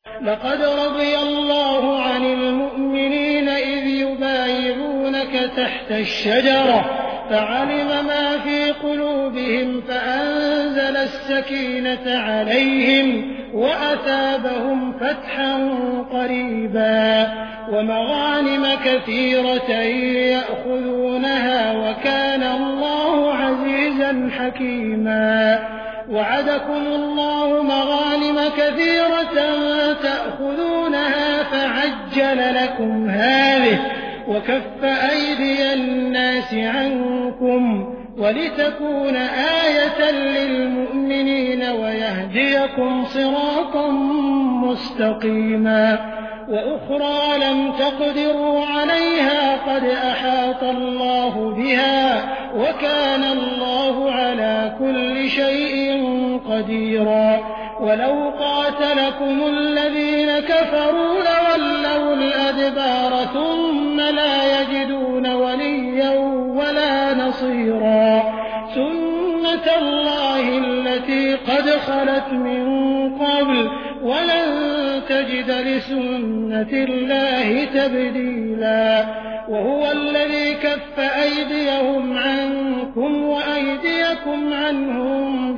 لقد رضي الله عن المؤمنين إذ يبايعونك تحت الشجرة فعلم ما في قلوبهم فأنزل السكينة عليهم وأثابهم فتحا قريبا ومغانم كثيرة يأخذونها وكان الله عزيزا حكيما وعدكم الله مغانم كثيرة تأخذونها فعجل لكم هذه وكف أيدي الناس عنكم ولتكون آية للمؤمنين ويهديكم صراطا مستقيما وأخرى لم تقدروا عليها قد أحاط الله بها وكان الله على كل شيء قديرا ولو قاتلكم الذين كفروا لولوا الأدبار ثم لا يجدون وليا ولا نصيرا سنة الله التي قد خلت من قبل ولن تجد لسنة الله تبديلا وهو الذي كف أيديهم عنكم وأيديكم عنهم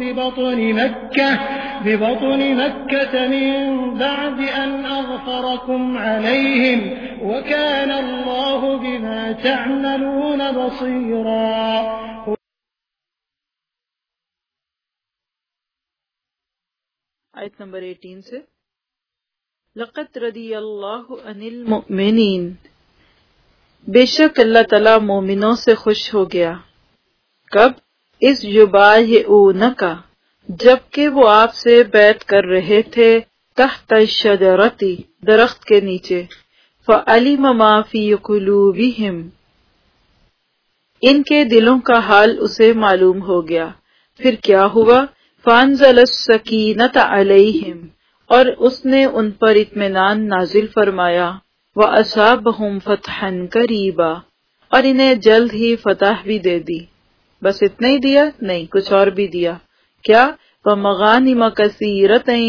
ببطن مكة من بعد أن أظفركم عليهم وكان الله بما تعملون بصيرا. آیت نمبر 18 سے لقد رضی اللہ عن المؤمنین، بے شک اللہ تعالیٰ مومنوں سے خوش ہو گیا. کب؟ اس یبایعونک، جبکہ وہ آپ سے بیعت کر رہے تھے تحت الشجرۃ، درخت کے نیچے. فعلم ما فی قلوبہم، ان کے دلوں کا حال اسے معلوم ہو گیا. پھر کیا ہوا؟ فانزل السکینۃ علیہم، اور اس نے ان پر اطمینان نازل فرمایا. وَأَصَابَهُمْ فَتْحًا قَرِيبًا، اور انہیں جلد ہی فتح بھی دے دی. بس اتنا ہی دیا؟ نہیں، کچھ اور بھی دیا. کیا؟ وَمَغَانِمَ كَثِيرَةً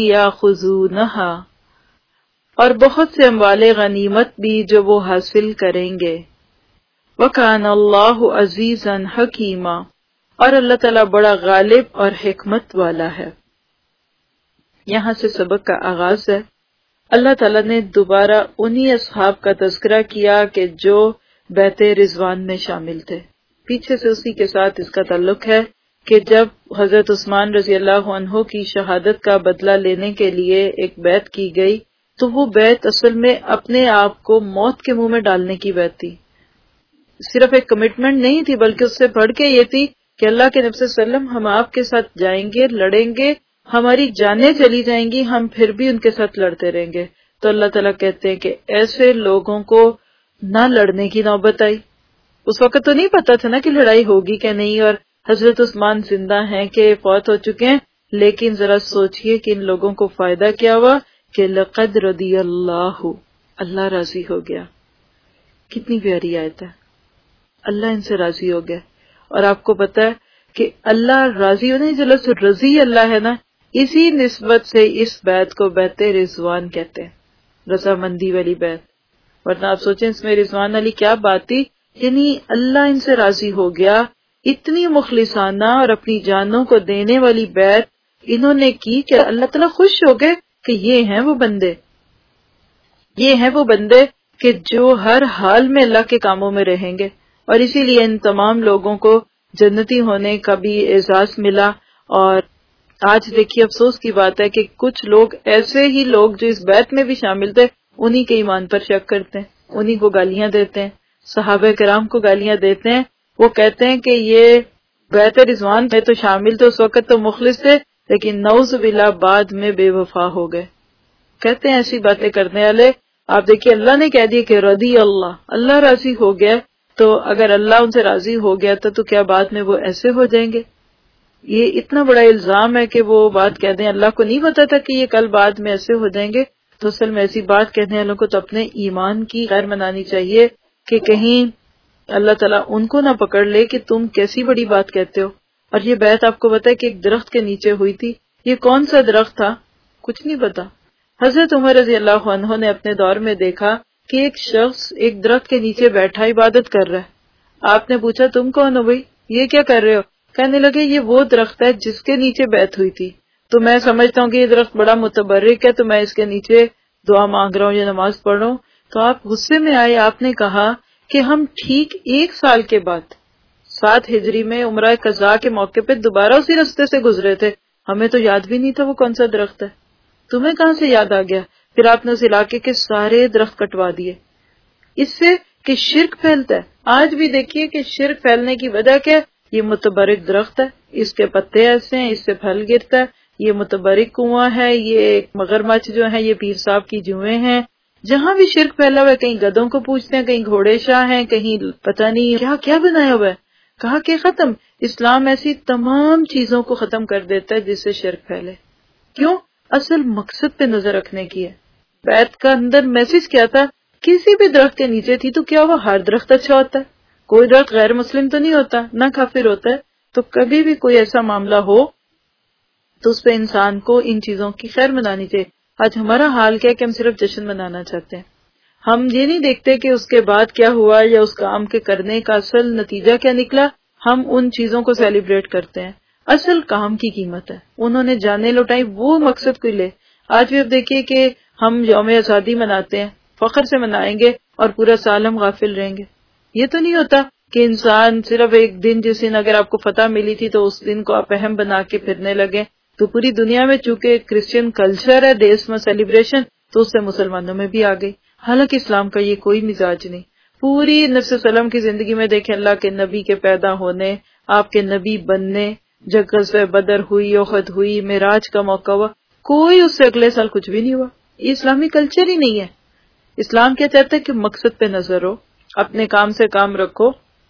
يَأْخُذُونَهَا، اور بہت سے اموال غنیمت بھی جو وہ حاصل کریں گے. وَكَانَ اللَّهُ عَزِيزًا حَكِيمًا، اور اللہ تعالیٰ بڑا غالب اور حکمت والا ہے. یہاں سے سبق کا آغاز ہے. اللہ تعالیٰ نے دوبارہ انہی اصحاب کا تذکرہ کیا کہ جو بیعت رضوان میں شامل تھے. پیچھے سے اسی کے ساتھ اس کا تعلق ہے کہ جب حضرت عثمان رضی اللہ عنہ کی شہادت کا بدلہ لینے کے لیے ایک بیعت کی گئی تو وہ بیعت اصل میں اپنے آپ کو موت کے منہ میں ڈالنے کی بیعت تھی. صرف ایک کمٹمنٹ نہیں تھی، بلکہ اس سے بڑھ کے یہ تھی کہ اللہ کے نبی صلی اللہ علیہ وسلم ہم آپ کے ساتھ جائیں گے، لڑیں گے، ہماری جانیں چلی جائیں گی، ہم پھر بھی ان کے ساتھ لڑتے رہیں گے. تو اللہ تعالیٰ کہتے ہیں کہ ایسے لوگوں کو نہ لڑنے کی نوبت آئی. اس وقت تو نہیں پتا تھا نا کہ لڑائی ہوگی کہ نہیں، اور حضرت عثمان زندہ ہیں کہ فوت ہو چکے ہیں، لیکن ذرا سوچئے کہ ان لوگوں کو فائدہ کیا ہوا کہ لقد رضی اللہ، اللہ راضی ہو گیا. کتنی پیاری آیت ہے، اللہ ان سے راضی ہو گیا. اور آپ کو پتا ہے کہ اللہ راضی ہونے جو لفظ رضی اللہ ہے نا، اسی نسبت سے اس بیعت کو بیعت رضوان کہتے ہیں، رضامندی والی بیعت. ورنہ آپ سوچیں اس میں رضوان والی کیا بات تھی، یعنی اللہ ان سے راضی ہو گیا. اتنی مخلصانہ اور اپنی جانوں کو دینے والی بیعت انہوں نے کی کہ اللہ تعالیٰ خوش ہو گئے کہ یہ ہیں وہ بندے، یہ ہیں وہ بندے کہ جو ہر حال میں اللہ کے کاموں میں رہیں گے. اور اسی لیے ان تمام لوگوں کو جنتی ہونے کا بھی اعزاز ملا. اور آج دیکھیے افسوس کی بات ہے کہ کچھ لوگ ایسے ہی لوگ جو اس بیعت میں بھی شامل تھے انہی کے ایمان پر شک کرتے ہیں، انہی کو گالیاں دیتے ہیں، صحابہ کرام کو گالیاں دیتے ہیں. وہ کہتے ہیں کہ یہ بیعت رضوان میں تو شامل تھے، اس وقت تو مخلص تھے، لیکن نعوذ باللہ بعد میں بے وفا ہو گئے. کہتے ہیں ایسی باتیں کرنے والے. آپ دیکھیے اللہ نے کہہ دیا کہ رضی اللہ، اللہ راضی ہو گیا. تو اگر اللہ ان سے راضی ہو گیا تو کیا بعد میں وہ ایسے ہو جائیں گے؟ یہ اتنا بڑا الزام ہے کہ وہ بات کہہ دیں. اللہ کو نہیں پتا تھا کہ یہ کل بعد میں ایسے ہو جائیں گے. تو اصل میں ایسی بات کہنے والوں کو تو اپنے ایمان کی خیر منانی چاہیے کہ کہیں اللہ تعالیٰ ان کو نہ پکڑ لے کہ تم کیسی بڑی بات کہتے ہو. اور یہ بیعت آپ کو پتا ہے کہ ایک درخت کے نیچے ہوئی تھی. یہ کون سا درخت تھا؟ کچھ نہیں پتا. حضرت عمر رضی اللہ عنہ نے اپنے دور میں دیکھا کہ ایک شخص ایک درخت کے نیچے بیٹھا عبادت کر رہا ہے۔ آپ نے پوچھا تم کون ہو بھائی، یہ کیا کر رہے ہو؟ کہنے لگے یہ وہ درخت ہے جس کے نیچے بیعت ہوئی تھی، تو میں سمجھتا ہوں کہ یہ درخت بڑا متبرک ہے، تو میں اس کے نیچے دعا مانگ رہا ہوں یا نماز پڑھ رہا ہوں۔ تو آپ غصے میں آئے، آپ نے کہا کہ ہم ٹھیک 1 سال کے بعد 7 ہجری میں عمرہ قضاء کے موقع پہ دوبارہ اسی رستے سے گزرے تھے، ہمیں تو یاد بھی نہیں تھا وہ کون سا درخت ہے، تمہیں کہاں سے یاد آ گیا؟ پھر آپ نے اس علاقے کے سارے درخت کٹوا دیے، اس سے کہ شرک پھیلتا ہے۔ آج بھی دیکھیے کہ شرک پھیلنے کی وجہ کیا ہے؟ یہ متبرک درخت ہے، اس کے پتے ایسے ہیں، اس سے پھل گرتا ہے، یہ متبرک کنواں ہے، یہ مگرمچھ جو ہیں یہ پیر صاحب کی جوئیں ہیں۔ جہاں بھی شرک پھیلا ہوا ہے، کہیں گدوں کو پوچھتے ہیں، کہیں گھوڑے شاہ ہیں، کہیں پتہ نہیں کیا کیا بنایا ہوا ہے۔ کہا کہ ختم، اسلام ایسی تمام چیزوں کو ختم کر دیتا ہے جس سے شرک پھیلے۔ کیوں؟ اصل مقصد پہ نظر رکھنے کی ہے۔ بیت کا اندر میسج کیا تھا؟ کسی بھی درخت کے نیچے تھی تو کیا ہوا؟ ہر درخت اچھا ہوتا ہے، کوئی درخت غیر مسلم تو نہیں ہوتا، نہ کافر ہوتا ہے۔ تو کبھی بھی کوئی ایسا معاملہ ہو تو اس پہ انسان کو ان چیزوں کی خیر منانی چاہیے۔ آج ہمارا حال کیا ہے کہ ہم صرف جشن منانا چاہتے ہیں، ہم یہ نہیں دیکھتے کہ اس کے بعد کیا ہوا یا اس کام کے کرنے کا اصل نتیجہ کیا نکلا۔ ہم ان چیزوں کو سیلیبریٹ کرتے ہیں، اصل کام کی قیمت ہے، انہوں نے جانیں لوٹائی، وہ مقصد کوئی لے۔ آج بھی اب دیکھیے کہ ہم یوم آزادی مناتے ہیں، فخر سے منائیں گے اور پورا سال ہم غافل رہیں گے۔ یہ تو نہیں ہوتا کہ انسان صرف ایک دن، جس دن اگر آپ کو فتح ملی تھی تو اس دن کو آپ اہم بنا کے پھرنے لگے۔ تو پوری دنیا میں چونکہ کرسچن کلچر ہے دیس میں سیلیبریشن، تو اس سے مسلمانوں میں بھی آ گئی، حالانکہ اسلام کا یہ کوئی مزاج نہیں۔ پوری نبی صلی اللہ علیہ وسلم کی زندگی میں دیکھیں، اللہ کے نبی کے پیدا ہونے، آپ کے نبی بننے، جب غزوہ بدر ہوئی، احد ہوئی، معراج کا موقع ہوا، کوئی اس سے اگلے سال کچھ بھی نہیں ہوا۔ یہ اسلامی کلچر ہی نہیں ہے۔ اسلام کیا چاہتا ہے کہ مقصد پہ نظر ہو، اپنے کام سے کام رکھو۔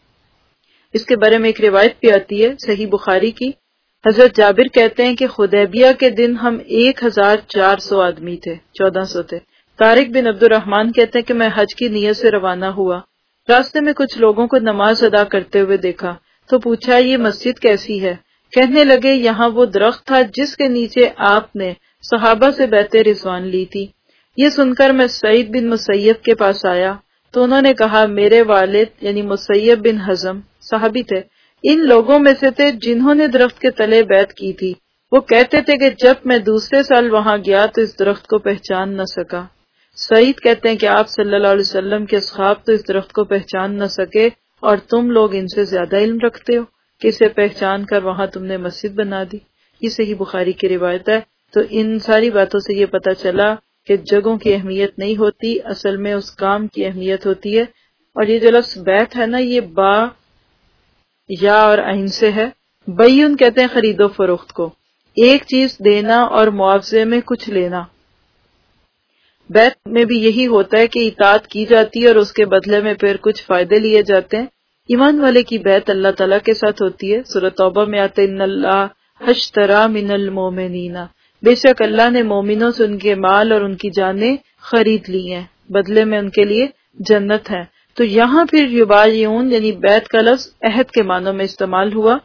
اس کے بارے میں ایک روایت بھی آتی ہے صحیح بخاری کی، حضرت جابر کہتے ہیں کہ حدیبیہ کے دن ہم 1400 آدمی تھے، 1400 تھے۔ طارق بن عبد الرحمن کہتے ہیں کہ میں حج کی نیت سے روانہ ہوا، راستے میں کچھ لوگوں کو نماز ادا کرتے ہوئے دیکھا تو پوچھا یہ مسجد کیسی ہے؟ کہنے لگے یہاں وہ درخت تھا جس کے نیچے آپ نے صحابہ سے بیعت رضوان لی تھی۔ یہ سن کر میں سعید بن مسیب کے پاس آیا تو انہوں نے کہا میرے والد یعنی مسیب بن حزم صحابی تھے، ان لوگوں میں سے تھے جنہوں نے درخت کے تلے بیعت کی تھی۔ وہ کہتے تھے کہ جب میں دوسرے سال وہاں گیا تو اس درخت کو پہچان نہ سکا۔ سعید کہتے ہیں کہ آپ صلی اللہ علیہ وسلم کے اصحاب تو اس درخت کو پہچان نہ سکے اور تم لوگ ان سے زیادہ علم رکھتے ہو کہ اسے پہچان کر وہاں تم نے مسجد بنا دی۔ یہ صحیح بخاری کی روایت ہے۔ تو ان ساری باتوں سے یہ پتہ چلا کہ جگہوں کی اہمیت نہیں ہوتی، اصل میں اس کام کی اہمیت ہوتی ہے۔ اور یہ جو لفظ بیعت ہے نا، یہ با یا اور عین سے ہے۔ بیعن کہتے ہیں خرید و فروخت کو، ایک چیز دینا اور معاوضے میں کچھ لینا۔ بیعت میں بھی یہی ہوتا ہے کہ اطاعت کی جاتی ہے اور اس کے بدلے میں پھر کچھ فائدے لیے جاتے ہیں۔ ایمان والے کی بیعت اللہ تعالیٰ کے ساتھ ہوتی ہے۔ سورۃ توبہ میں آتا ہے ان اللہ اشتری من المؤمنین، بے شک اللہ نے مومنوں سے ان کے مال اور ان کی جانیں خرید لی ہیں، بدلے میں ان کے لیے جنت ہے۔ تو یہاں پھر یبایعون یعنی بیعت کا لفظ عہد کے معنوں میں استعمال ہوا۔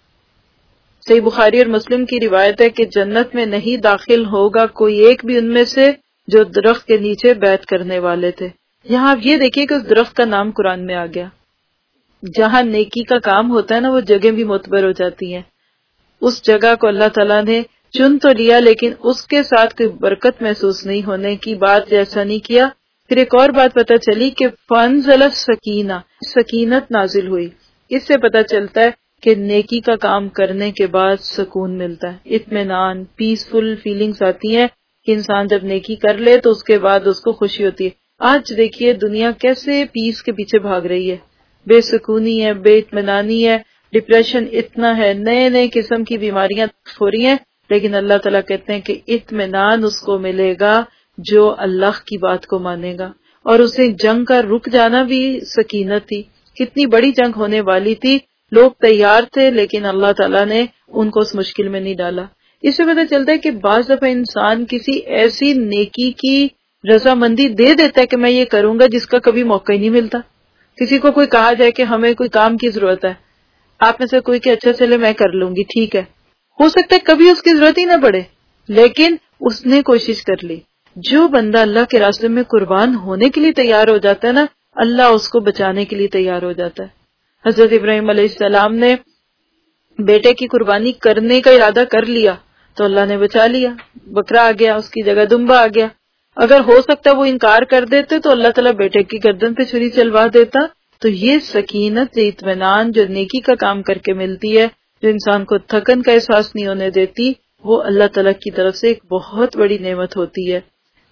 صحیح بخاری اور مسلم کی روایت ہے کہ جنت میں نہیں داخل ہوگا کوئی ایک بھی ان میں سے جو درخت کے نیچے بیعت کرنے والے تھے۔ یہاں آپ یہ دیکھیے کہ اس درخت کا نام قرآن میں آ گیا۔ جہاں نیکی کا کام ہوتا ہے نا، وہ جگہ بھی معتبر ہو جاتی ہیں۔ اس جگہ کو اللہ تعالیٰ نے چن تو لیا لیکن اس کے ساتھ کوئی برکت محسوس نہیں ہونے کی بات جیسا نہیں کیا۔ پھر ایک اور بات پتہ چلی کہ فانزلت سکینہ، سکینت نازل ہوئی۔ اس سے پتہ چلتا ہے کہ نیکی کا کام کرنے کے بعد سکون ملتا ہے، اطمینان، پیسفل فیلنگز آتی ہیں کہ انسان جب نیکی کر لے تو اس کے بعد اس کو خوشی ہوتی ہے۔ آج دیکھیے دنیا کیسے پیس کے پیچھے بھاگ رہی ہے، بے سکونی ہے، بے اطمینانی ہے، ڈپریشن اتنا ہے، نئے نئے قسم کی بیماریاں ہو رہی ہیں، لیکن اللہ تعالیٰ کہتے ہیں کہ اطمینان اس کو ملے گا جو اللہ کی بات کو مانے گا۔ اور اسے جنگ کا رک جانا بھی سکینت تھی، کتنی بڑی جنگ ہونے والی تھی، لوگ تیار تھے لیکن اللہ تعالیٰ نے ان کو اس مشکل میں نہیں ڈالا۔ اس سے پتہ چلتا ہے کہ بعض دفعہ انسان کسی ایسی نیکی کی رضامندی دے دیتا ہے کہ میں یہ کروں گا جس کا کبھی موقع ہی نہیں ملتا۔ کسی کو کوئی کہا جائے کہ ہمیں کوئی کام کی ضرورت ہے، آپ میں سے کوئی کہ اچھا چلے میں کر لوں گی، ٹھیک ہے، ہو سکتا ہے کبھی اس کی ضرورت ہی نہ پڑے لیکن اس نے کوشش کر لی۔ جو بندہ اللہ کے راستے میں قربان ہونے کے لیے تیار ہو جاتا ہے نا، اللہ اس کو بچانے کے لیے تیار ہو جاتا ہے۔ حضرت ابراہیم علیہ السلام نے بیٹے کی قربانی کرنے کا ارادہ کر لیا تو اللہ نے بچا لیا، بکرا آ گیا، اس کی جگہ دمبا آ گیا۔ اگر ہو سکتا وہ انکار کر دیتے تو اللہ تعالیٰ بیٹے کی گردن پہ چھری چلوا دیتا۔ تو یہ سکینت، یہ اطمینان جو نیکی کا کام کر کے ملتی ہے، جو انسان کو تھکن کا احساس نہیں ہونے دیتی، وہ اللہ تعالیٰ کی طرف سے ایک بہت بڑی نعمت ہوتی ہے۔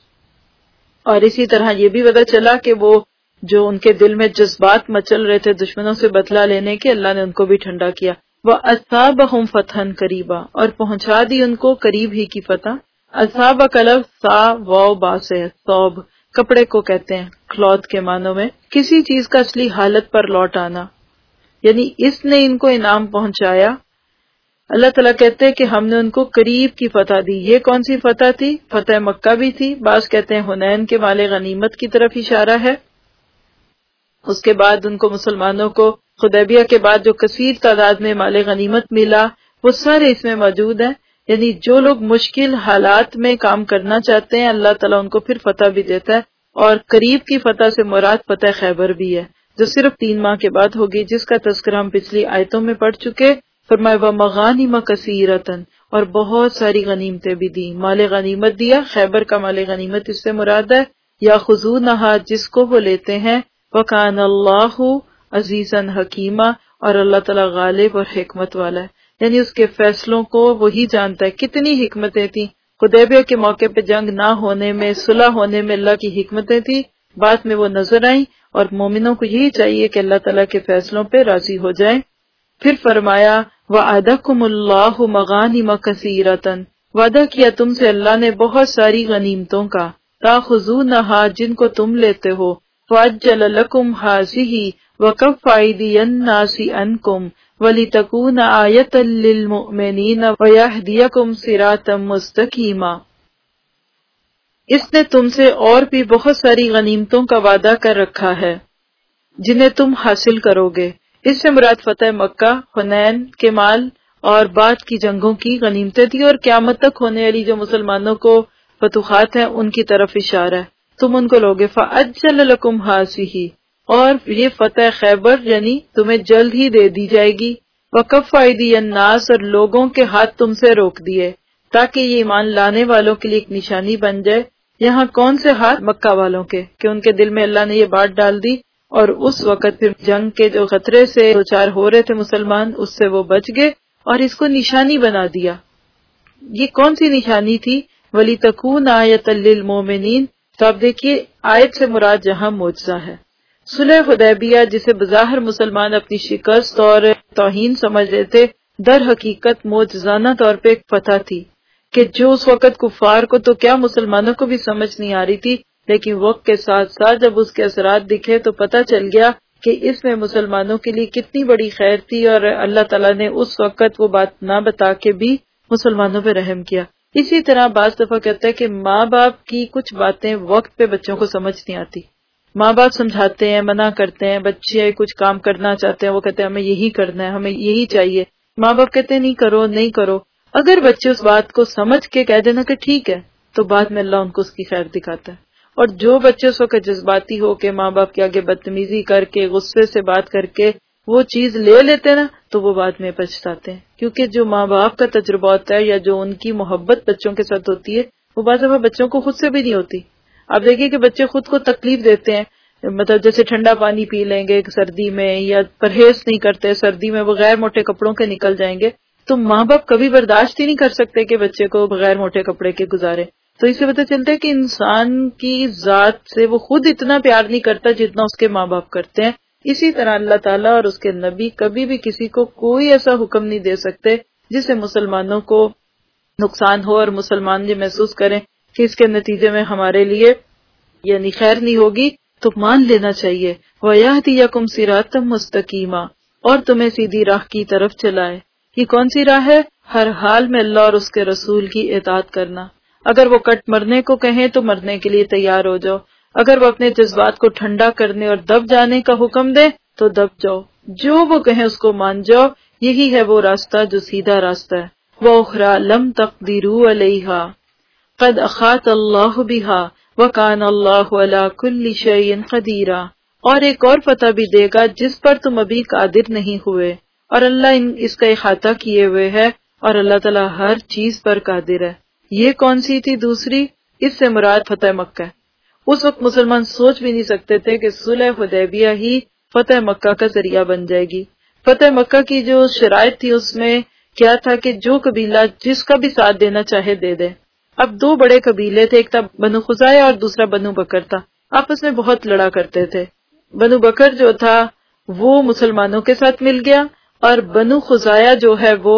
اور اسی طرح یہ بھی پتہ چلا کہ وہ جو ان کے دل میں جذبات مچل رہے تھے دشمنوں سے بدلہ لینے کے، اللہ نے ان کو بھی ٹھنڈا کیا۔ وَأَصَابَهُمْ فَتْحًا قَرِيبًا، اور پہنچا دی ان کو قریب ہی کی فتح۔ اصابہ کا لفظ سا واو با سے ہے، صوب کپڑے کو کہتے ہیں، کلوتھ کے معنوں میں، کسی چیز کا اصلی حالت پر لوٹ آنا، یعنی اس نے ان کو انعام پہنچایا۔ اللہ تعالیٰ کہتے ہیں کہ ہم نے ان کو قریب کی فتح دی۔ یہ کون سی فتح تھی؟ فتح مکہ بھی تھی، بعض کہتے ہیں حنین کے مال غنیمت کی طرف اشارہ ہے۔ اس کے بعد ان کو مسلمانوں کو حدیبیہ کے بعد جو کثیر تعداد میں مال غنیمت ملا، وہ سارے اس میں موجود ہیں۔ یعنی جو لوگ مشکل حالات میں کام کرنا چاہتے ہیں، اللہ تعالیٰ ان کو پھر فتح بھی دیتا ہے۔ اور قریب کی فتح سے مراد فتح خیبر بھی ہے، جو صرف 3 ماہ کے بعد ہوگی، جس کا تذکرہ ہم پچھلی آیتوں میں پڑھ چکے۔ فرمایا وَمَغَانِمَ كَثِيرَةً، اور بہت ساری غنیمتیں بھی دی، مال غنیمت دیا۔ خیبر کا مال غنیمت اس سے مراد ہے، یاخذونہا، جس کو وہ لیتے ہیں۔ وَكَانَ اللَّهُ عَزِيزًا حَكِيمًا، اور اللہ تعالیٰ غالب اور حکمت والا ہے، یعنی اس کے فیصلوں کو وہی جانتا ہے۔ کتنی حکمتیں تھیں حدیبیہ کے موقع پہ، جنگ نہ ہونے میں، صلح ہونے میں اللہ کی حکمتیں تھیں، بعد میں وہ نظر آئیں، اور مومنوں کو یہی چاہیے کہ اللہ تعالیٰ کے فیصلوں پہ راضی ہو جائیں۔ پھر فرمایا وَعَدَكُمُ اللَّهُ مَغَانِمَ كَثِيرَةً، وعدہ کیا تم سے اللہ نے بہت ساری غنیمتوں کا، تَأْخُذُونَهَا، جن کو تم لیتے ہو، فَعَجَّلَ لَكُمْ هَٰذِهِ وَكَفَّ أَيْدِيَ النَّاسِ عَنْكُمْ وَلِتَكُونَ آیَةً لِّلْمُؤْمِنِينَ وَيَهْدِيَكُمْ صِرَاطًا مُّسْتَقِیمًا۔ اس نے تم سے اور بھی بہت ساری غنیمتوں کا وعدہ کر رکھا ہے جنہیں تم حاصل کرو گے۔ اس سے مراد فتح مکہ، حنین کے مال اور بعد کی جنگوں کی غنیمتیں تھی، اور قیامت تک ہونے والی جو مسلمانوں کو فتوحات ہیں ان کی طرف اشارہ ہے۔ تم ان کو لوگے فَأَجَّلَ لَكُمْ هَٰذِهِ، اور یہ فتح خیبر یعنی تمہیں جلد ہی دے دی جائے گی۔ وَكَفَّ أَيْدِيَ النَّاسِ، اور لوگوں کے ہاتھ تم سے روک دیے، تاکہ یہ ایمان لانے والوں کے لیے ایک نشانی بن جائے۔ یہاں کون سے ہاتھ؟ مکہ والوں کے، کہ ان کے دل میں اللہ نے یہ بات ڈال دی، اور اس وقت پھر جنگ کے جو خطرے سے دوچار ہو رہے تھے مسلمان، اس سے وہ بچ گئے اور اس کو نشانی بنا دیا۔ یہ کون سی نشانی تھی؟ وَلِتَكُونَ آیَةً لِّلْمُؤْمِنِينَ۔ تو آپ دیکھیے آیت سے مراد جہاں معجزہ ہے۔ صلح حدیبیہ جسے بظاہر مسلمان اپنی شکست اور توہین سمجھ رہے تھے، در حقیقت معجزانہ طور پہ ایک فتح تھی، کہ جو اس وقت کفار کو تو کیا مسلمانوں کو بھی سمجھ نہیں آ رہی تھی، لیکن وقت کے ساتھ ساتھ جب اس کے اثرات دکھے تو پتہ چل گیا کہ اس میں مسلمانوں کے لیے کتنی بڑی خیر تھی، اور اللہ تعالیٰ نے اس وقت وہ بات نہ بتا کے بھی مسلمانوں پہ رحم کیا۔ اسی طرح بعض دفعہ کہتا ہے کہ ماں باپ کی کچھ باتیں وقت پہ بچوں کو سمجھ نہیں آتی، ماں باپ سمجھاتے ہیں، منع کرتے ہیں، بچے کچھ کام کرنا چاہتے ہیں، وہ کہتے ہیں ہمیں یہی کرنا ہے، ہمیں یہی چاہیے، ماں باپ کہتے ہیں نہیں کرو نہیں کرو۔ اگر بچے اس بات کو سمجھ کے کہہ دینا کہ ٹھیک ہے، تو بعد میں اللہ ان کو اس کی خیر دکھاتا ہے۔ اور جو بچے اس وقت جذباتی ہو کے ماں باپ کے آگے بدتمیزی کر کے، غصے سے بات کر کے وہ چیز لے لیتے نا، تو وہ بعد میں پچھتاتے ہیں، کیونکہ جو ماں باپ کا تجربہ ہوتا ہے یا جو ان کی محبت بچوں کے ساتھ ہوتی ہے، وہ بعض دفعہ بچوں کو خود سے بھی نہیں ہوتی۔ آپ دیکھیں کہ بچے خود کو تکلیف دیتے ہیں، مطلب جیسے ٹھنڈا پانی پی لیں گے سردی میں، یا پرہیز نہیں کرتے سردی میں، بغیر موٹے کپڑوں کے نکل جائیں گے، تو ماں باپ کبھی برداشت ہی نہیں کر سکتے کہ بچے کو بغیر موٹے کپڑے کے گزارے۔ تو اس سے پتہ چلتا ہے کہ انسان کی ذات سے وہ خود اتنا پیار نہیں کرتا جتنا اس کے ماں باپ کرتے ہیں۔ اسی طرح اللہ تعالیٰ اور اس کے نبی کبھی بھی کسی کو کوئی ایسا حکم نہیں دے سکتے جس سے مسلمانوں کو نقصان ہو اور مسلمان یہ محسوس کریں کہ اس کے نتیجے میں ہمارے لیے یعنی خیر نہیں ہوگی، تو مان لینا چاہیے۔ وَيَهْدِيَكُمْ صِرَاطًا مُّسْتَقِيمًا، اور تمہیں سیدھی راہ کی طرف چلائے۔ یہ کون سی راہ ہے؟ ہر حال میں اللہ اور اس کے رسول کی اطاعت کرنا۔ اگر وہ کٹ مرنے کو کہیں تو مرنے کے لیے تیار ہو جاؤ، اگر وہ اپنے جذبات کو ٹھنڈا کرنے اور دب جانے کا حکم دے تو دب جاؤ، جو وہ کہیں اس کو مان جاؤ۔ یہی ہے وہ راستہ جو سیدھا راستہ ہے۔ وَأُخْرَىٰ لَمْ تَقْدِرُوا عَلَيْهَا، قد احاط اللہ بہا وکان اللہ علی کل شیء قدیرا، اور ایک اور فتح بھی دے گا جس پر تم ابھی قادر نہیں ہوئے، اور اللہ اس کا احاطہ کیے ہوئے ہے، اور اللہ تعالیٰ ہر چیز پر قادر ہے۔ یہ کون سی تھی دوسری؟ اس سے مراد فتح مکہ ہے۔ اس وقت مسلمان سوچ بھی نہیں سکتے تھے کہ صلح حدیبیہ ہی فتح مکہ کا ذریعہ بن جائے گی۔ فتح مکہ کی جو شرائط تھی اس میں کیا تھا کہ جو قبیلہ جس کا بھی ساتھ دینا چاہے دے دے۔ اب دو بڑے قبیلے تھے، ایک تھا بنو خزاعہ اور دوسرا بنو بکر تھا، آپس میں بہت لڑا کرتے تھے۔ بنو بکر جو تھا وہ مسلمانوں کے ساتھ مل گیا، اور بنو خزاعہ جو ہے وہ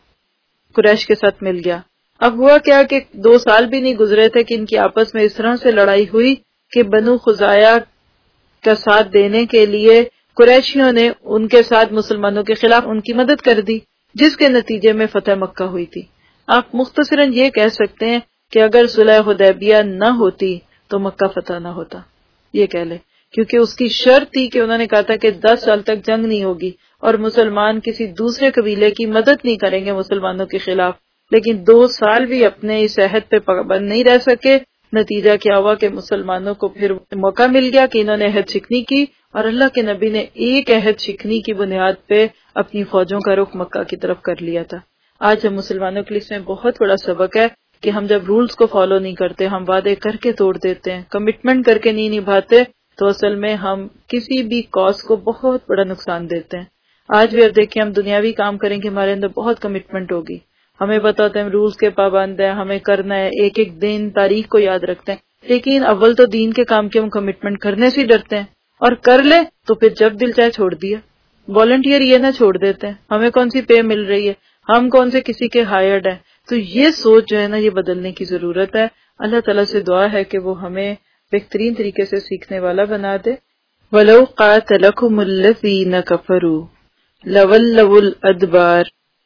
قریش کے ساتھ مل گیا۔ اب ہوا کیا کہ 2 سال بھی نہیں گزرے تھے کہ ان کی آپس میں اس طرح سے لڑائی ہوئی کہ بنو خزاعہ کا ساتھ دینے کے لیے قریشیوں نے ان کے ساتھ مسلمانوں کے خلاف ان کی مدد کر دی، جس کے نتیجے میں فتح مکہ ہوئی تھی۔ آپ مختصراً یہ کہہ سکتے ہیں کہ اگر صلح حدیبیہ نہ ہوتی تو مکہ فتح نہ ہوتا، یہ کہہ لیں، کیونکہ اس کی شرط تھی کہ انہوں نے کہا تھا کہ 10 سال تک جنگ نہیں ہوگی اور مسلمان کسی دوسرے قبیلے کی مدد نہیں کریں گے مسلمانوں کے خلاف، لیکن 2 سال بھی اپنے اس عہد پہ پابند نہیں رہ سکے۔ نتیجہ کیا ہوا کہ مسلمانوں کو پھر موقع مل گیا کہ انہوں نے عہد شکنی کی، اور اللہ کے نبی نے ایک عہد شکنی کی بنیاد پہ اپنی فوجوں کا رخ مکہ کی طرف کر لیا تھا۔ آج ہم مسلمانوں کے لیے اس میں بہت بڑا سبق ہے کہ ہم جب رولز کو فالو نہیں کرتے، ہم وعدے کر کے توڑ دیتے ہیں، کمٹمنٹ کر کے نہیں نبھاتے، تو اصل میں ہم کسی بھی کاز کو بہت بڑا نقصان دیتے ہیں۔ آج بھی اب دیکھیں، ہم دنیاوی کام کریں گے، ہمارے اندر بہت کمٹمنٹ ہوگی، ہمیں پتا ہوتا ہے ہم رولز کے پابند ہیں، ہمیں کرنا ہے، ایک ایک دن تاریخ کو یاد رکھتے ہیں، لیکن اول تو دین کے کام کی ہم کمٹمنٹ کرنے سے ڈرتے ہیں، اور کر لیں تو پھر جب دل چاہے چھوڑ دیا۔ والنٹیئر یہ نہ چھوڑ دیتے ہیں، ہمیں کون سی پے مل رہی ہے، ہم کون سے کسی کے ہائرڈ ہیں۔ تو یہ سوچ جو ہے نا، یہ بدلنے کی ضرورت ہے۔ اللہ تعالیٰ سے دعا ہے کہ وہ ہمیں بہترین طریقے سے سیکھنے والا بنا دے۔ وَلَوْ قَاتَلَكُمُ الَّذِينَ كَفَرُوا لَوَلَّوُا الْأَدْبَارَ،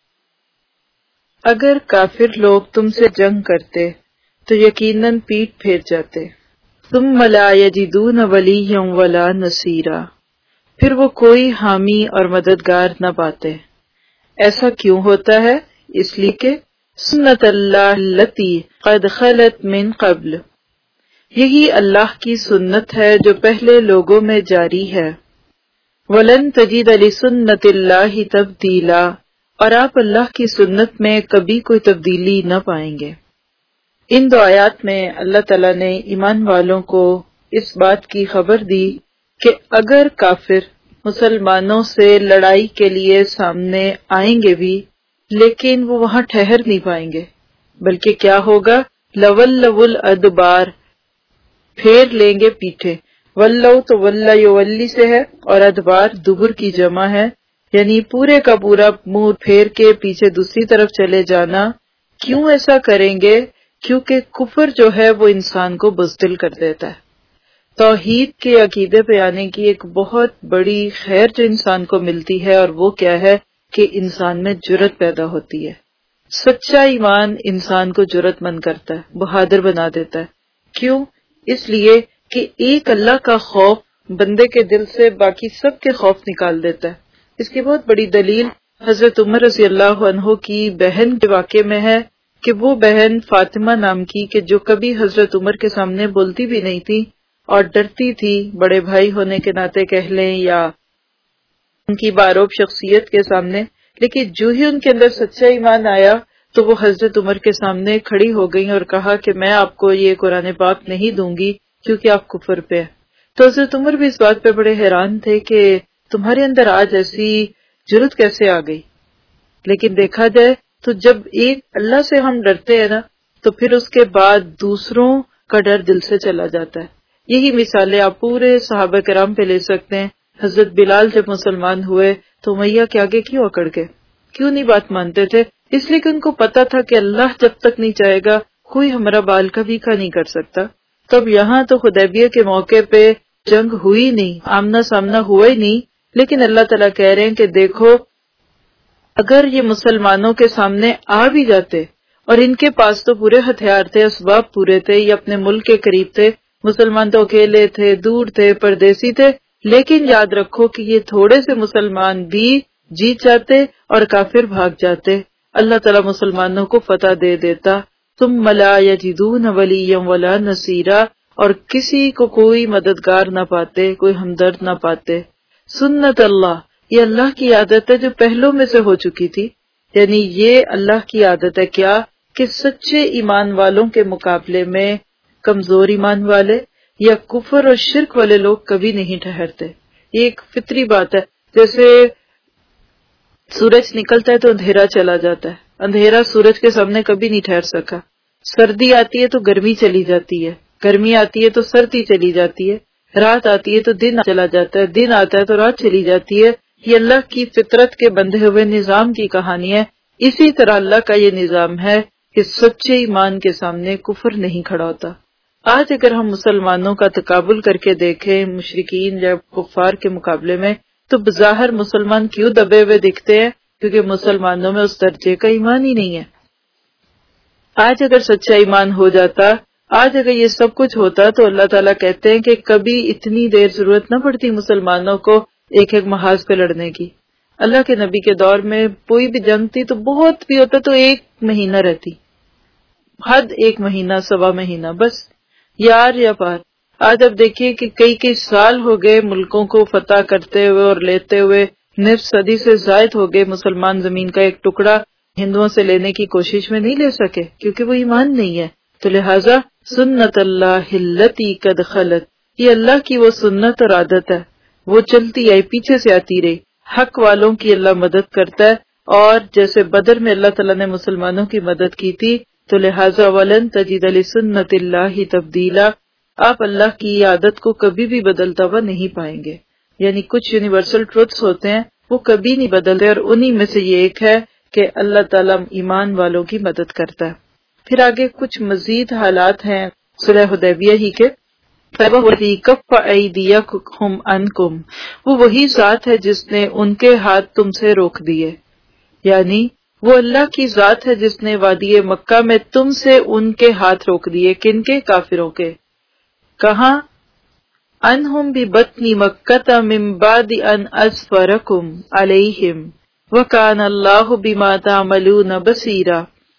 اگر کافر لوگ تم سے جنگ کرتے تو یقیناً پیٹ پھیر جاتے۔ ثُمَّ لَا يَجِدُونَ وَلِيًّا وَلَا نَصِيرًا، پھر وہ کوئی حامی اور مددگار نہ پاتے۔ ایسا کیوں ہوتا ہے؟ اس لیے کہ سنت اللہ التی قد خلت من قبل، یہی اللہ کی سنت ہے جو پہلے لوگوں میں جاری ہے۔ وَلَن تَجِدَ لِسُنَّتِ اللَّهِ تَبْدِيلًا، اور آپ اللہ کی سنت میں کبھی کوئی تبدیلی نہ پائیں گے۔ ان 2 آیات میں اللہ تعالیٰ نے ایمان والوں کو اس بات کی خبر دی کہ اگر کافر مسلمانوں سے لڑائی کے لیے سامنے آئیں گے بھی، لیکن وہ وہاں ٹھہر نہیں پائیں گے، بلکہ کیا ہوگا؟ لَوَلَّوُا الْأَدْبَارَ، پھیر لیں گے پیٹھے۔ ولو تو ولّا یولی سے ہے، اور ادبار دبر کی جمع ہے، یعنی پورے کا پورا منہ پھیر کے پیچھے دوسری طرف چلے جانا۔ کیوں ایسا کریں گے؟ کیونکہ کفر جو ہے وہ انسان کو بزدل کر دیتا ہے۔ توحید کے عقیدے پہ آنے کی ایک بہت بڑی خیر جو انسان کو ملتی ہے، اور وہ کیا ہے کہ انسان میں جرأت پیدا ہوتی ہے۔ سچا ایمان انسان کو جرأت مند کرتا ہے، بہادر بنا دیتا ہے۔ کیوں؟ اس لیے کہ ایک اللہ کا خوف بندے کے دل سے باقی سب کے خوف نکال دیتا ہے۔ اس کی بہت بڑی دلیل حضرت عمر رضی اللہ عنہ کی بہن کے واقعے میں ہے کہ وہ بہن فاطمہ نام کی، کہ جو کبھی حضرت عمر کے سامنے بولتی بھی نہیں تھی اور ڈرتی تھی، بڑے بھائی ہونے کے ناطے کہہ لیں یا ان کی باروب شخصیت کے سامنے، لیکن جو ہی ان کے اندر سچا ایمان آیا تو وہ حضرت عمر کے سامنے کھڑی ہو گئی اور کہا کہ میں آپ کو یہ قرآن پاک نہیں دوں گی کیونکہ آپ کفر پہ ہیں۔ تو حضرت عمر بھی اس بات پہ بڑے حیران تھے کہ تمہارے اندر آج ایسی جرأت کیسے آ گئی۔ لیکن دیکھا جائے تو جب ایک اللہ سے ہم ڈرتے ہیں نا، تو پھر اس کے بعد دوسروں کا ڈر دل سے چلا جاتا ہے۔ یہی مثالیں آپ پورے صحابہ کرام پہ لے سکتے ہیں۔ حضرت بلال جب مسلمان ہوئے تو امیہ کے آگے کیوں اکڑ گئے؟ کیوں نہیں بات مانتے تھے؟ اس لیے کہ ان کو پتا تھا کہ اللہ جب تک نہیں چاہے گا کوئی ہمارا بال کا بھیکھا نہیں کر سکتا۔ تب یہاں تو حدیبیہ کے موقع پہ جنگ ہوئی نہیں، آمنا سامنا ہوا ہی نہیں، لیکن اللہ تعالیٰ کہہ رہے ہیں کہ دیکھو اگر یہ مسلمانوں کے سامنے آ بھی جاتے، اور ان کے پاس تو پورے ہتھیار تھے، اسباب پورے تھے، یہ اپنے ملک کے قریب تھے، مسلمان تو اکیلے تھے، دور تھے، پردیسی تھے، لیکن یاد رکھو کہ یہ تھوڑے سے مسلمان بھی جیت جاتے اور کافر بھاگ جاتے، اللہ تعالیٰ مسلمانوں کو فتح دے دیتا۔ ثم لا یجدون ولیا ولا نصیرا، اور کسی کو کوئی مددگار نہ پاتے، کوئی ہمدرد نہ پاتے. سنت اللہ، یہ اللہ کی عادت ہے جو پہلوں میں سے ہو چکی تھی. یعنی یہ اللہ کی عادت ہے کیا کہ سچے ایمان والوں کے مقابلے میں کمزور ایمان والے یا کفر اور شرک والے لوگ کبھی نہیں ٹھہرتے. یہ ایک فطری بات ہے. جیسے سورج نکلتا ہے تو اندھیرا چلا جاتا ہے، اندھیرا سورج کے سامنے کبھی نہیں ٹھہر سکا. سردی آتی ہے تو گرمی چلی جاتی ہے، گرمی آتی ہے تو سردی چلی جاتی ہے، رات آتی ہے تو دن چلا جاتا ہے، دن آتا ہے تو رات چلی جاتی ہے. یہ اللہ کی فطرت کے بندھے ہوئے نظام کی کہانی ہے. اسی طرح اللہ کا یہ نظام ہے کہ سچے ایمان کے سامنے کفر نہیں کھڑا ہوتا. آج اگر ہم مسلمانوں کا تقابل کر کے دیکھیں مشرکین یا کفار کے مقابلے میں، تو بظاہر مسلمان کیوں دبے ہوئے دکھتے ہیں؟ کیونکہ مسلمانوں میں اس درجے کا ایمان ہی نہیں ہے. آج اگر سچا ایمان ہو جاتا، آج اگر یہ سب کچھ ہوتا، تو اللہ تعالیٰ کہتے ہیں کہ کبھی اتنی دیر ضرورت نہ پڑتی مسلمانوں کو ایک ایک محاذ پہ لڑنے کی. اللہ کے نبی کے دور میں کوئی بھی جنگ تھی تو بہت بھی ہوتا تو 1 مہینہ رہتی، حد 1 مہینہ 1.25 مہینہ، بس یار یا پار. آج اب دیکھیے کہ کئی سال ہو گئے ملکوں کو فتح کرتے ہوئے اور لیتے ہوئے، 9 صدی سے زائد ہو گئے مسلمان زمین کا ایک ٹکڑا ہندوؤں سے لینے کی کوشش میں نہیں لے سکے کیونکہ وہ ایمان نہیں ہے. تو لہٰذا سنت اللہ التی قد خلت، یہ اللہ کی وہ سنت اور عادت ہے، وہ چلتی آئی، پیچھے سے آتی رہی. حق والوں کی اللہ مدد کرتا ہے، اور جیسے بدر میں اللہ تعالیٰ نے مسلمانوں کی مدد کی تھی، تو لہٰذا ولن تجد لسنت اللہ تبدیلا، آپ اللہ کی عادت کو کبھی بھی بدلتا ہوا نہیں پائیں گے. یعنی کچھ یونیورسل ٹروتس ہوتے ہیں وہ کبھی نہیں بدلتے، اور انہی میں سے یہ ایک ہے کہ اللہ تعالیٰ ایمان والوں کی مدد کرتا ہے. پھر آگے کچھ مزید حالات ہیں صلح حدیبیہ ہی کے. کف ایدیکم عنکم، وہ وہی ذات ہے جس نے ان کے ہاتھ تم سے روک دیے. یعنی وہ اللہ کی ذات ہے جس نے وادی مکہ میں تم سے ان کے ہاتھ روک دیے. کن کے؟ کافروں کے. کہاں؟ انہم ببطن مکہ من بعد ان اظفرکم علیہم وکان اللہ بما تعملون بصیرا.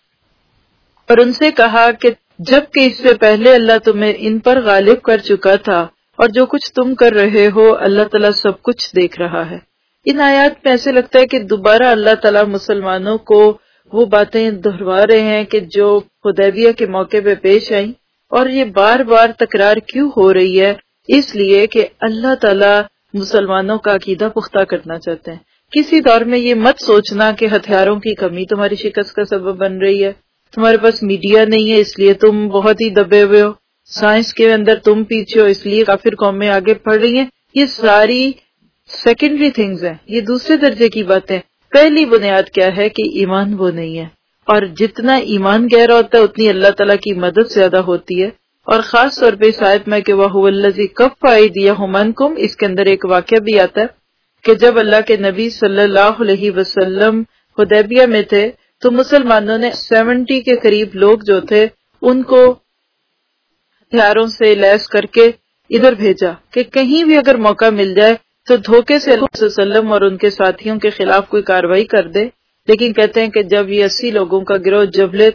اور ان سے کہا کہ جبکہ اس سے پہلے اللہ تمہیں ان پر غالب کر چکا تھا، اور جو کچھ تم کر رہے ہو اللہ تعالیٰ سب کچھ دیکھ رہا ہے. ان آیات میں ایسے لگتا ہے کہ دوبارہ اللہ تعالیٰ مسلمانوں کو وہ باتیں دہرا رہے ہیں کہ جو حدیبیہ کے موقع پہ پیش آئیں. اور یہ بار بار تکرار کیوں ہو رہی ہے؟ اس لیے کہ اللہ تعالیٰ مسلمانوں کا عقیدہ پختہ کرنا چاہتے ہیں. کسی دور میں یہ مت سوچنا کہ ہتھیاروں کی کمی تمہاری شکست کا سبب بن رہی ہے، تمہارے پاس میڈیا نہیں ہے اس لیے تم بہت ہی دبے ہوئے ہو، سائنس کے اندر تم پیچھے ہو اس لیے کافر قومیں آگے بڑھ رہی ہیں. یہ ساری سیکنڈری تھنگز ہیں، یہ دوسرے درجے کی باتیں. پہلی بنیاد کیا ہے کہ ایمان وہ نہیں ہے، اور جتنا ایمان گہرا ہوتا ہے اتنی اللہ تعالیٰ کی مدد زیادہ ہوتی ہے. اور خاص طور پہ اس آیت میں کہ وَهُوَ الَّذِي كَفَّ أَيْدِيَهُمْ عَنكُمْ، اس کے اندر ایک واقعہ بھی آتا ہے کہ جب اللہ کے نبی صلی اللہ علیہ وسلم حدیبیہ میں تھے تو مسلمانوں نے 70 کے قریب لوگ جو تھے ان کو ہتھیاروں سے لیس کر کے ادھر بھیجا کہ کہیں بھی اگر موقع مل جائے تو دھوکے سے اللہ صلی اللہ علیہ وسلم اور ان کے ساتھیوں کے خلاف کوئی کاروائی کر دے. لیکن کہتے ہیں کہ جب یہ 80 لوگوں کا گروہ جبل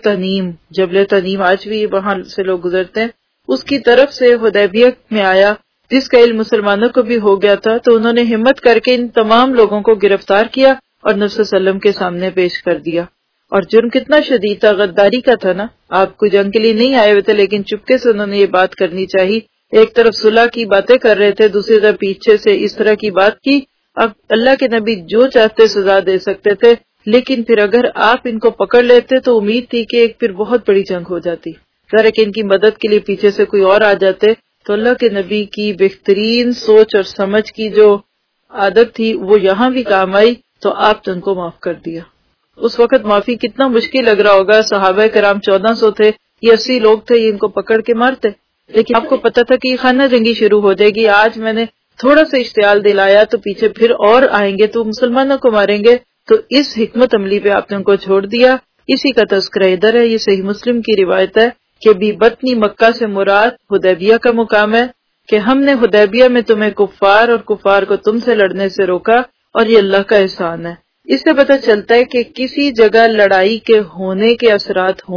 تنیم آج بھی وہاں سے لوگ گزرتے ہیں، اس کی طرف سے حدیبیہ میں آیا، جس کا علم مسلمانوں کو بھی ہو گیا تھا، تو انہوں نے ہمت کر کے ان تمام لوگوں کو گرفتار کیا اور نبی صلی اللہ علیہ وسلم کے سامنے پیش کر دیا. اور جرم کتنا شدید تھا، غداری کا تھا نا. آپ کو جنگ کے لیے نہیں آئے ہوئے تھے لیکن چپکے سے انہوں نے یہ بات کرنی چاہی. ایک طرف صلح کی باتیں کر رہے تھے، دوسری طرف پیچھے سے اس طرح کی بات کی. اب اللہ کے نبی جو چاہتے سزا دے سکتے تھے، لیکن پھر اگر آپ ان کو پکڑ لیتے تو امید تھی کہ ایک پھر بہت بڑی جنگ ہو جاتی. ذرا کہ ان کی مدد کے لیے پیچھے سے کوئی اور آ جاتے. تو اللہ کے نبی کی بہترین سوچ اور سمجھ کی جو عادت تھی وہ یہاں بھی کام آئی، تو آپ نے ان کو معاف کر دیا. اس وقت معافی کتنا مشکل لگ رہا ہوگا. صحابہ کرام 1400 تھے، یہ 80 لوگ تھے، یہ ان کو پکڑ کے مارتے. لیکن آپ کو پتا تھا کہ یہ خانہ جنگی شروع ہو جائے گی. آج میں نے تھوڑا سا اشتعال دلایا تو پیچھے پھر اور آئیں گے تو مسلمانوں کو ماریں گے. تو اس حکمت عملی پہ آپ نے ان کو چھوڑ دیا. اسی کا تذکرہ ادھر ہے. یہ صحیح مسلم کی روایت ہے کہ بی بطنی مکہ سے مراد حدیبیہ کا مقام ہے کہ ہم نے حدیبیہ میں تمہیں کفار اور کفار کو تم سے لڑنے سے روکا، اور یہ اللہ کا احسان ہے. اس سے پتہ چلتا ہے کہ کسی جگہ لڑائی کے ہونے کے اثرات ہوں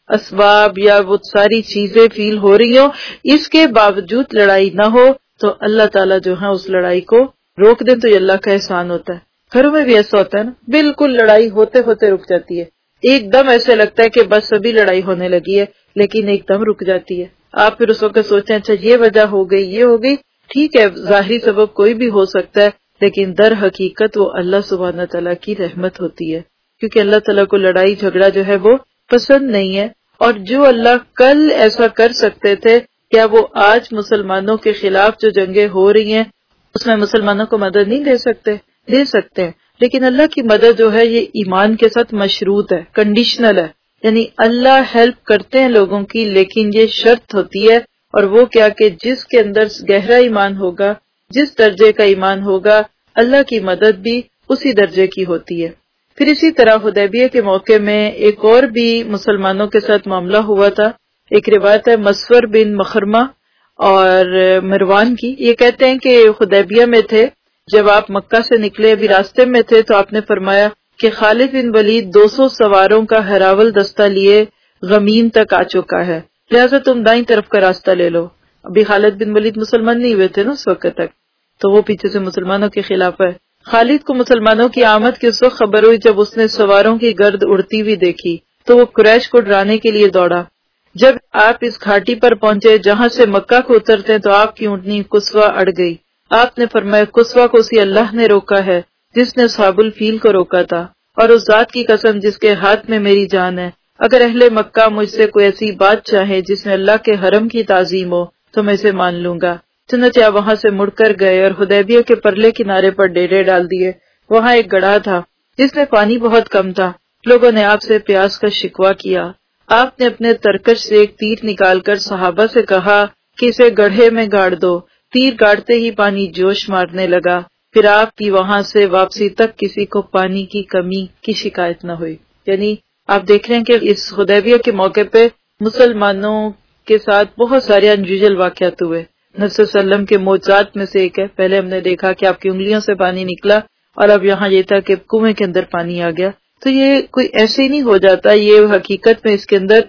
اسباب یا وہ ساری چیزیں فیل ہو رہی ہوں، اس کے باوجود لڑائی نہ ہو تو اللہ تعالیٰ جو ہے اس لڑائی کو روک دیں تو یہ اللہ کا احسان ہوتا ہے۔ گھروں میں بھی ایسا ہوتا ہے نا، بالکل لڑائی ہوتے ہوتے رک جاتی ہے، ایک دم ایسے لگتا ہے کہ بس ابھی لڑائی ہونے لگی ہے، لیکن ایک دم رک جاتی ہے۔ آپ پھر اس وقت سوچیں اچھا یہ وجہ ہو گئی، یہ ہو گئی، ٹھیک ہے ظاہری سبب کوئی بھی ہو سکتا ہے، لیکن در حقیقت وہ اللہ سبحانہ تعالیٰ کی رحمت ہوتی ہے، کیونکہ اللہ تعالیٰ کو لڑائی جھگڑا جو ہے وہ پسند نہیں ہے۔ اور جو اللہ کل ایسا کر سکتے تھے، کیا وہ آج مسلمانوں کے خلاف جو جنگیں ہو رہی ہیں اس میں مسلمانوں کو مدد نہیں دے سکتے؟ دے سکتے ہیں، لیکن اللہ کی مدد جو ہے یہ ایمان کے ساتھ مشروط ہے، کنڈیشنل ہے، یعنی اللہ ہیلپ کرتے ہیں لوگوں کی، لیکن یہ شرط ہوتی ہے، اور وہ کیا کہ جس کے اندر گہرا ایمان ہوگا، جس درجے کا ایمان ہوگا، اللہ کی مدد بھی اسی درجے کی ہوتی ہے۔ پھر اسی طرح حدیبیہ کے موقع میں ایک اور بھی مسلمانوں کے ساتھ معاملہ ہوا تھا۔ ایک روایت ہے مسور بن مخرمہ اور مروان کی، یہ کہتے ہیں کہ حدیبیہ میں تھے، جب آپ مکہ سے نکلے ابھی راستے میں تھے تو آپ نے فرمایا کہ خالد بن ولید 200 سواروں کا ہراول دستہ لیے غمیم تک آ چکا ہے، لہٰذا تم دائیں طرف کا راستہ لے لو۔ ابھی خالد بن ولید مسلمان نہیں ہوئے تھے نا اس وقت تک، تو وہ پیچھے سے مسلمانوں کے خلاف ہے۔ خالد کو مسلمانوں کی آمد کی اس وقت خبر ہوئی جب اس نے سواروں کی گرد اڑتی ہوئی دیکھی تو وہ قریش کو ڈرانے کے لیے دوڑا۔ جب آپ اس گھاٹی پر پہنچے جہاں سے مکہ کو اترتے ہیں تو آپ کی اونٹنی قصوہ اڑ گئی۔ آپ نے فرمایا قصوہ کو اسی اللہ نے روکا ہے جس نے اصحاب الفیل کو روکا تھا، اور اس ذات کی قسم جس کے ہاتھ میں میری جان ہے، اگر اہل مکہ مجھ سے کوئی ایسی بات چاہے جس میں اللہ کے حرم کی تعظیم ہو تو میں اسے مان لوں گا۔ چنانچہ آپ وہاں سے مڑ کر گئے اور حدیبیہ کے پرلے کنارے پر ڈیرے ڈال دیے۔ وہاں ایک گڑھا تھا جس میں پانی بہت کم تھا، لوگوں نے آپ سے پیاس کا شکوہ کیا۔ آپ نے اپنے ترکش سے ایک تیر نکال کر صحابہ سے کہا کہ اسے گڑھے میں گاڑ دو۔ تیر گاڑتے ہی پانی جوش مارنے لگا، پھر آپ کی وہاں سے واپسی تک کسی کو پانی کی کمی کی شکایت نہ ہوئی۔ یعنی آپ دیکھ رہے ہیں کہ اس حدیبیہ کے موقع پہ مسلمانوں کے ساتھ بہت سارے انیوژل واقعات ہوئے۔ نبی صلی اللہ علیہ وسلم کے معجزات میں سے ایک ہے، پہلے ہم نے دیکھا کہ آپ کی انگلیوں سے پانی نکلا، اور اب یہاں یہ تھا کہ کنویں کے اندر پانی آ گیا۔ تو یہ کوئی ایسے ہی نہیں ہو جاتا، یہ حقیقت میں اس کے اندر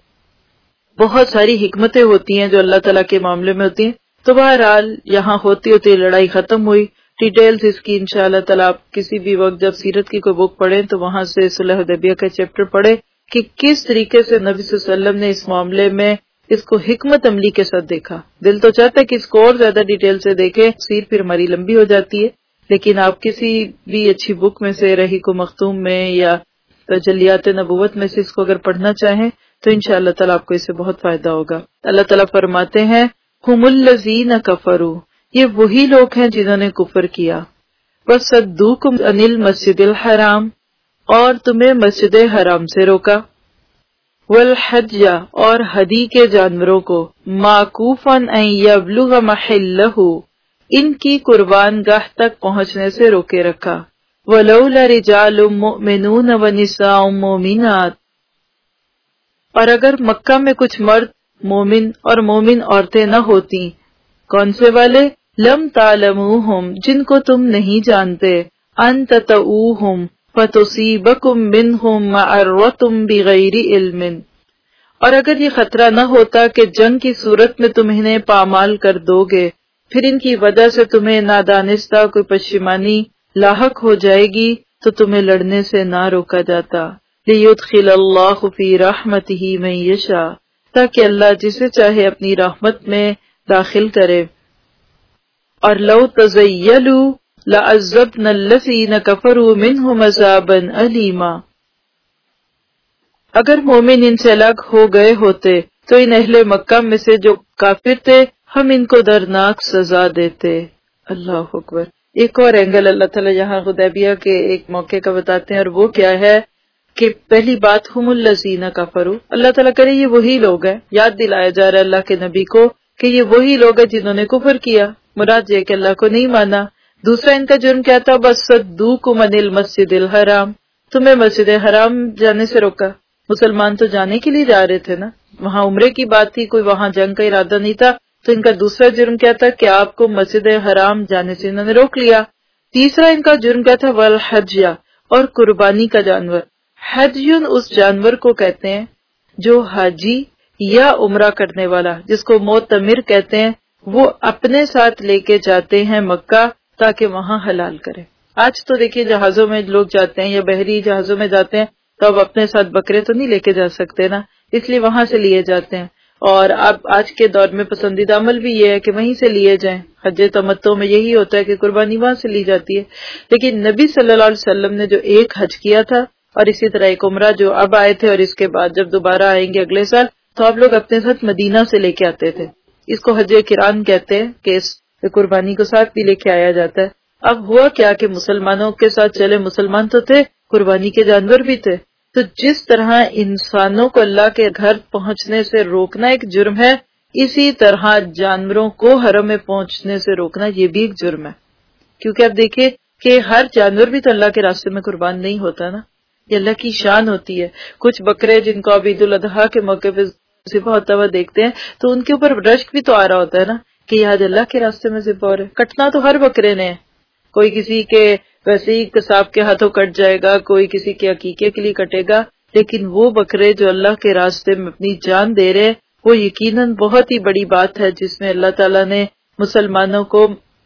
بہت ساری حکمتیں ہوتی ہیں جو اللہ تعالیٰ کے معاملے میں ہوتی ہیں۔ تو بہرحال یہاں ہوتی ہوتی لڑائی ختم ہوئی۔ ڈیٹیلز اس کی انشاءاللہ تعالیٰ آپ کسی بھی وقت جب سیرت کی کوئی بک پڑھیں تو وہاں سے صلح حدیبیہ کا چیپٹر پڑھیں کہ کس طریقے سے نبی صلی اللہ علیہ وسلم نے اس معاملے میں اس کو حکمت عملی کے ساتھ دیکھا۔ دل تو چاہتا ہے کہ اس کو اور زیادہ ڈیٹیل سے دیکھیں، تفسیر پھر ہماری لمبی ہو جاتی ہے، لیکن آپ کسی بھی اچھی بک میں سے رحیق و مختوم میں یا تجلیات نبوت میں سے اس کو اگر پڑھنا چاہیں تو انشاءاللہ تعالیٰ آپ کو اس سے بہت فائدہ ہوگا۔ اللہ تعالیٰ فرماتے ہیں ہم الذین کفروا، یہ وہی لوگ ہیں جنہوں نے کفر کیا، وصدوکم عن المسجد الحرام، اور تمہیں مسجد حرام سے روکا، والحج، اور ہدی کے جانوروں کو، معکوفا ان یبلغ محلہ، ان کی قربان گاہ تک پہنچنے سے روکے رکھا، ولولا رجال مؤمنون ونساء مؤمنات، اور اگر مکہ میں کچھ مرد مومن اور مومن عورتیں نہ ہوتی، کون سے والے؟ لم تعلموہم، جن کو تم نہیں جانتے، ان تطؤوہم فتصیبکم منہم معرۃ بغیر علم، اور اگر یہ خطرہ نہ ہوتا کہ جنگ کی صورت میں تم انہیں پامال کر دو گے، پھر ان کی وجہ سے تمہیں نادانستہ کوئی پشیمانی لاحق ہو جائے گی تو تمہیں لڑنے سے نہ روکا جاتا۔ لیدخل اللہ فی رحمتہ من یشاء، تاکہ اللہ جسے چاہے اپنی رحمت میں داخل کرے۔ اور لو تزیلوا لعذبنا الذین کفروا منہم عذابا الیما، اگر مومن ان سے الگ ہو گئے ہوتے تو ان اہل مکہ میں سے جو کافر تھے ہم ان کو دردناک سزا دیتے۔ اللہ اکبر۔ ایک اور اینگل اللہ تعالیٰ یہاں حدیبیہ کے ایک موقع کا بتاتے ہیں، اور وہ کیا ہے کہ پہلی بات ہم الذین کفروا، اللہ تعالیٰ کرے یہ وہی لوگ ہیں، یاد دلایا جا رہا ہے اللہ کے نبی کو کہ یہ وہی لوگ ہیں جنہوں نے کفر کیا، مراد یہ کہ اللہ کو نہیں مانا۔ دوسرا ان کا جرم کیا تھا؟ بس صدوکم عن المسجد الحرام، تمہیں مسجد حرام جانے سے روکا۔ مسلمان تو جانے کے لیے جا رہے تھے نا، وہاں عمرے کی بات تھی، کوئی وہاں جنگ کا ارادہ نہیں تھا، تو ان کا دوسرا جرم کیا تھا کہ آپ کو مسجد حرام جانے سے انہوں نے روک لیا۔ تیسرا ان کا جرم کیا تھا؟ والحج، اور قربانی کا جانور۔ حج اس جانور کو کہتے ہیں جو حاجی یا عمرہ کرنے والا، جس کو معتمر کہتے ہیں، وہ اپنے ساتھ لے کے جاتے ہیں مکہ تاکہ وہاں حلال کرے۔ آج تو دیکھیے جہازوں میں لوگ جاتے ہیں یا بحری جہازوں میں جاتے ہیں تو اب اپنے ساتھ بکرے تو نہیں لے کے جا سکتے نا، اس لیے وہاں سے لیے جاتے ہیں۔ اور اب آج کے دور میں پسندیدہ عمل بھی یہ ہے کہ وہیں سے لیے جائیں۔ حج تمتع میں یہی ہوتا ہے کہ قربانی وہاں سے لی جاتی ہے، لیکن نبی صلی اللہ علیہ وسلم نے جو ایک حج کیا تھا اور اسی طرح ایک عمرہ جو اب آئے تھے اور اس کے بعد جب دوبارہ آئیں گے اگلے سال، تو آپ لوگ اپنے ساتھ مدینہ سے لے کے آتے تھے۔ اس کو حج قران کہتے ہیں کہ اس قربانی کو ساتھ بھی لے کے آیا جاتا ہے۔ اب ہوا کیا کہ مسلمانوں کے ساتھ چلے، مسلمان تو تھے، قربانی کے جانور بھی تھے، تو جس طرح انسانوں کو اللہ کے گھر پہنچنے سے روکنا ایک جرم ہے، اسی طرح جانوروں کو حرم میں پہنچنے سے روکنا یہ بھی ایک جرم ہے۔ کیونکہ اب دیکھیں کہ ہر جانور بھی تو اللہ کے راستے میں قربان نہیں ہوتا نا، یہ اللہ کی شان ہوتی ہے۔ کچھ بکرے جن کو اب عید الاضحیٰ کے موقع پہ ذبح ہوتا ہوا دیکھتے ہیں تو ان کے اوپر رشک بھی تو آ رہا ہوتا ہے نا کہ یہ آج اللہ کے راستے میں ذبح ہو رہے۔ کٹنا تو ہر بکرے نے ہے، کوئی کسی کے ویسے ہی قصاب کے ہاتھوں کٹ جائے گا، کوئی کسی کے عقیقے کے لیے کٹے گا، لیکن وہ بکرے جو اللہ کے راستے میں اپنی جان دے رہے ہیں وہ یقیناً بہت ہی بڑی بات ہے، جس میں اللہ تعالیٰ نے مسلمانوں کو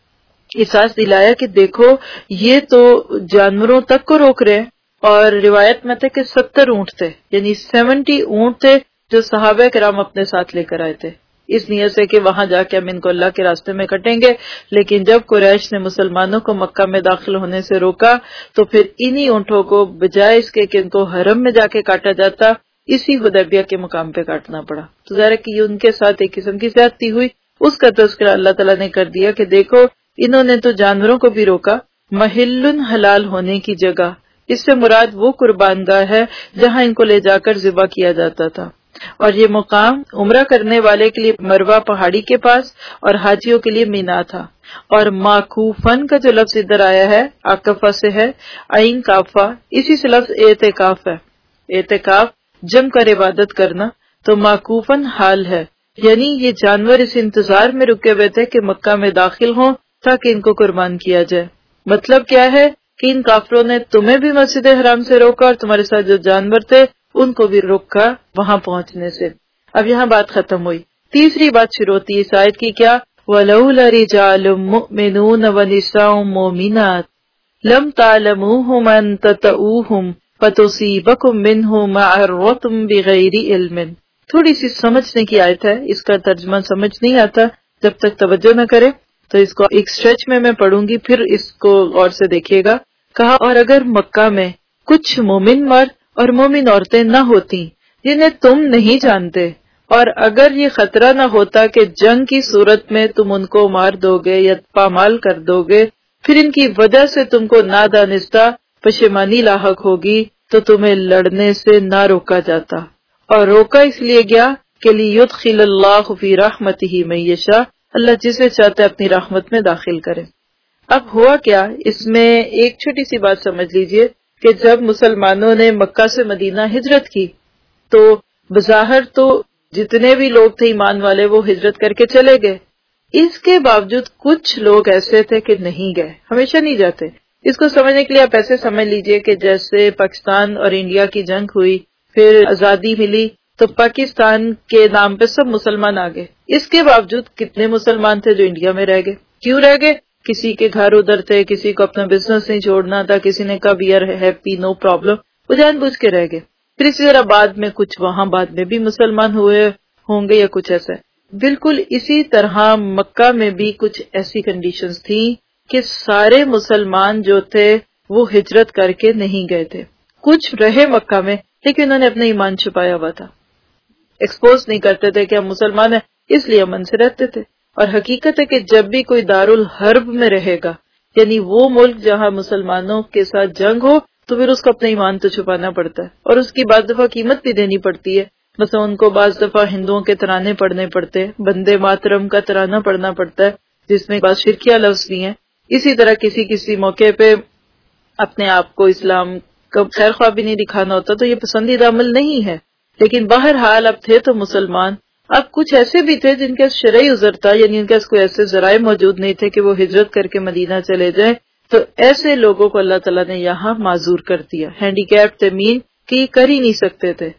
احساس دلایا کہ دیکھو یہ تو جانوروں تک کو روک رہے ہیں۔ اور روایت میں تھے کہ 70 اونٹ تھے، یعنی 70 اونٹ تھے جو صحابہ کرام اپنے ساتھ لے کر آئے تھے، اس نیت سے کہ وہاں جا کے ہم ان کو اللہ کے راستے میں کٹیں گے۔ لیکن جب قریش نے مسلمانوں کو مکہ میں داخل ہونے سے روکا تو پھر انہی اونٹوں کو بجائے اس کے کہ ان کو حرم میں جا کے کاٹا جاتا، اسی حدیبیہ کے مقام پہ کاٹنا پڑا۔ تو ظاہر ہے کہ یہ ان کے ساتھ ایک قسم کی زیادتی ہوئی، اس کا تذکرہ اللہ تعالیٰ نے کر دیا کہ دیکھو انہوں نے تو جانوروں کو بھی روکا، محل حلال ہونے کی جگہ، اس سے مراد وہ قربان گاہ ہے جہاں ان کو لے جا کر ذبح کیا جاتا تھا۔ اور یہ مقام عمرہ کرنے والے کے لیے مروہ پہاڑی کے پاس اور حاجیوں کے لیے مینا تھا۔ اور معکوفن کا جو لفظ ادھر آیا ہے عکفہ سے ہے، عین کافہ، اسی سے لفظ اعتکاف ہے، اعتکاف جم کر عبادت کرنا، تو معکوفن حال ہے، یعنی یہ جانور اس انتظار میں رکے ہوئے تھے کہ مکہ میں داخل ہوں تاکہ ان کو قربان کیا جائے۔ مطلب کیا ہے کہ ان کافروں نے تمہیں بھی مسجد حرام سے روکا اور تمہارے ساتھ جو جانور تھے ان کو بھی روکا وہاں پہنچنے سے۔ اب یہاں بات ختم ہوئی، تیسری بات شروع ہوتی ہے اس آیت کی، کیا وَلَوْلَا رِجَالٌ مُؤْمِنُونَ وَنِسَاءٌ مُؤْمِنَاتٌ لَمْ تَعْلَمُوهُمْ أَن تَطَئُوهُمْ فَتُصِيبَكُم مِّنْهُ مَعَرَّةٌ بِغَيْرِ عِلْمٍ۔ تھوڑی سی سمجھنے کی آیت ہے، اس کا ترجمہ سمجھ نہیں آتا جب تک توجہ نہ کرے، تو اس کو ایک سٹریچ میں پڑھوں گی، پھر اس کو غور سے دیکھیے گا۔ کہا اور اگر مکہ میں کچھ مومن مرد اور مومن عورتیں نہ ہوتی جنہیں تم نہیں جانتے، اور اگر یہ خطرہ نہ ہوتا کہ جنگ کی صورت میں تم ان کو مار دو گے یا پامال کر دو گے، پھر ان کی وجہ سے تم کو نادانستہ پشیمانی لاحق ہوگی، تو تمہیں لڑنے سے نہ روکا جاتا۔ اور روکا اس لیے گیا کہ لیدخل اللہ فی رحمتہ من یشاء، اللہ جسے چاہتا ہے اپنی رحمت میں داخل کرے۔ اب ہوا کیا، اس میں ایک چھوٹی سی بات سمجھ لیجئے کہ جب مسلمانوں نے مکہ سے مدینہ ہجرت کی تو بظاہر تو جتنے بھی لوگ تھے ایمان والے وہ ہجرت کر کے چلے گئے، اس کے باوجود کچھ لوگ ایسے تھے کہ نہیں گئے، ہمیشہ نہیں جاتے۔ اس کو سمجھنے کے لیے آپ ایسے سمجھ لیجئے کہ جیسے پاکستان اور انڈیا کی جنگ ہوئی، پھر آزادی ملی تو پاکستان کے نام پہ سب مسلمان آ گئے، اس کے باوجود کتنے مسلمان تھے جو انڈیا میں رہ گئے؟ کیوں رہ گئے؟ کسی کے گھر ادھر تھے، کسی کو اپنا بزنس نہیں چھوڑنا تھا، کسی نے کہا we are happy no problem, وہ جان بوجھ کے رہ گئے۔ پھر اسی طرح بعد میں کچھ وہاں بعد میں بھی مسلمان ہوئے ہوں گے یا کچھ ایسا۔ بالکل اسی طرح مکہ میں بھی کچھ ایسی کنڈیشنز تھیں کہ سارے مسلمان جو تھے وہ ہجرت کر کے نہیں گئے تھے، کچھ رہے مکہ میں لیکن انہوں نے اپنا ایمان چھپایا ہوا تھا، ایکسپوز نہیں کرتے تھے کہ ہم مسلمان ہیں، اس لیے امن سے رہتے تھے۔ اور حقیقت ہے کہ جب بھی کوئی دارالحرب میں رہے گا، یعنی وہ ملک جہاں مسلمانوں کے ساتھ جنگ ہو، تو پھر اس کو اپنا ایمان تو چھپانا پڑتا ہے اور اس کی بعض دفعہ قیمت بھی دینی پڑتی ہے۔ مثلا ان کو بعض دفعہ ہندوؤں کے ترانے پڑھنے پڑتے ہیں، بندے ماترم کا ترانہ پڑھنا پڑتا ہے جس میں بعض شرکیہ لفظ بھی ہیں۔ اسی طرح کسی موقع پہ اپنے آپ کو اسلام کا خیر خواہ بھی نہیں دکھانا ہوتا، تو یہ پسندیدہ عمل نہیں ہے۔ لیکن بہرحال اب تھے تو مسلمان، اب کچھ ایسے بھی تھے جن کے شرعی عذر تھا، یعنی ان کے کوئی ایسے ذرائع موجود نہیں تھے کہ وہ ہجرت کر کے مدینہ چلے جائیں، تو ایسے لوگوں کو اللہ تعالیٰ نے یہاں معذور کر دیا، ہینڈی کیپ تھے، مین کہ یہ کر ہی نہیں سکتے تھے۔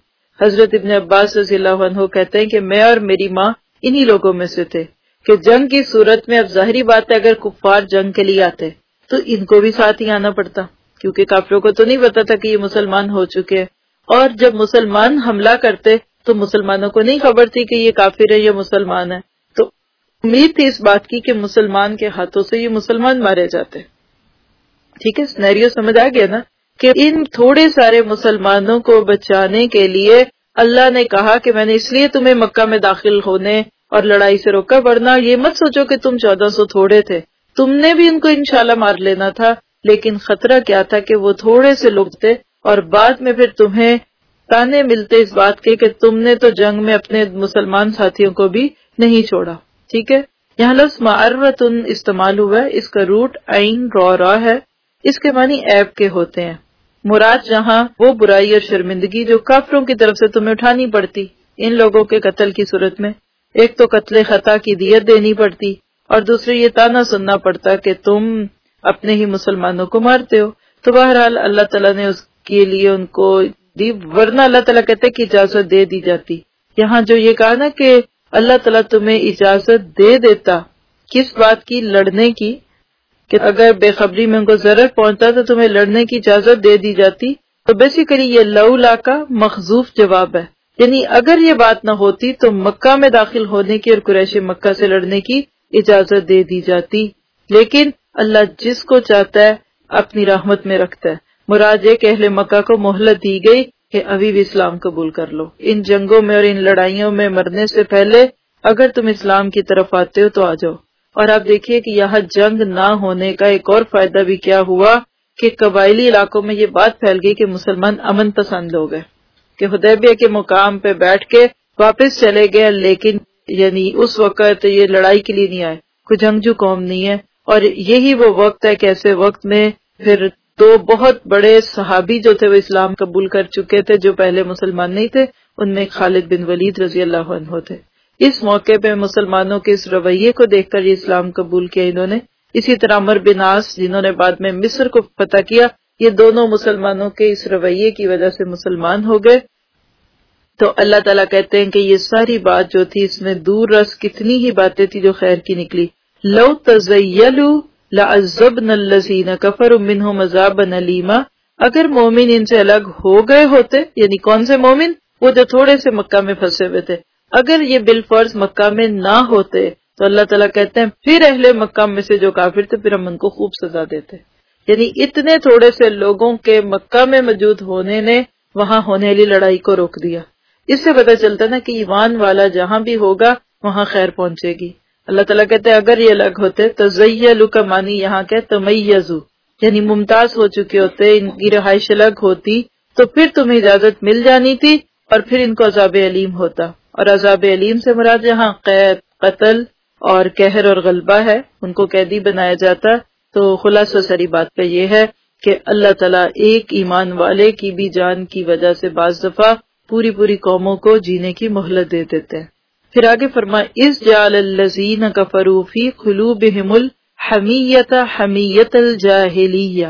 حضرت ابن عباس رضی اللہ عنہ کہتے ہیں کہ میں اور میری ماں انہی لوگوں میں سے تھے کہ جنگ کی صورت میں اب ظاہری بات ہے اگر کفار جنگ کے لیے آتے تو ان کو بھی ساتھ ہی آنا پڑتا، کیونکہ کافروں کو تو نہیں پتا تھا کہ یہ مسلمان ہو چکے ہیں، اور جب مسلمان حملہ کرتے تو مسلمانوں کو نہیں خبر تھی کہ یہ کافر ہے یا مسلمان ہے، تو امید تھی اس بات کی کہ مسلمان کے ہاتھوں سے یہ مسلمان مارے جاتے۔ ٹھیک ہے، سینیریو سمجھ آ گیا نا کہ ان تھوڑے سارے مسلمانوں کو بچانے کے لیے اللہ نے کہا کہ میں نے اس لیے تمہیں مکہ میں داخل ہونے اور لڑائی سے روکا، ورنہ یہ مت سوچو کہ تم 1400 تھوڑے تھے، تم نے بھی ان کو انشاءاللہ مار لینا تھا، لیکن خطرہ کیا تھا کہ وہ تھوڑے سے لوگ تھے اور بعد میں پھر تمہیں تانے ملتے اس بات کے کہ تم نے تو جنگ میں اپنے مسلمان ساتھیوں کو بھی نہیں چھوڑا۔ ٹھیک ہے، یہاں لفظ معرتن استعمال ہوا ہے، اس کا روٹ عین را ہے، اس کے معنی عیب کے ہوتے ہیں۔ مراد جہاں وہ برائی اور شرمندگی جو کافروں کی طرف سے تمہیں اٹھانی پڑتی ان لوگوں کے قتل کی صورت میں، ایک تو قتل خطا کی دیت دینی پڑتی اور دوسرے یہ تانا سننا پڑتا کہ تم اپنے ہی مسلمانوں کو مارتے ہو۔ تو بہرحال اللہ تعالیٰ نے اس کے لیے ان کو دی، ورنہ اللہ تعالیٰ کہتے کہ اجازت دے دی جاتی۔ یہاں جو یہ کہا نا کہ اللہ تعالیٰ تمہیں اجازت دے دیتا، کس بات کی؟ لڑنے کی، کہ اگر بے خبری میں ان کو ضرر پہنچتا تو تمہیں لڑنے کی اجازت دے دی جاتی۔ تو بیسیکلی یہ لولا کا مخذوف جواب ہے، یعنی اگر یہ بات نہ ہوتی تو مکہ میں داخل ہونے کی اور قریش مکہ سے لڑنے کی اجازت دے دی جاتی، لیکن اللہ جس کو چاہتا ہے اپنی رحمت میں رکھتا ہے۔ مراد یہ کہ اہل مکہ کو مہلت دی گئی کہ ابھی بھی اسلام قبول کر لو، ان جنگوں میں اور ان لڑائیوں میں مرنے سے پہلے اگر تم اسلام کی طرف آتے ہو تو آ جاؤ۔ اور آپ دیکھیے کہ یہاں جنگ نہ ہونے کا ایک اور فائدہ بھی کیا ہوا کہ قبائلی علاقوں میں یہ بات پھیل گئی کہ مسلمان امن پسند لوگ ہیں، کہ حدیبیہ کے مقام پہ بیٹھ کے واپس چلے گئے، لیکن یعنی اس وقت یہ لڑائی کے لیے نہیں آئے، کوئی جنگجو قوم نہیں ہے۔ اور یہی وہ وقت ہے کہ ایسے وقت میں پھر دو بہت بڑے صحابی جو تھے وہ اسلام قبول کر چکے تھے جو پہلے مسلمان نہیں تھے، ان میں خالد بن ولید رضی اللہ عنہ تھے۔ اس موقع پہ مسلمانوں کے اس رویے کو دیکھ کر یہ اسلام قبول کیا انہوں نے۔ اسی طرح عمر بن عاص جنہوں نے بعد میں مصر کو فتح کیا، یہ دونوں مسلمانوں کے اس رویے کی وجہ سے مسلمان ہو گئے۔ تو اللہ تعالیٰ کہتے ہیں کہ یہ ساری بات جو تھی اس میں دور رس کتنی ہی باتیں تھی جو خیر کی نکلی۔ لو تزیلوا لعذبنا الذین کفروا منہم عذابا الیما، اگر مومن ان سے الگ ہو گئے ہوتے، یعنی کون سے مومن؟ وہ جو تھوڑے سے مکہ میں پھنسے ہوئے تھے، اگر یہ بالفرض مکہ میں نہ ہوتے تو اللہ تعالیٰ کہتے ہیں پھر اہل مکہ میں سے جو کافر تھے پھر ہم ان کو خوب سزا دیتے۔ یعنی اتنے تھوڑے سے لوگوں کے مکہ میں موجود ہونے نے وہاں ہونے والی لڑائی کو روک دیا۔ اس سے پتہ چلتا نا کہ ایمان والا جہاں بھی ہوگا وہاں خیر پہنچے گی۔ اللہ تعالیٰ کہتے ہیں اگر یہ الگ ہوتے، تزیلوا کا معنی یہاں کہ تمیزوا، یعنی ممتاز ہو چکے ہوتے، ان کی رہائش الگ ہوتی تو پھر تمہیں اجازت مل جانی تھی اور پھر ان کو عذاب علیم ہوتا۔ اور عذاب علیم سے مراد یہاں قید، قتل اور قہر اور غلبہ ہے، ان کو قیدی بنایا جاتا۔ تو خلاصہ ساری بات پہ یہ ہے کہ اللہ تعالیٰ ایک ایمان والے کی بھی جان کی وجہ سے بعض دفعہ پوری پوری قوموں کو جینے کی مہلت دے دیتے ہیں۔ پھر آگے فرمائے اذ جعل الذین کفروا فی قلوبہم الحمیۃ حمیۃ الجاہلیہ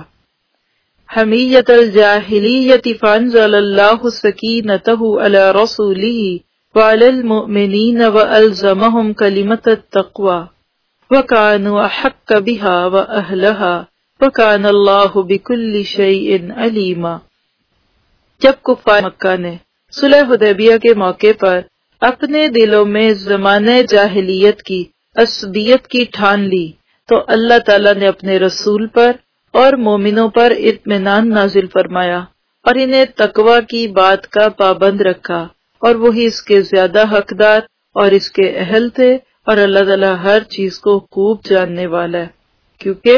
حمیۃ الجاہلیۃ فانزل اللہ سکینتہ علی رسولہ وعلی المؤمنین والزمہم کلمۃ التقوی وکانوا احق بہا واہلہا وکان اللہ بکل شیء علیما۔ جب کفار مکہ نے صلح حدیبیہ کے موقع پر اپنے دلوں میں زمانہ جاہلیت کی عصبیت کی ٹھان لی تو اللہ تعالیٰ نے اپنے رسول پر اور مومنوں پر اطمینان نازل فرمایا اور انہیں تقوی کی بات کا پابند رکھا، اور وہی اس کے زیادہ حقدار اور اس کے اہل تھے، اور اللہ تعالیٰ ہر چیز کو خوب جاننے والا ہے کیونکہ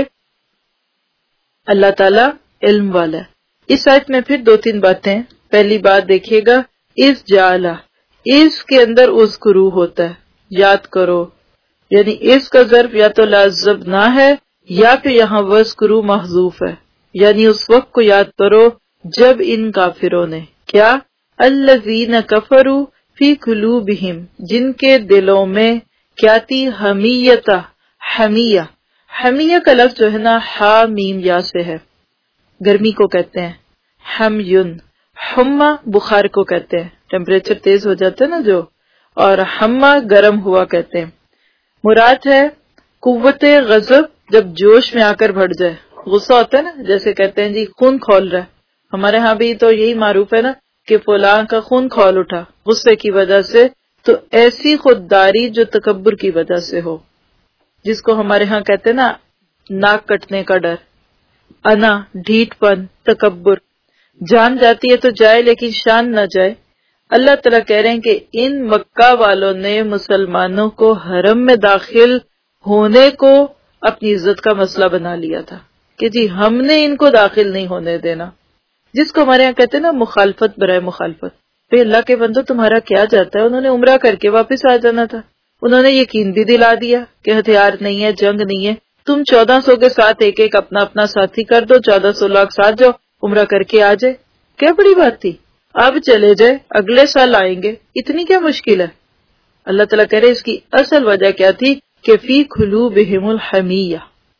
اللہ تعالیٰ علم والا ہے۔ اس آیت میں پھر دو تین باتیں۔ پہلی بات دیکھیے گا، اس جعلہ، اس کے اندر اذکروا ہوتا ہے، یاد کرو، یعنی اس کا ظرف یا تو لازمنا ہے یا پھر یہاں وذکروا محذوف ہے، یعنی اس وقت کو یاد کرو جب ان کافروں نے کیا الذین کفروا فی قلوبہم، جن کے دلوں میں کیا تھی حمیت، حمیہ، حمیہ کا لفظ جو ہے نا ہا میم یا سے ہے، گرمی کو کہتے ہیں حمیون، حما بخار کو کہتے ہیں، ٹیمپریچر تیز ہو جاتا ہے نا جو، اور حما گرم ہوا کہتے ہیں۔ مراد ہے قوت غضب، جب جوش میں آ کر بڑھ جائے، غصہ ہوتا ہے نا، جیسے کہتے ہیں جی خون کھول رہا ہے، ہمارے ہاں بھی تو یہی معروف ہے نا کہ فلاں کا خون کھول اٹھا غصے کی وجہ سے، تو ایسی خودداری جو تکبر کی وجہ سے ہو، جس کو ہمارے ہاں کہتے ہیں نا ناک کٹنے کا ڈر، انا، ڈھیٹ پن، تکبر، جان جاتی ہے تو جائے لیکن شان نہ جائے۔ اللہ تعالیٰ کہہ رہے ہیں کہ ان مکہ والوں نے مسلمانوں کو حرم میں داخل ہونے کو اپنی عزت کا مسئلہ بنا لیا تھا کہ جی ہم نے ان کو داخل نہیں ہونے دینا، جس کو ہمارے یہاں کہتے ہیں نا مخالفت برائے مخالفت۔ پھر اللہ کے بندو تمہارا کیا جاتا ہے، انہوں نے عمرہ کر کے واپس آ جانا تھا، انہوں نے یقین بھی دلا دیا کہ ہتھیار نہیں ہے، جنگ نہیں ہے، تم 1400 کے ساتھ ایک ایک اپنا اپنا ساتھی کر دو، 1400 لاکھ ساتھ جاؤ، عمرہ کر کے آ جائے، کیا بڑی بات تھی، اب چلے جائے اگلے سال آئیں گے، اتنی کیا مشکل ہے۔ اللہ تعالیٰ کہہ رہے اس کی اصل وجہ کیا تھی کہ فی قلوبہم الحمیہ،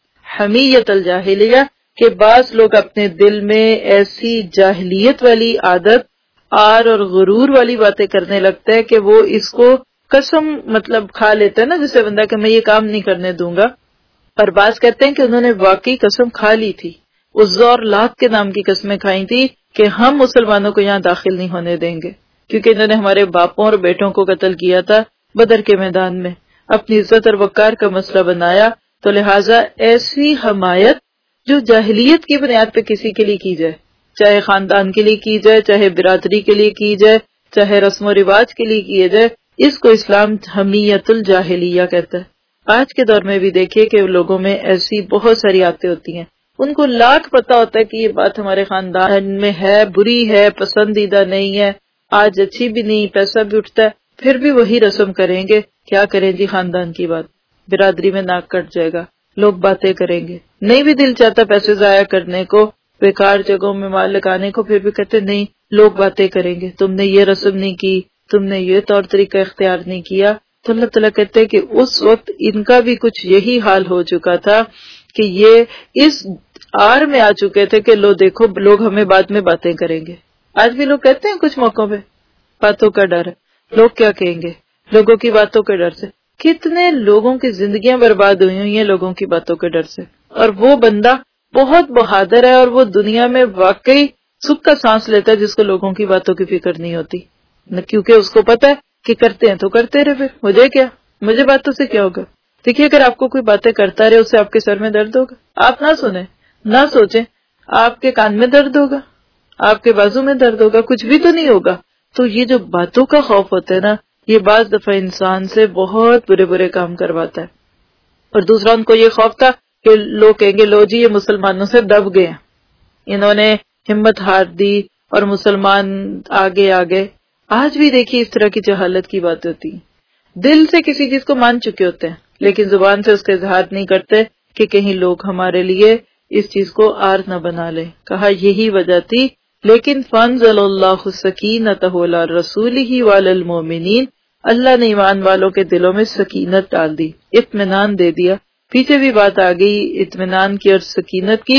حمیت الجاہلیہ، کہ بعض لوگ اپنے دل میں ایسی جاہلیت والی عادت، آر اور غرور والی باتیں کرنے لگتا ہے کہ وہ اس کو قسم مطلب کھا لیتا ہے نا، جسے بندہ کہ میں یہ کام نہیں کرنے دوں گا، اور بعض کہتے ہیں کہ انہوں نے واقعی قسم کھا لی تھی، عزا اور لات کے نام کی قسمیں کھائی تھی کہ ہم مسلمانوں کو یہاں داخل نہیں ہونے دیں گے، کیونکہ انہوں نے ہمارے باپوں اور بیٹوں کو قتل کیا تھا بدر کے میدان میں، اپنی عزت اور وقار کا مسئلہ بنایا، تو لہٰذا ایسی حمایت جو جاہلیت کی بنیاد پہ کسی کے لیے کی جائے، چاہے خاندان کے لیے کی جائے، چاہے برادری کے لیے کی جائے، چاہے رسم و رواج کے لیے کی جائے، اس کو اسلام حمیت الجاہلیہ کہتا ہے۔ آج کے دور میں بھی دیکھیے کہ لوگوں میں ایسی بہت ساری عادتیں ہوتی ہیں، ان کو لاکھ پتا ہوتا ہے کہ یہ بات ہمارے خاندان میں ہے، بری ہے، پسندیدہ نہیں ہے، آج اچھی بھی نہیں، پیسہ بھی اٹھتا ہے، پھر بھی وہی رسم کریں گے۔ کیا کریں جی، خاندان کی بات، برادری میں ناک کٹ جائے گا، لوگ باتیں کریں گے، نہیں بھی دل چاہتا پیسے ضائع کرنے کو، بیکار جگہوں میں مال لگانے کو، پھر بھی کہتے نہیں لوگ باتیں کریں گے، تم نے یہ رسم نہیں کی، تم نے یہ طور طریقہ اختیار نہیں کیا۔ تو اللہ تعالیٰ کہتے ہیں کہ اس وقت ان کا بھی کچھ یہی حال ہو چکا تھا کہ یہ اس آر میں آ چکے تھے کہ لو دیکھو لوگ ہمیں بعد میں باتیں کریں گے۔ آج بھی لوگ کہتے ہیں کچھ موقعوں پہ باتوں کا ڈر ہے، لوگ کیا کہیں گے، لوگوں کی باتوں کے ڈر سے۔ کتنے لوگوں کی زندگیاں برباد ہوئی ہیں لوگوں کی باتوں کے ڈر سے، اور وہ بندہ بہت بہادر ہے اور وہ دنیا میں واقعی سکھ کا سانس لیتا ہے جس کو لوگوں کی باتوں کی فکر نہیں ہوتی، کیونکہ اس کو پتا ہے کہ کرتے ہیں تو کرتے رہے، پھر مجھے کیا، مجھے باتوں سے کیا ہوگا۔ دیکھیے اگر آپ کو کوئی باتیں کرتا رہے اس سے آپ کے سر میں درد ہوگا، آپ نہ سنیں نہ سوچیں، آپ کے کان میں درد ہوگا، آپ کے بازو میں درد ہوگا، کچھ بھی تو نہیں ہوگا۔ تو یہ جو باتوں کا خوف ہوتا ہے نا، یہ بعض دفعہ انسان سے بہت برے برے کام کرواتا ہے۔ اور دوسرا ان کو یہ خوف تھا کہ لوگ کہیں گے لو جی یہ مسلمانوں سے دب گئے ہیں، انہوں نے ہمت ہار دی اور مسلمان آگے آگے۔ آج بھی دیکھیے اس طرح کی جہالت کی بات ہوتی ہے، دل سے کسی چیز کو مان چکے ہوتے ہیں لیکن زبان سے اس کا اظہار نہیں کرتے کہ کہیں لوگ ہمارے لیے اس چیز کو آر نہ بنا لیں۔ کہا یہی وجہ تھی، لیکن فانزل اللہ سکینتہ علی رسولہ وعلی المؤمنین، اللہ نے ایمان والوں کے دلوں میں سکینت ڈال دی، اطمینان دے دیا۔ پیچھے بھی بات آ گئی اطمینان کی اور سکینت کی،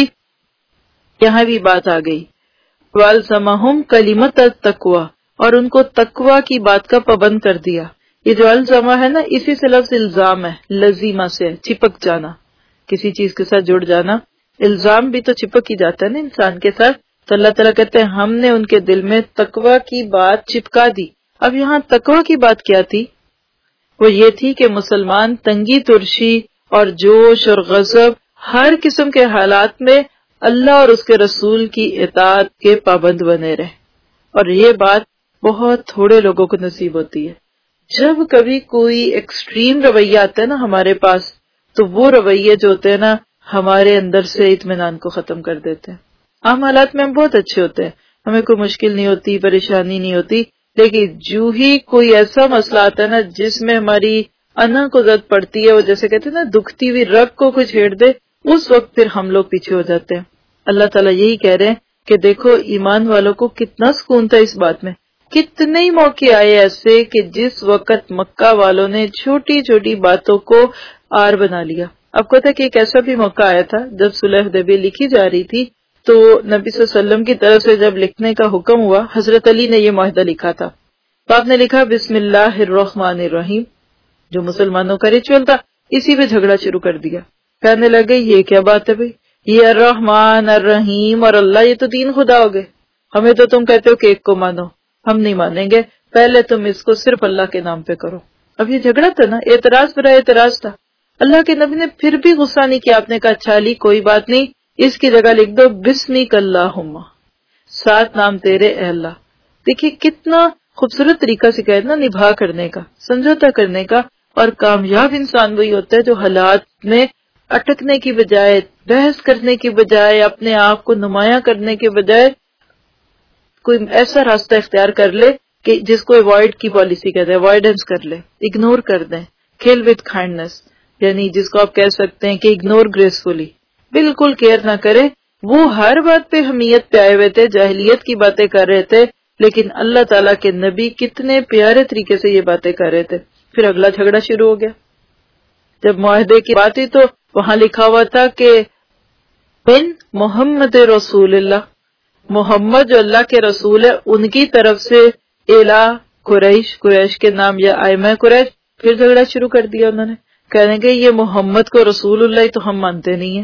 یہاں بھی بات آ گئی۔ والزمہم کلمۃ التقوی، اور ان کو تقوی کی بات کا پابند کر دیا۔ یہ جو الزمہ ہے نا، اسی سے لفظ الزام ہے، لزیمہ سے چپک جانا، کسی چیز کے ساتھ جڑ جانا۔ الزام بھی تو چپک ہی جاتا ہے نا انسان کے ساتھ۔ تو اللہ تعالیٰ کہتے ہیں ہم نے ان کے دل میں تقوی کی بات چپکا دی۔ اب یہاں تقوی کی بات کیا تھی؟ وہ یہ تھی کہ مسلمان تنگی ترشی اور جوش اور غضب ہر قسم کے حالات میں اللہ اور اس کے رسول کی اطاعت کے پابند بنے رہے، اور یہ بات بہت تھوڑے لوگوں کو نصیب ہوتی ہے۔ جب کبھی کوئی ایکسٹریم رویہ آتا ہے نا ہمارے پاس، تو وہ رویے جو ہوتے ہیں نا ہمارے اندر سے اطمینان کو ختم کر دیتے ہیں۔ عام حالات میں ہم بہت اچھے ہوتے ہیں، ہمیں کوئی مشکل نہیں ہوتی، پریشانی نہیں ہوتی، لیکن جو ہی کوئی ایسا مسئلہ آتا ہے نا جس میں ہماری انا کو زد پڑتی ہے، وہ جیسے کہتے ہیں نا دکھتی ہوئی رگ کو کوئی چھیڑ دے، اس وقت پھر ہم لوگ پیچھے ہو جاتے ہیں۔ اللہ تعالیٰ یہی کہہ رہے ہیں کہ دیکھو ایمان والوں کو کتنا سکون تھا اس بات میں۔ کتنے ہی موقع آئے ایسے کہ جس وقت مکہ والوں نے چھوٹی چھوٹی باتوں کو آر بنا لیا۔ آپ کو پتا کہ ایک ایسا بھی موقع آیا تھا جب صلح حدیبیہ لکھی جا رہی تھی تو نبی صلی اللہ علیہ وسلم کی طرف سے جب لکھنے کا حکم ہوا، حضرت علی نے یہ معاہدہ لکھا تھا، تو آپ نے لکھا بسم اللہ الرحمن الرحیم، جو مسلمانوں کا ریچول تھا، اسی پہ جھگڑا شروع کر دیا. کہنے لگے یہ کیا بات ہے بھائی، یہ الرحمن الرحیم اور اللہ، یہ تو تین خدا ہو گئے، ہمیں تو تم کہتے ہو کہ ایک کو مانو، ہم نہیں مانیں گے، پہلے تم اس کو صرف اللہ کے نام پہ کرو. اب یہ جھگڑا تھا نا، اعتراض پر اعتراض تھا. اللہ کے نبی نے پھر بھی غصہ نہیں کیا، آپ نے کہا اچھا علی کوئی بات نہیں، اس کی جگہ لکھ دو بسمک اللہم، 7 نام تیرے اے اللہ. دیکھیے کتنا خوبصورت طریقہ سکھایا نا نبھا کرنے کا، سمجھوتا کرنے کا. اور کامیاب انسان وہی ہوتا ہے جو حالات میں اٹکنے کی بجائے، بحث کرنے کی بجائے، اپنے آپ کو نمایاں کرنے کے بجائے کوئی ایسا راستہ اختیار کر لے کہ جس کو اوائڈ کی پالیسی کہتے ہیں، اوائڈنس کر لے، اگنور کر دیں. کھیل وتھ کائنڈنس، یعنی جس کو آپ کہہ سکتے ہیں کہ اگنور گریسفلی، بالکل کیئر نہ کرے. وہ ہر بات پہ حمیت پہ آئے ہوئے تھے، جاہلیت کی باتیں کر رہے تھے، لیکن اللہ تعالیٰ کے نبی کتنے پیارے طریقے سے یہ باتیں کر رہے تھے. پھر اگلا جھگڑا شروع ہو گیا. جب معاہدے کی بات ہوئی تو وہاں لکھا ہوا تھا کہ من محمد رسول اللہ، محمد جو اللہ کے رسول ہے ان کی طرف سے الا قریش، قریش کے نام یا ائمہ قریش. پھر جھگڑا شروع کر دیا انہوں نے، کہنے کہ یہ محمد کو رسول اللہ تو ہم مانتے نہیں ہیں،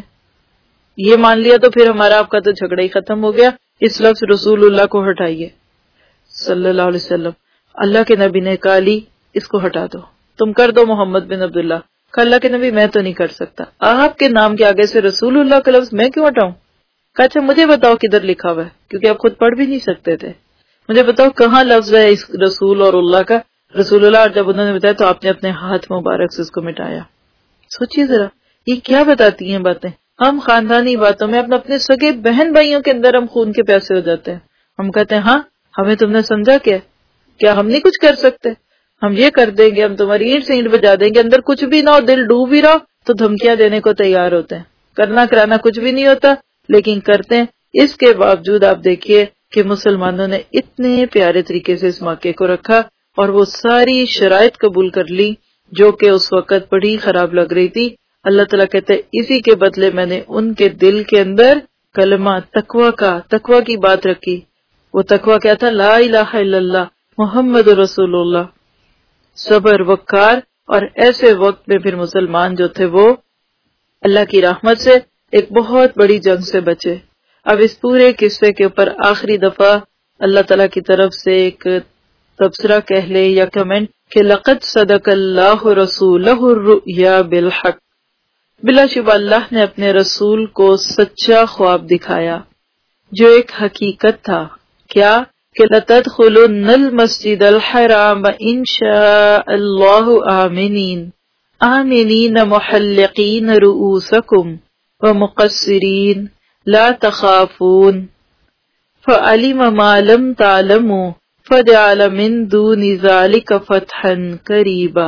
یہ مان لیا تو پھر ہمارا آپ کا تو جھگڑا ہی ختم ہو گیا، اس لفظ رسول اللہ کو ہٹائیے صلی اللہ علیہ وسلم. اللہ کے نبی نے کہا علی اس کو ہٹا دو، تم کر دو محمد بن عبداللہ. کہا اللہ کے نبی میں تو نہیں کر سکتا، آپ کے نام کے آگے سے رسول اللہ کا لفظ میں کیوں ہٹاؤں. کہا اچھا مجھے بتاؤ کدھر لکھا ہوا ہے، کیونکہ آپ خود پڑھ بھی نہیں سکتے تھے. مجھے بتاؤ کہاں لفظ ہے اس رسول اور اللہ کا، رسول اللہ. اور جب انہوں نے بتایا تو آپ نے اپنے ہاتھ مبارک سے اس کو مٹایا. سوچیے ذرا یہ کیا بتاتی ہیں باتیں. ہم خاندانی باتوں میں اپنے سگے بہن بھائیوں کے اندر ہم خون کے پیاسے ہو جاتے ہیں. ہم کہتے ہیں ہاں ہمیں تم نے سمجھا کیا ہم نہیں کچھ کر سکتے، ہم یہ کر دیں گے، ہم تمہاری اینٹ سے اینٹ بجا دیں گے. اندر کچھ بھی نہ ہو، دل ڈوب بھی رہا تو دھمکیاں دینے کو تیار ہوتے ہیں. کرنا کرانا کچھ بھی نہیں ہوتا لیکن کرتے ہیں. اس کے باوجود آپ دیکھیے کہ مسلمانوں نے اتنے پیارے طریقے سے اس موقع کو رکھا اور وہ ساری شرائط قبول کر لی جو کہ اس وقت بڑی خراب لگ رہی تھی. اللہ تعالیٰ کہتے ہیں اسی کے بدلے میں نے ان کے دل کے اندر کلمہ تقوی کی بات رکھی. وہ تقوی کیا تھا؟ لا الہ الا اللہ محمد رسول اللہ. صبر، وقار. اور ایسے وقت میں پھر مسلمان جو تھے وہ اللہ کی رحمت سے ایک بہت بڑی جنگ سے بچے. اب اس پورے قصے کے اوپر آخری دفعہ اللہ تعالیٰ کی طرف سے ایک تبصرہ کہہ لے یا کمنٹ کہ لقد صدق اللہ رسولہ الرؤیا بالحق، بلا شبہ اللہ نے اپنے رسول کو سچا خواب دکھایا جو ایک حقیقت تھا. کیا کہ لتدخلن المسجد الحرام ان شاء اللہ آمنین محلقین رؤوسکم ومقصرین لا تخافون فعلم ما لم تعلموا فجعل من دون ذلك فتحا قریبا.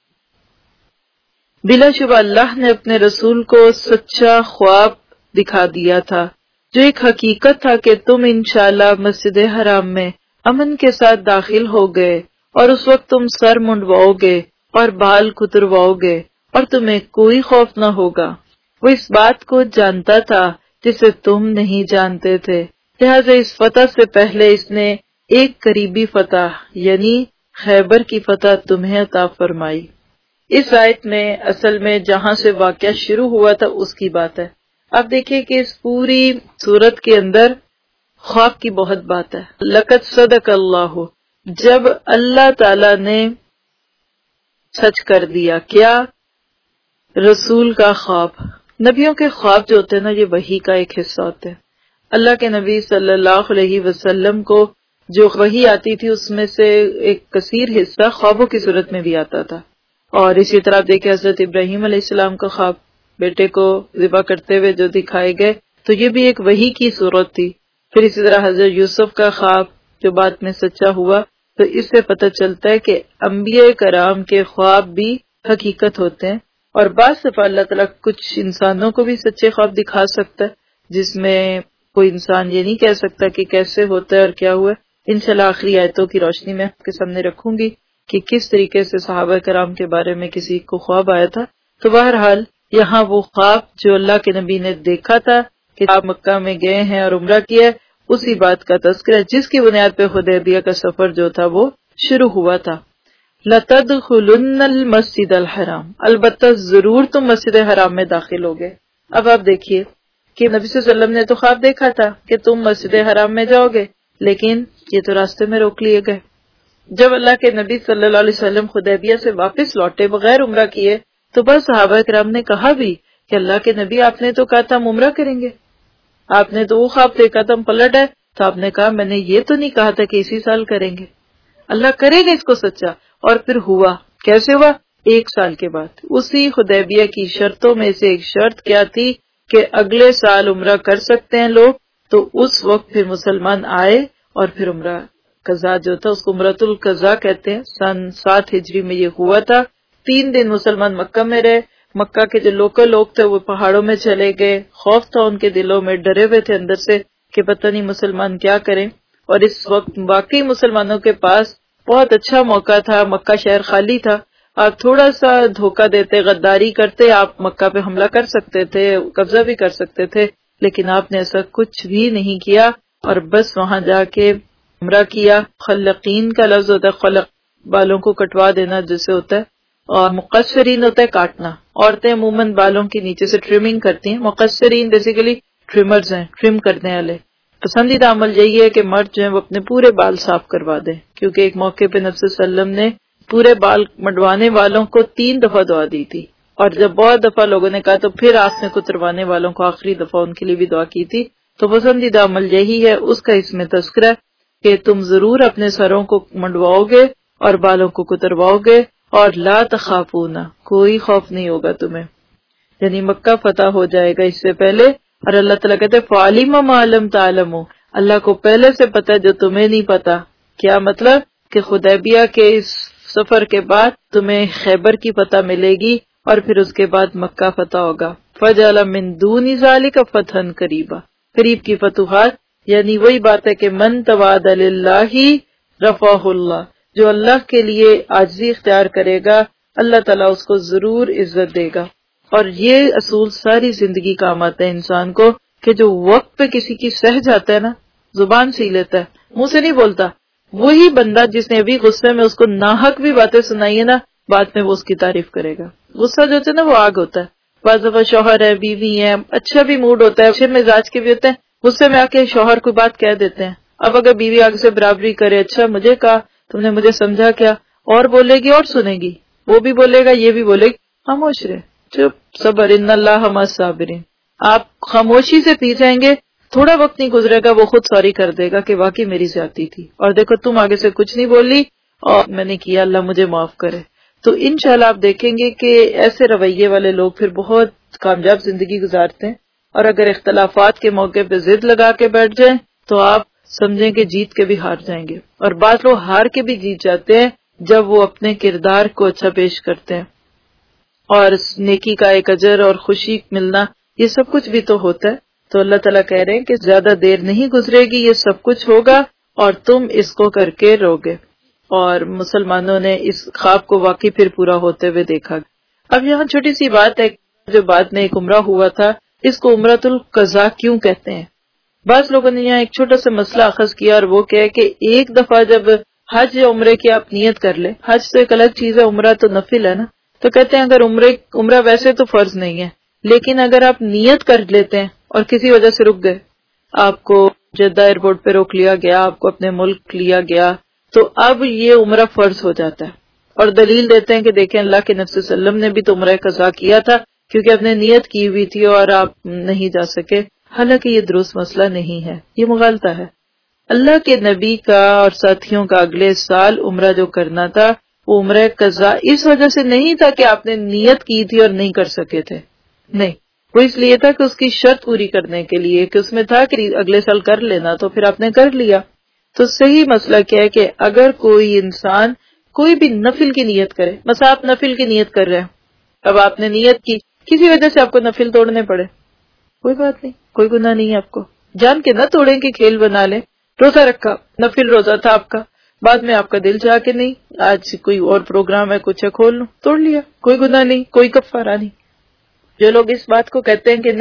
بلا شبہ اللہ نے اپنے رسول کو سچا خواب دکھا دیا تھا جو ایک حقیقت تھا کہ تم انشاءاللہ مسجد حرام میں امن کے ساتھ داخل ہو گئے اور اس وقت تم سر منڈواؤ گے اور بال کترواؤ گے اور تمہیں کوئی خوف نہ ہوگا. وہ اس بات کو جانتا تھا جسے تم نہیں جانتے تھے، لہٰذا اس فتح سے پہلے اس نے ایک قریبی فتح یعنی خیبر کی فتح تمہیں عطا فرمائی. اس آیت میں اصل میں جہاں سے واقعہ شروع ہوا تھا اس کی بات ہے. آپ دیکھیے کہ اس پوری سورت کے اندر خواب کی بہت بات ہے. لقد صدق اللہ، جب اللہ تعالی نے سچ کر دیا کیا؟ رسول کا خواب. نبیوں کے خواب جو ہوتے ہیں نا یہ وحی کا ایک حصہ ہوتے ہیں. اللہ کے نبی صلی اللہ علیہ وسلم کو جو وحی آتی تھی اس میں سے ایک کثیر حصہ خوابوں کی صورت میں بھی آتا تھا. اور اسی طرح دیکھیں حضرت ابراہیم علیہ السلام کا خواب، بیٹے کو ذبح کرتے ہوئے جو دکھائے گئے تو یہ بھی ایک وحی کی صورت تھی. پھر اسی طرح حضرت یوسف کا خواب جو بعد میں سچا ہوا. تو اس سے پتہ چلتا ہے کہ انبیاء کرام کے خواب بھی حقیقت ہوتے ہیں. اور بعض دفعہ اللہ تعالیٰ کچھ انسانوں کو بھی سچے خواب دکھا سکتا ہے جس میں کوئی انسان یہ نہیں کہہ سکتا کہ کیسے ہوتا ہے اور کیا ہوا ہے. انشاءاللہ آخری آیتوں کی روشنی میں آپ کے سامنے رکھوں گی کہ کس طریقے سے صحابہ کرام کے بارے میں کسی کو خواب آیا تھا. تو بہرحال یہاں وہ خواب جو اللہ کے نبی نے دیکھا تھا کہ آپ مکہ میں گئے ہیں اور عمرہ کیا ہے، اسی بات کا تذکرہ جس کی بنیاد پہ حدیبیہ کا سفر جو تھا وہ شروع ہوا تھا۔ لَتَدْخُلُنَّ الْمَسْجِدَ الْحَرَامَ، البتہ ضرور تم مسجد حرام میں داخل ہوگے۔ اب آپ دیکھیے کہ نبی صلی اللہ علیہ وسلم نے تو خواب دیکھا تھا کہ تم مسجد حرام میں جاؤ گے، لیکن یہ تو راستے میں روک لیے گئے۔ جب اللہ کے نبی صلی اللہ علیہ وسلم حدیبیہ سے واپس لوٹے بغیر عمرہ کیے تو بس صحابہ کرام نے کہا بھی کہ اللہ کے نبی آپ نے تو کہا تھا ہم عمرہ کریں گے، آپ نے تو وہ خواب دیکھا تھا ہم پلٹ آئے، تو آپ نے کہا میں نے یہ تو نہیں کہا تھا کہ اسی سال کریں گے، اللہ کرے گا اس کو سچا۔ اور پھر ہوا، کیسے ہوا؟ 1 سال کے بعد۔ اسی حدیبیہ کی شرطوں میں سے ایک شرط کیا تھی کہ اگلے سال عمرہ کر سکتے ہیں لوگ، تو اس وقت پھر مسلمان آئے اور پھر عمرہ قضا جو تھا اس کو عمرۃ القضا کہتے ہیں، سن 7 ہجری میں یہ ہوا تھا۔ 3 دن مسلمان مکہ میں رہے، مکہ کے جو لوکل لوگ تھے وہ پہاڑوں میں چلے گئے، خوف تھا ان کے دلوں میں، ڈرے ہوئے تھے اندر سے کہ پتہ نہیں مسلمان کیا کریں۔ اور اس وقت واقعی مسلمانوں کے پاس بہت اچھا موقع تھا، مکہ شہر خالی تھا، آپ تھوڑا سا دھوکہ دیتے، غداری کرتے، آپ مکہ پہ حملہ کر سکتے تھے، قبضہ بھی کر سکتے تھے، لیکن آپ نے ایسا کچھ بھی نہیں کیا اور بس وہاں جا کے عمرہ کیا۔ خلقین کا لفظ ہوتا ہے، خلق بالوں کو کٹوا دینا جیسے ہوتا ہے، اور مقصرین ہوتا ہے کاٹنا۔ عورتیں عموماً بالوں کے نیچے سے ٹرمنگ کرتی ہیں، مقصرین بیسیکلی ٹرمرز ہیں، ٹرم کرنے والے۔ پسندیدہ عمل یہی ہے کہ مرد جو ہیں وہ اپنے پورے بال صاف کروا دیں، کیونکہ ایک موقع پہ نبی صلی اللہ علیہ وسلم نے پورے بال منڈوانے والوں کو 3 دفعہ دعا دی تھی، اور جب بہت دفعہ لوگوں نے کہا تو پھر آپ نے کتروانے والوں کو آخری دفعہ ان کے لیے بھی دعا کی تھی۔ تو پسندیدہ عمل یہی ہے، اس کا اس میں تذکرہ کہ تم ضرور اپنے سروں کو منڈواؤ گے اور بالوں کو کترواؤ گے، اور لا تخافون، کوئی خوف نہیں ہوگا تمہیں، یعنی مکہ فتح ہو جائے گا اس سے پہلے۔ اور اللہ تعالیٰ کہتے ہیں فَعَلِمَ مَا لَمْ تَعْلَمُوا، اللہ کو پہلے سے پتہ جو تمہیں نہیں پتا۔ کیا مطلب؟ کہ حدیبیہ کے اس سفر کے بعد تمہیں خیبر کی فتح ملے گی اور پھر اس کے بعد مکہ فتح ہوگا۔ فَجَعَلَ مِن دُونِ ذَلِكَ فَتْحًا قَرِيبًا، قریب کی فتوحات، یعنی وہی بات ہے کہ من تواضع للہ رفعہ اللہ، جو اللہ کے لیے عاجزی اختیار کرے گا اللہ تعالیٰ اس کو ضرور عزت دے گا۔ اور یہ اصول ساری زندگی کام آتا ہے انسان کو، کہ جو وقت پہ کسی کی سہ جاتا ہے نا، زبان سی لیتا ہے، منہ سے نہیں بولتا، وہی بندہ جس نے ابھی غصے میں اس کو ناحق بھی باتیں سنائی ہے نا، بعد میں وہ اس کی تعریف کرے گا۔ غصہ جو ہوتا ہے نا وہ آگ ہوتا ہے، بعض دفعہ شوہر ہے، بیوی ہے، اچھا بھی موڈ ہوتا ہے، اچھے مزاج کے بھی ہوتے ہیں، غصے میں آ کے شوہر کوئی بات کہہ دیتے ہیں۔ اب اگر بیوی آگے سے برابری کرے، اچھا مجھے کہا، تم نے مجھے سمجھا کیا، اور بولے گی اور سنے گی، وہ بھی بولے گا یہ بھی بولے گی، خاموش رہے، چپ، صبر، ان اللہ مع الصابرین۔ آپ خاموشی سے پی جائیں گے، تھوڑا وقت نہیں گزرے گا وہ خود سوری کر دے گا کہ واقعی میری زیادتی تھی، اور دیکھو تم آگے سے کچھ نہیں بولی اور میں نے کیا، اللہ مجھے معاف کرے۔ تو انشاءاللہ آپ دیکھیں گے کہ ایسے رویے والے لوگ پھر بہت کامیاب زندگی گزارتے ہیں، اور اگر اختلافات کے موقع پہ ضد لگا کے بیٹھ جائیں تو آپ سمجھیں کہ جیت کے بھی ہار جائیں گے، اور بعض لوگ ہار کے بھی جیت جاتے ہیں جب وہ اپنے کردار کو اچھا پیش کرتے ہیں، اور نیکی کا ایک اجر اور خوشی ملنا یہ سب کچھ بھی تو ہوتا ہے۔ تو اللہ تعالیٰ کہہ رہے ہیں کہ زیادہ دیر نہیں گزرے گی، یہ سب کچھ ہوگا اور تم اس کو کر کے روگے۔ اور مسلمانوں نے اس خواب کو واقعی پھر پورا ہوتے ہوئے دیکھا۔ اب یہاں چھوٹی سی بات ہے، جو بعد میں ایک عمرہ ہوا تھا، اس کو عمرۃ القضا کیوں کہتے ہیں؟ بعض لوگوں نے یہاں ایک چھوٹا سا مسئلہ اخذ کیا، اور وہ کیا ہے کہ ایک دفعہ جب حج یا عمرے کی آپ نیت کر لیں، حج تو ایک الگ چیز ہے، عمرہ تو نفل ہے نا، تو کہتے ہیں اگر عمرہ ویسے تو فرض نہیں ہے، لیکن اگر آپ نیت کر لیتے ہیں اور کسی وجہ سے رک گئے، آپ کو جدہ ایئرپورٹ پہ روک لیا گیا، آپ کو اپنے ملک لیا گیا، تو اب یہ عمرہ فرض ہو جاتا ہے۔ اور دلیل دیتے ہیں کہ دیکھیں اللہ کے نبی صلی اللہ علیہ وسلم نے بھی تو عمرہ قضا کیا تھا، کیونکہ آپ نے نیت کی ہوئی تھی اور آپ نہیں جا سکے۔ حالانکہ یہ درست مسئلہ نہیں ہے، یہ مغالطہ ہے۔ اللہ کے نبی کا اور ساتھیوں کا اگلے سال عمرہ جو کرنا تھا وہ عمرہ قضا اس وجہ سے نہیں تھا کہ آپ نے نیت کی تھی اور نہیں کر سکے تھے، نہیں، وہ اس لیے تھا کہ اس کی شرط پوری کرنے کے لیے، کہ اس میں تھا کہ اگلے سال کر لینا، تو پھر آپ نے کر لیا۔ تو صحیح مسئلہ کیا ہے کہ اگر کوئی انسان کوئی بھی نفل کی نیت کرے، مثلا آپ نفل کی نیت کر رہے ہیں، اب آپ نے نیت کی، کسی وجہ سے آپ کو نفل توڑنے پڑے، کوئی بات نہیں، کوئی گناہ نہیں ہے، آپ کو جان کے نہ توڑیں کہ کھیل بنا لیں۔ روزہ رکھا، نفل روزہ تھا آپ کا، بعد میں آپ کا دل چاہ کے نہیں آج کوئی اور پروگرام ہے کچھ ہے کھول لوں، توڑ لیا، کوئی گناہ نہیں، کوئی کفارہ نہیں۔ جو لوگ اس بات کو کہتے ہیں کہ نہیں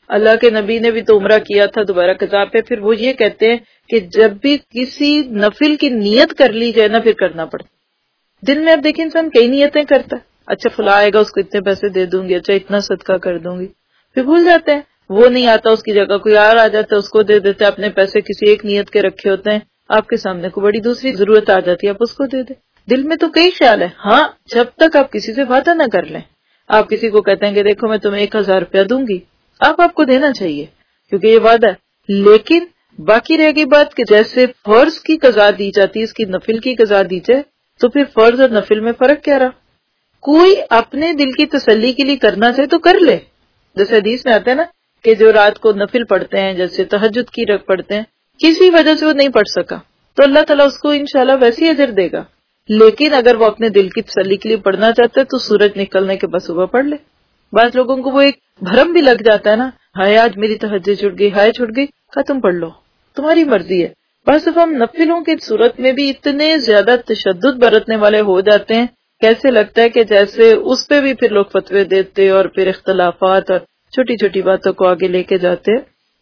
اللہ کے نبی نے بھی تو عمرہ کیا تھا دوبارہ قضا پہ. پھر وہ یہ کہتے ہیں کہ جب بھی کسی نفل کی نیت کر لی جائے نا پھر کرنا پڑتا. دن میں اب دیکھیں انسان کئی نیتیں کرتا ہے. اچھا فلاں آئے گا اس کو اتنے پیسے دے دوں گی, اچھا اتنا صدقہ کر دوں گی, پھر بھول جاتے ہیں. وہ نہیں آتا اس کی جگہ کوئی اور آ جاتا ہے, اس کو دے دیتے. اپنے پیسے کسی ایک نیت کے رکھے ہوتے ہیں, آپ کے سامنے کو بڑی دوسری ضرورت آ جاتی ہے, آپ اس کو دے دیں. دل میں تو کئی خیال ہے. ہاں جب تک آپ کسی سے وعدہ نہ کر لیں. آپ کسی کو کہتے ہیں کہ دیکھو میں تمہیں 1000 روپیہ دوں گی, آپ کو دینا چاہیے کیونکہ یہ وعدہ ہے. لیکن باقی رہ گئی بات کہ جیسے فرض کی قضا دی جاتی ہے اس کی نفل کی قضا دی جائے, تو پھر فرض اور نفل میں فرق کیا رہا؟ کوئی اپنے دل کی تسلی کے لیے کرنا چاہے تو کر لے. جیسے حدیث میں آتا ہے نا کہ جو رات کو نفل پڑھتے ہیں, جیسے تہجد کی رات پڑھتے ہیں, کسی وجہ سے وہ نہیں پڑھ سکا تو اللہ تعالیٰ اس کو انشاءاللہ ویسی اجر دے گا. لیکن اگر وہ اپنے دل کی تسلی کے لیے پڑھنا چاہتا ہے تو سورج نکلنے کے بعد صبح پڑھ لے. بعض لوگوں کو وہ ایک بھرم بھی لگ جاتا ہے نا, ہائے آج میری تہجد چھوٹ گئی, ہائے چھوٹ گئی. کہا تم پڑھ لو, تمہاری مرضی ہے. بس اب ہم نفلوں کی صورت میں بھی اتنے زیادہ تشدد برتنے والے ہو جاتے ہیں, کیسے لگتا ہے کہ جیسے اس پہ بھی پھر لوگ فتوے دیتے اور پھر اختلافات اور چھوٹی چھوٹی باتوں کو آگے لے کے جاتے.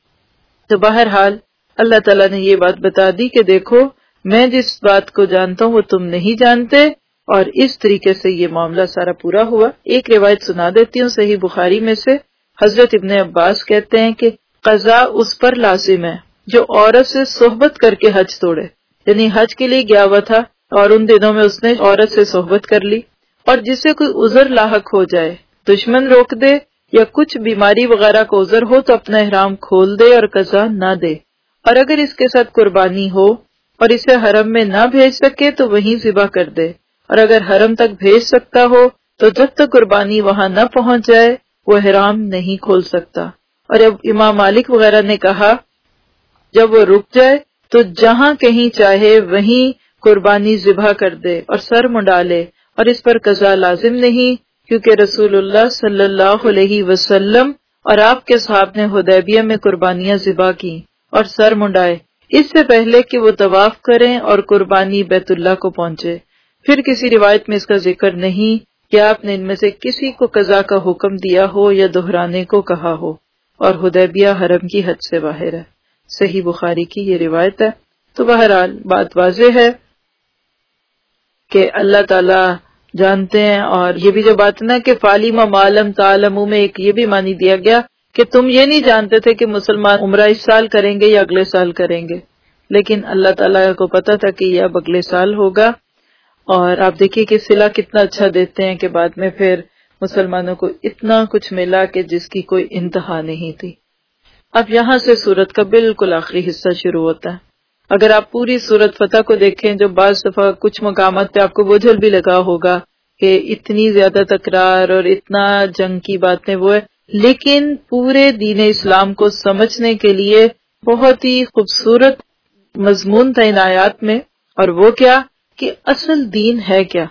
تو بہرحال اللہ تعالیٰ نے یہ بات بتا دی کہ دیکھو میں جس بات کو جانتا ہوں وہ تم نہیں جانتے, اور اس طریقے سے یہ معاملہ سارا پورا ہوا. ایک روایت سنا دیتی ہوں صحیح بخاری میں سے. حضرت ابن عباس کہتے ہیں کہ قضا اس پر لازم ہے جو عورت سے صحبت کر کے حج توڑے. یعنی حج کے لیے گیا ہوا تھا اور ان دنوں میں اس نے عورت سے صحبت کر لی, اور جس سے کوئی عذر لاحق ہو جائے, دشمن روک دے یا کچھ بیماری وغیرہ کو عذر ہو تو اپنا احرام کھول دے اور قضا نہ دے. اور اگر اس کے ساتھ قربانی ہو اور اسے حرم میں نہ بھیج سکے تو وہیں ذبح کر دے, اور اگر حرم تک بھیج سکتا ہو تو جب تک قربانی وہاں نہ پہنچ جائے وہ احرام نہیں کھول سکتا. اور اب امام مالک وغیرہ نے کہا جب وہ رک جائے تو جہاں کہیں چاہے وہیں قربانی ذبح کر دے اور سر منڈا لے, اور اس پر قضا لازم نہیں کیونکہ رسول اللہ صلی اللہ علیہ وسلم اور آپ کے صحابہ نے حدیبیہ میں قربانیاں ذبح کی اور سر منڈائے اس سے پہلے کہ وہ طواف کریں اور قربانی بیت اللہ کو پہنچے. پھر کسی روایت میں اس کا ذکر نہیں کہ آپ نے ان میں سے کسی کو قضا کا حکم دیا ہو یا دہرانے کو کہا ہو, اور حدیبیہ حرم کی حد سے باہر ہے. صحیح بخاری کی یہ روایت ہے. تو بہرحال بات واضح ہے کہ اللہ تعالی جانتے ہیں. اور یہ بھی جو بات نا کہ فالم معلم تعلموا میں ایک یہ بھی معنی دیا گیا کہ تم یہ نہیں جانتے تھے کہ مسلمان عمرہ اس سال کریں گے یا اگلے سال کریں گے, لیکن اللہ تعالیٰ کو پتا تھا کہ یہ اب اگلے سال ہوگا. اور آپ دیکھیے کہ صلہ کتنا اچھا دیتے ہیں کہ بعد میں پھر مسلمانوں کو اتنا کچھ ملا کہ جس کی کوئی انتہا نہیں تھی. اب یہاں سے سورت کا بالکل آخری حصہ شروع ہوتا ہے. اگر آپ پوری سورت فتح کو دیکھیں جو بعض دفعہ کچھ مقامات پہ آپ کو بوجھل بھی لگا ہوگا کہ اتنی زیادہ تکرار اور اتنا جنگ کی باتیں وہ ہے, لیکن پورے دین اسلام کو سمجھنے کے لیے بہت ہی خوبصورت مضمون تھا ان آیات میں. اور وہ کیا کہ اصل دین ہے کیا.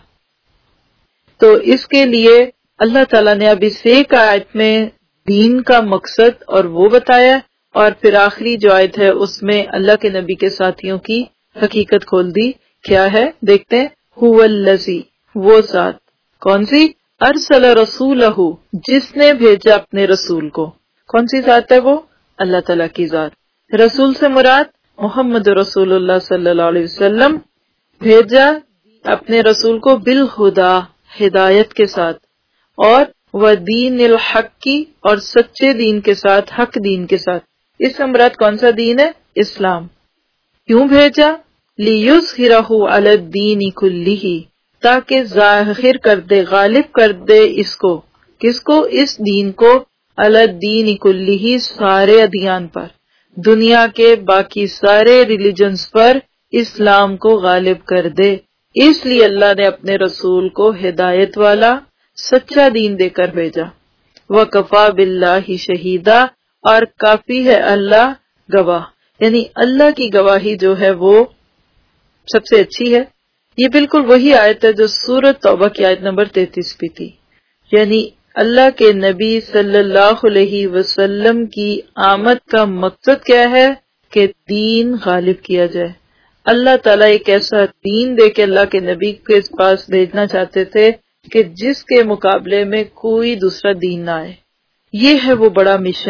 تو اس کے لیے اللہ تعالیٰ نے اب اس ایک آیت میں دین کا مقصد اور وہ بتایا, اور پھر آخری جو آیت ہے اس میں اللہ کے نبی کے ساتھیوں کی حقیقت کھول دی. کیا ہے دیکھتے ہیں. هو الذی, وہ ذات, کون سی؟ ارسل رسولہ, جس نے بھیجا اپنے رسول کو. کون سی ذات ہے وہ؟ اللہ تعالیٰ کی ذات. رسول سے مراد محمد رسول اللہ صلی اللہ علیہ وسلم. بھیجا اپنے رسول کو بالہدا, ہدایت کے ساتھ, اور ودین الحق کی, اور سچے دین کے ساتھ, حق دین کے ساتھ. اس سے مراد کون سا دین ہے؟ اسلام. کیوں بھیجا؟ لیظہرہ علی الدین کلہ, تاکہ ظاہر کر دے, غالب کر دے اس کو. کس کو؟ اس دین کو. علی الدین کلہ, سارے ادیان پر, دنیا کے باقی سارے ریلیجنز پر اسلام کو غالب کر دے. اس لیے اللہ نے اپنے رسول کو ہدایت والا سچا دین دے کر بھیجا. وَكَفَى بِاللَّهِ شَهِيدًا, اور کافی ہے اللہ گواہ. یعنی اللہ کی گواہی جو ہے وہ سب سے اچھی ہے. یہ بالکل وہی آیت ہے جو سورۃ توبہ کی آیت نمبر 33 بھی تھی. یعنی اللہ کے نبی صلی اللہ علیہ وسلم کی آمد کا مقصد کیا ہے کہ دین غالب کیا جائے. اللہ تعالیٰ ایک ایسا دین دے کے اللہ کے نبی کے پاس بھیجنا چاہتے تھے کہ جس کے مقابلے میں کوئی دوسرا دین نہ آئے. یہ ہے وہ بڑا مشن,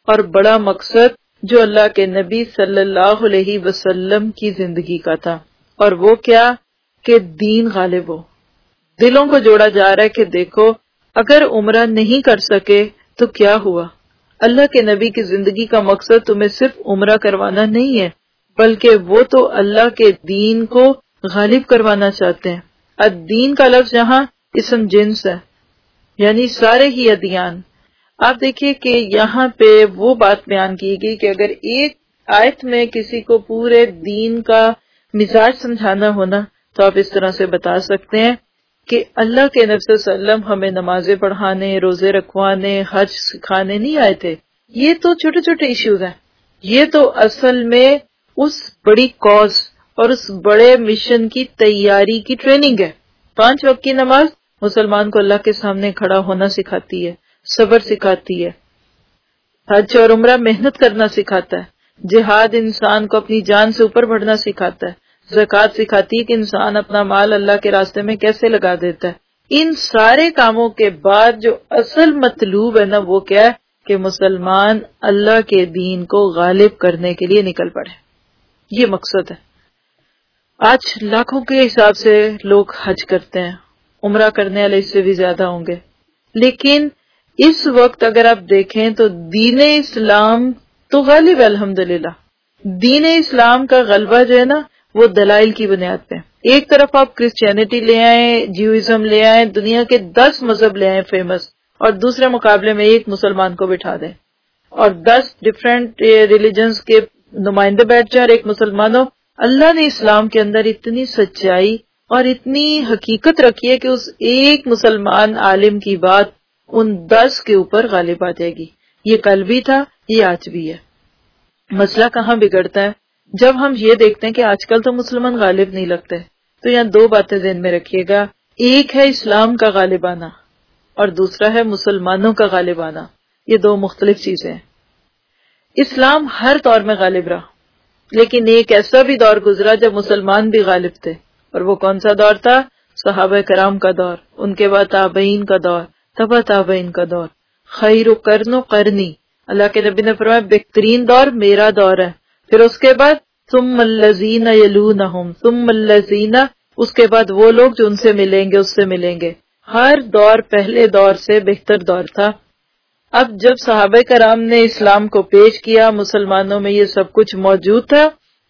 اور بڑا مقصد جو اللہ کے نبی صلی اللہ علیہ وسلم کی زندگی کا تھا، اور وہ کیا کہ دین غالب ہو۔ دلوں کو جوڑا جا رہا ہے کہ دیکھو اگر عمرہ نہیں کر سکے تو کیا ہوا، اللہ کے نبی کی زندگی کا مقصد تمہیں صرف عمرہ کروانا نہیں ہے، بلکہ وہ تو اللہ کے دین کو غالب کروانا چاہتے ہیں۔ الدین کا لفظ یہاں اسم جنس ہے، یعنی سارے ہی ادیان۔ آپ دیکھیے کہ یہاں پہ وہ بات بیان کی گئی کہ اگر ایک آیت میں کسی کو پورے دین کا مزاج سمجھانا ہونا تو آپ اس طرح سے بتا سکتے ہیں کہ اللہ کے نبی صلی اللہ علیہ وسلم ہمیں نمازیں پڑھانے، روزے رکھوانے، حج سکھانے نہیں آئے تھے۔ یہ تو چھوٹے چھوٹے ایشوز ہیں، یہ تو اصل میں اس بڑی کاز اور اس بڑے مشن کی تیاری کی ٹریننگ ہے۔ 5 وقت کی نماز مسلمان کو اللہ کے سامنے کھڑا ہونا سکھاتی ہے، صبر سکھاتی ہے۔ حج اور عمرہ محنت کرنا سکھاتا ہے۔ جہاد انسان کو اپنی جان سے اوپر بڑھنا سکھاتا ہے۔ زکوٰۃ سکھاتی ہے کہ انسان اپنا مال اللہ کے راستے میں کیسے لگا دیتا ہے۔ ان سارے کاموں کے بعد جو اصل مطلوب ہے نا وہ کیا ہے کہ مسلمان اللہ کے دین کو غالب کرنے کے لیے نکل پڑے۔ یہ مقصد ہے۔ آج لاکھوں کے حساب سے لوگ حج کرتے ہیں، عمرہ کرنے والے اس سے بھی زیادہ ہوں گے، لیکن اس وقت اگر آپ دیکھیں تو دین اسلام تو غالب ہے الحمدللہ۔ دین اسلام کا غلبہ جو ہے نا وہ دلائل کی بنیاد پہ۔ ایک طرف آپ کرسچینٹی لے آئیں، جیوازم لے آئیں، دنیا کے 10 مذہب لے آئیں فیمس، اور دوسرے مقابلے میں ایک مسلمان کو بٹھا دیں، اور 10 ڈفرینٹ ریلیجنز کے نمائندے بیٹھ جائیں اور ایک مسلمان ہو۔ اللہ نے اسلام کے اندر اتنی سچائی اور اتنی حقیقت رکھی ہے کہ اس ایک مسلمان عالم کی بات ان 10 کے اوپر غالب آ جائے گی۔ یہ کل بھی تھا، یہ آج بھی ہے۔ مسئلہ کہاں بگڑتا ہے؟ جب ہم یہ دیکھتے ہیں کہ آج کل تو مسلمان غالب نہیں لگتے، تو یہاں 2 باتیں ذہن میں رکھیے گا۔ ایک ہے اسلام کا غالب آنا اور دوسرا ہے مسلمانوں کا غالب آنا۔ یہ 2 مختلف چیزیں ہیں۔ اسلام ہر دور میں غالب رہا، لیکن ایک ایسا بھی دور گزرا جب مسلمان بھی غالب تھے، اور وہ کون سا دور تھا؟ صحابہ کرام کا دور، ان کے بعد تابعین کا دور، تبع تابعین کا دور۔ خیر قرن و قرنی، اللہ کے نبی نے فرمایا بہترین دور میرا دور ہے۔ پھر اس کے بعد ثم الذین یلونہم، ثم الذین، اس کے بعد وہ لوگ جو ان سے ملیں گے، اس سے ملیں گے۔ ہر دور پہلے دور سے بہتر دور تھا۔ اب جب صحابہ کرام نے اسلام کو پیش کیا، مسلمانوں میں یہ سب کچھ موجود تھا،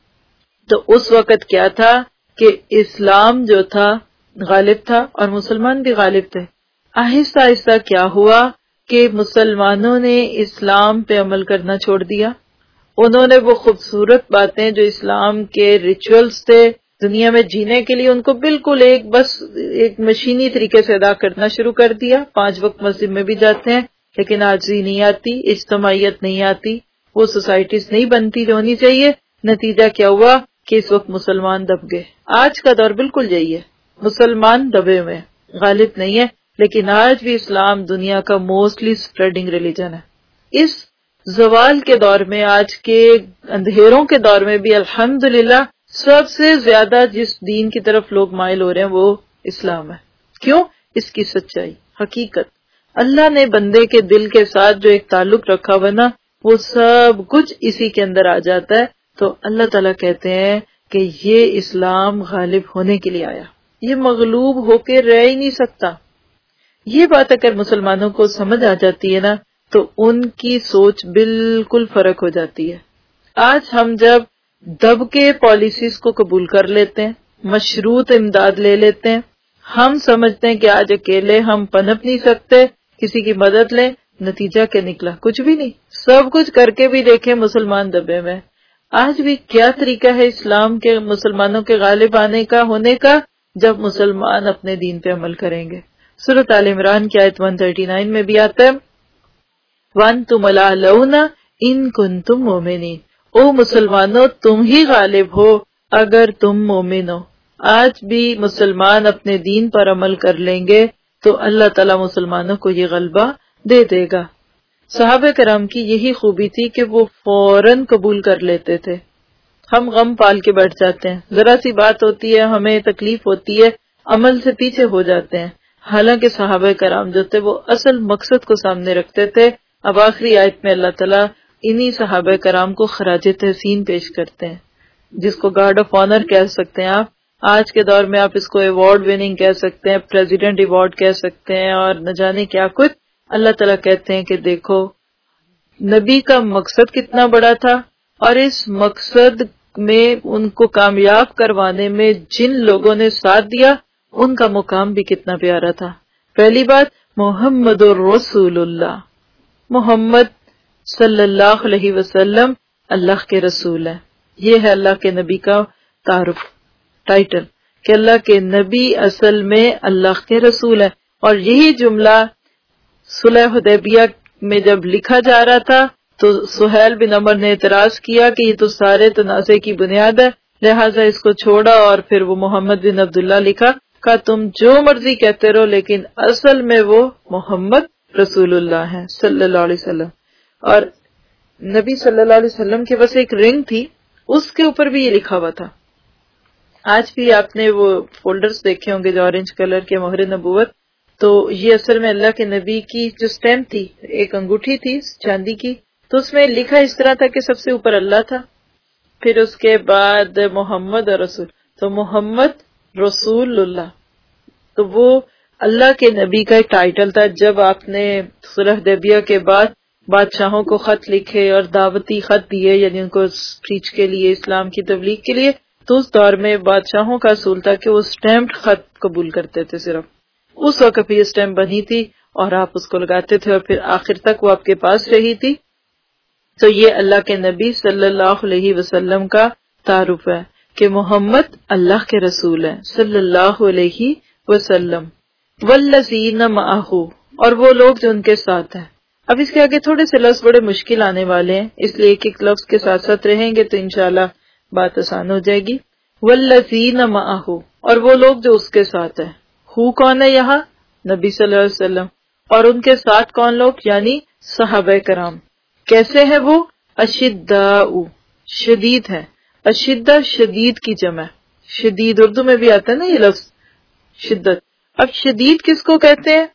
تو اس وقت کیا تھا کہ اسلام جو تھا غالب تھا اور مسلمان بھی غالب تھے۔ آہستہ آہستہ کیا ہوا کہ مسلمانوں نے اسلام پہ عمل کرنا چھوڑ دیا۔ انہوں نے وہ خوبصورت باتیں جو اسلام کے ریچولز تھے دنیا میں جینے کے لیے، ان کو بالکل ایک مشینی طریقے سے ادا کرنا شروع کر دیا۔ 5 وقت مسجد میں بھی جاتے ہیں، لیکن عاجزی نہیں آتی، اجتماعیت نہیں آتی، وہ سوسائٹیز نہیں بنتی جو ہونی چاہیے۔ نتیجہ کیا ہوا کہ اس وقت مسلمان دب گئے۔ آج کا دور بالکل یہی ہے، مسلمان دبے ہوئے، غالب نہیں ہے، لیکن آج بھی اسلام دنیا کا موسٹلی اسپریڈنگ ریلیجن ہے۔ اس زوال کے دور میں، آج کے اندھیروں کے دور میں بھی الحمدللہ سب سے زیادہ جس دین کی طرف لوگ مائل ہو رہے ہیں وہ اسلام ہے۔ کیوں؟ اس کی سچائی، حقیقت، اللہ نے بندے کے دل کے ساتھ جو ایک تعلق رکھا ہوا نا وہ سب کچھ اسی کے اندر آ جاتا ہے۔ تو اللہ تعالیٰ کہتے ہیں کہ یہ اسلام غالب ہونے کے لیے آیا، یہ مغلوب ہو کے رہ ہی نہیں سکتا۔ یہ بات اگر مسلمانوں کو سمجھ آ جاتی ہے نا تو ان کی سوچ بالکل فرق ہو جاتی ہے۔ آج ہم جب دب کے پالیسیز کو قبول کر لیتے ہیں، مشروط امداد لے لیتے ہیں، ہم سمجھتے ہیں کہ آج اکیلے ہم پنپ نہیں سکتے، کسی کی مدد لیں، نتیجہ کیا نکلا؟ کچھ بھی نہیں۔ سب کچھ کر کے بھی دیکھیں مسلمان دبے میں۔ آج بھی کیا طریقہ ہے اسلام کے مسلمانوں کے غالب آنے کا، ہونے کا؟ جب مسلمان اپنے دین پہ عمل کریں گے۔ سورۃ آل عمران کی آیت 139 میں بھی آتا ہے وَأَنْتُمُ الْأَعْلَوْنَ إِن كُنتُم مُؤْمِنِينَ، او مسلمانوں تم ہی غالب ہو اگر تم مومن ہو۔ آج بھی مسلمان اپنے دین پر عمل کر لیں گے تو اللہ تعالیٰ مسلمانوں کو یہ غلبہ دے دے گا۔ صحابہ کرام کی یہی خوبی تھی کہ وہ فوراً قبول کر لیتے تھے۔ ہم غم پال کے بیٹھ جاتے ہیں، ذرا سی بات ہوتی ہے، ہمیں تکلیف ہوتی ہے، عمل سے پیچھے ہو جاتے ہیں۔ حالانکہ صحابہ کرام جو تھے وہ اصل مقصد کو سامنے رکھتے تھے۔ اب آخری آیت میں اللہ تعالیٰ انہی صحابہ کرام کو خراج تحسین پیش کرتے ہیں، جس کو گارڈ آف آنر کہہ سکتے ہیں آپ، آج کے دور میں آپ اس کو ایوارڈ وننگ کہہ سکتے ہیں، پریزیڈنٹ ایوارڈ کہہ سکتے ہیں، اور نہ جانے کیا کچھ۔ اللہ تعالیٰ کہتے ہیں کہ دیکھو نبی کا مقصد کتنا بڑا تھا، اور اس مقصد میں ان کو کامیاب کروانے میں جن لوگوں نے ساتھ دیا ان کا مقام بھی کتنا پیارا تھا۔ پہلی بات، محمد الرسول اللہ، محمد صلی اللہ علیہ وسلم اللہ کے رسول ہیں۔ یہ ہے اللہ کے نبی کا تعارف، ٹائٹل، کہ اللہ کے نبی اصل میں اللہ کے رسول ہیں۔ اور یہی جملہ صلح حدیبیہ میں جب لکھا جا رہا تھا تو سہیل بن عمر نے اعتراض کیا کہ یہ تو سارے تنازع کی بنیاد ہے، لہٰذا اس کو چھوڑا اور پھر وہ محمد بن عبداللہ لکھا۔ کہا تم جو مرضی کہتے رہو لیکن اصل میں وہ محمد رسول اللہ ہیں صلی اللہ علیہ وسلم۔ اور نبی صلی اللہ علیہ وسلم کے بس ایک رنگ تھی، اس کے اوپر بھی یہ لکھا ہوا تھا۔ آج بھی آپ نے وہ فولڈرز دیکھے ہوں گے جو اورنج کلر کے مہر نبوت، تو یہ اصل میں اللہ کے نبی کی جو سٹیمپ تھی، ایک انگوٹھی تھی چاندی کی، تو اس میں لکھا اس طرح تھا کہ سب سے اوپر اللہ تھا، پھر اس کے بعد محمد اور رسول، تو محمد رسول اللہ، تو وہ اللہ کے نبی کا ایک ٹائٹل تھا۔ جب آپ نے صلح حدیبیہ کے بعد بادشاہوں کو خط لکھے اور دعوتی خط دیے، یعنی ان کو پریچ کے لیے، اسلام کی تبلیغ کے لیے، تو اس دور میں بادشاہوں کا اصول تھا کہ وہ سٹیمپڈ خط قبول کرتے تھے، صرف اس وقت یہ سٹیمپ بنی تھی اور آپ اس کو لگاتے تھے اور پھر آخر تک وہ آپ کے پاس رہی تھی۔ تو یہ اللہ کے نبی صلی اللہ علیہ وسلم کا تعارف ہے کہ محمد اللہ کے رسول ہیں صلی اللہ علیہ وسلم۔ والذین معہ، اور وہ لوگ جو ان کے ساتھ ہیں۔ اب اس کے آگے تھوڑے سے لفظ بڑے مشکل آنے والے ہیں، اس لیے ایک ایک لفظ کے ساتھ ساتھ رہیں گے تو انشاءاللہ بات آسان ہو جائے گی۔ والذین معہ، اور وہ لوگ جو اس کے ساتھ ہیں۔ ہو کون ہے یہاں؟ نبی صلی اللہ علیہ وسلم، اور ان کے ساتھ کون لوگ؟ یعنی صحابہ کرام۔ کیسے ہے وہ؟ اشداء، شدید ہے۔ اشدہ شدید کی جمع، شدید اردو میں بھی آتا ہے نا یہ لفظ شدت۔ اب شدید کس کو کہتے ہیں؟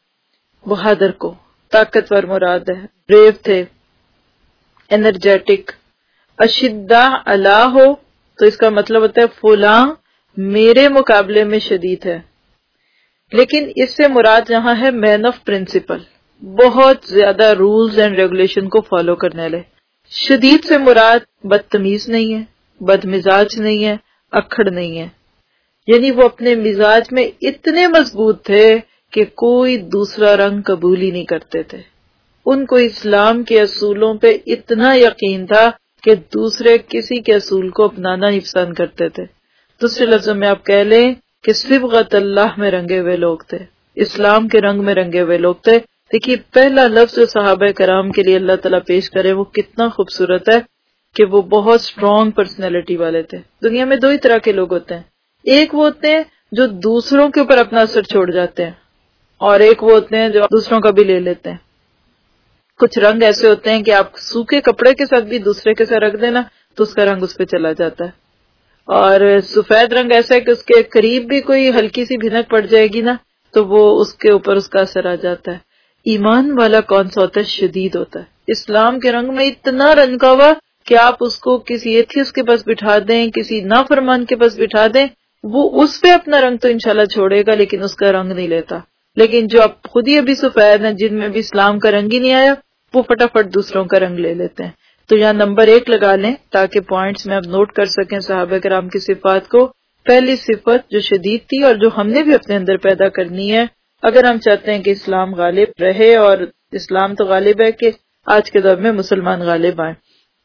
بہادر کو، طاقتور مراد ہے، بریو تھے، انرجیٹک۔ اشداء علی ہو تو اس کا مطلب ہوتا ہے فلاں میرے مقابلے میں شدید ہے، لیکن اس سے مراد یہاں ہے مین آف پرنسپل، بہت زیادہ رولز اینڈ ریگولیشن کو فالو کرنے والے۔ شدید سے مراد بدتمیز نہیں ہے، بد مزاج نہیں ہے، اکھڑ نہیں ہے، یعنی وہ اپنے مزاج میں اتنے مضبوط تھے کہ کوئی دوسرا رنگ قبول ہی نہیں کرتے تھے۔ ان کو اسلام کے اصولوں پہ اتنا یقین تھا کہ دوسرے کسی کے اصول کو اپنانا ہی پسند کرتے تھے۔ دوسرے لفظوں میں آپ کہہ لیں کہ صبغت اللہ میں رنگے ہوئے لوگ تھے، اسلام کے رنگ میں رنگے ہوئے لوگ تھے۔ دیکھیے پہلا لفظ جو صحابہ کرام کے لیے اللہ تعالیٰ پیش کرے وہ کتنا خوبصورت ہے کہ وہ بہت اسٹرانگ پرسنالٹی والے تھے۔ دنیا میں دو ہی طرح کے لوگ ہوتے ہیں، ایک وہ ہوتے ہیں جو دوسروں کے اوپر اپنا اثر چھوڑ جاتے ہیں، اور ایک وہ ہوتے ہیں جو دوسروں کا بھی لے لیتے ہیں۔ کچھ رنگ ایسے ہوتے ہیں کہ آپ سوکھے کپڑے کے ساتھ بھی دوسرے کے ساتھ رکھ دینا تو اس کا رنگ اس پہ چلا جاتا ہے، اور سفید رنگ ایسا ہے کہ اس کے قریب بھی کوئی ہلکی سی بھنک پڑ جائے گی نا تو وہ اس کے اوپر اس کا اثر آ جاتا ہے۔ ایمان والا کون سا ہوتا ہے؟ شدید ہوتا ہے، اسلام کے رنگ میں اتنا رنگا ہوا کہ آپ اس کو کسی ایتھیسٹ کے پاس بٹھا دیں، کسی نافرمان کے پاس بٹھا دیں، وہ اس پہ اپنا رنگ تو انشاءاللہ چھوڑے گا لیکن اس کا رنگ نہیں لیتا۔ لیکن جو آپ خود ہی ابھی سفید ہیں، جن میں بھی اسلام کا رنگ ہی نہیں آیا، وہ فٹافٹ دوسروں کا رنگ لے لیتے ہیں۔ تو یہاں نمبر 1 لگا لیں تاکہ پوائنٹس میں آپ نوٹ کر سکیں صحابہ کرام کی صفات کو۔ پہلی صفت جو شدید تھی اور جو ہم نے بھی اپنے اندر پیدا کرنی ہے اگر ہم چاہتے ہیں کہ اسلام غالب رہے، اور اسلام تو غالب ہے کہ آج کے دور میں مسلمان غالب آئیں۔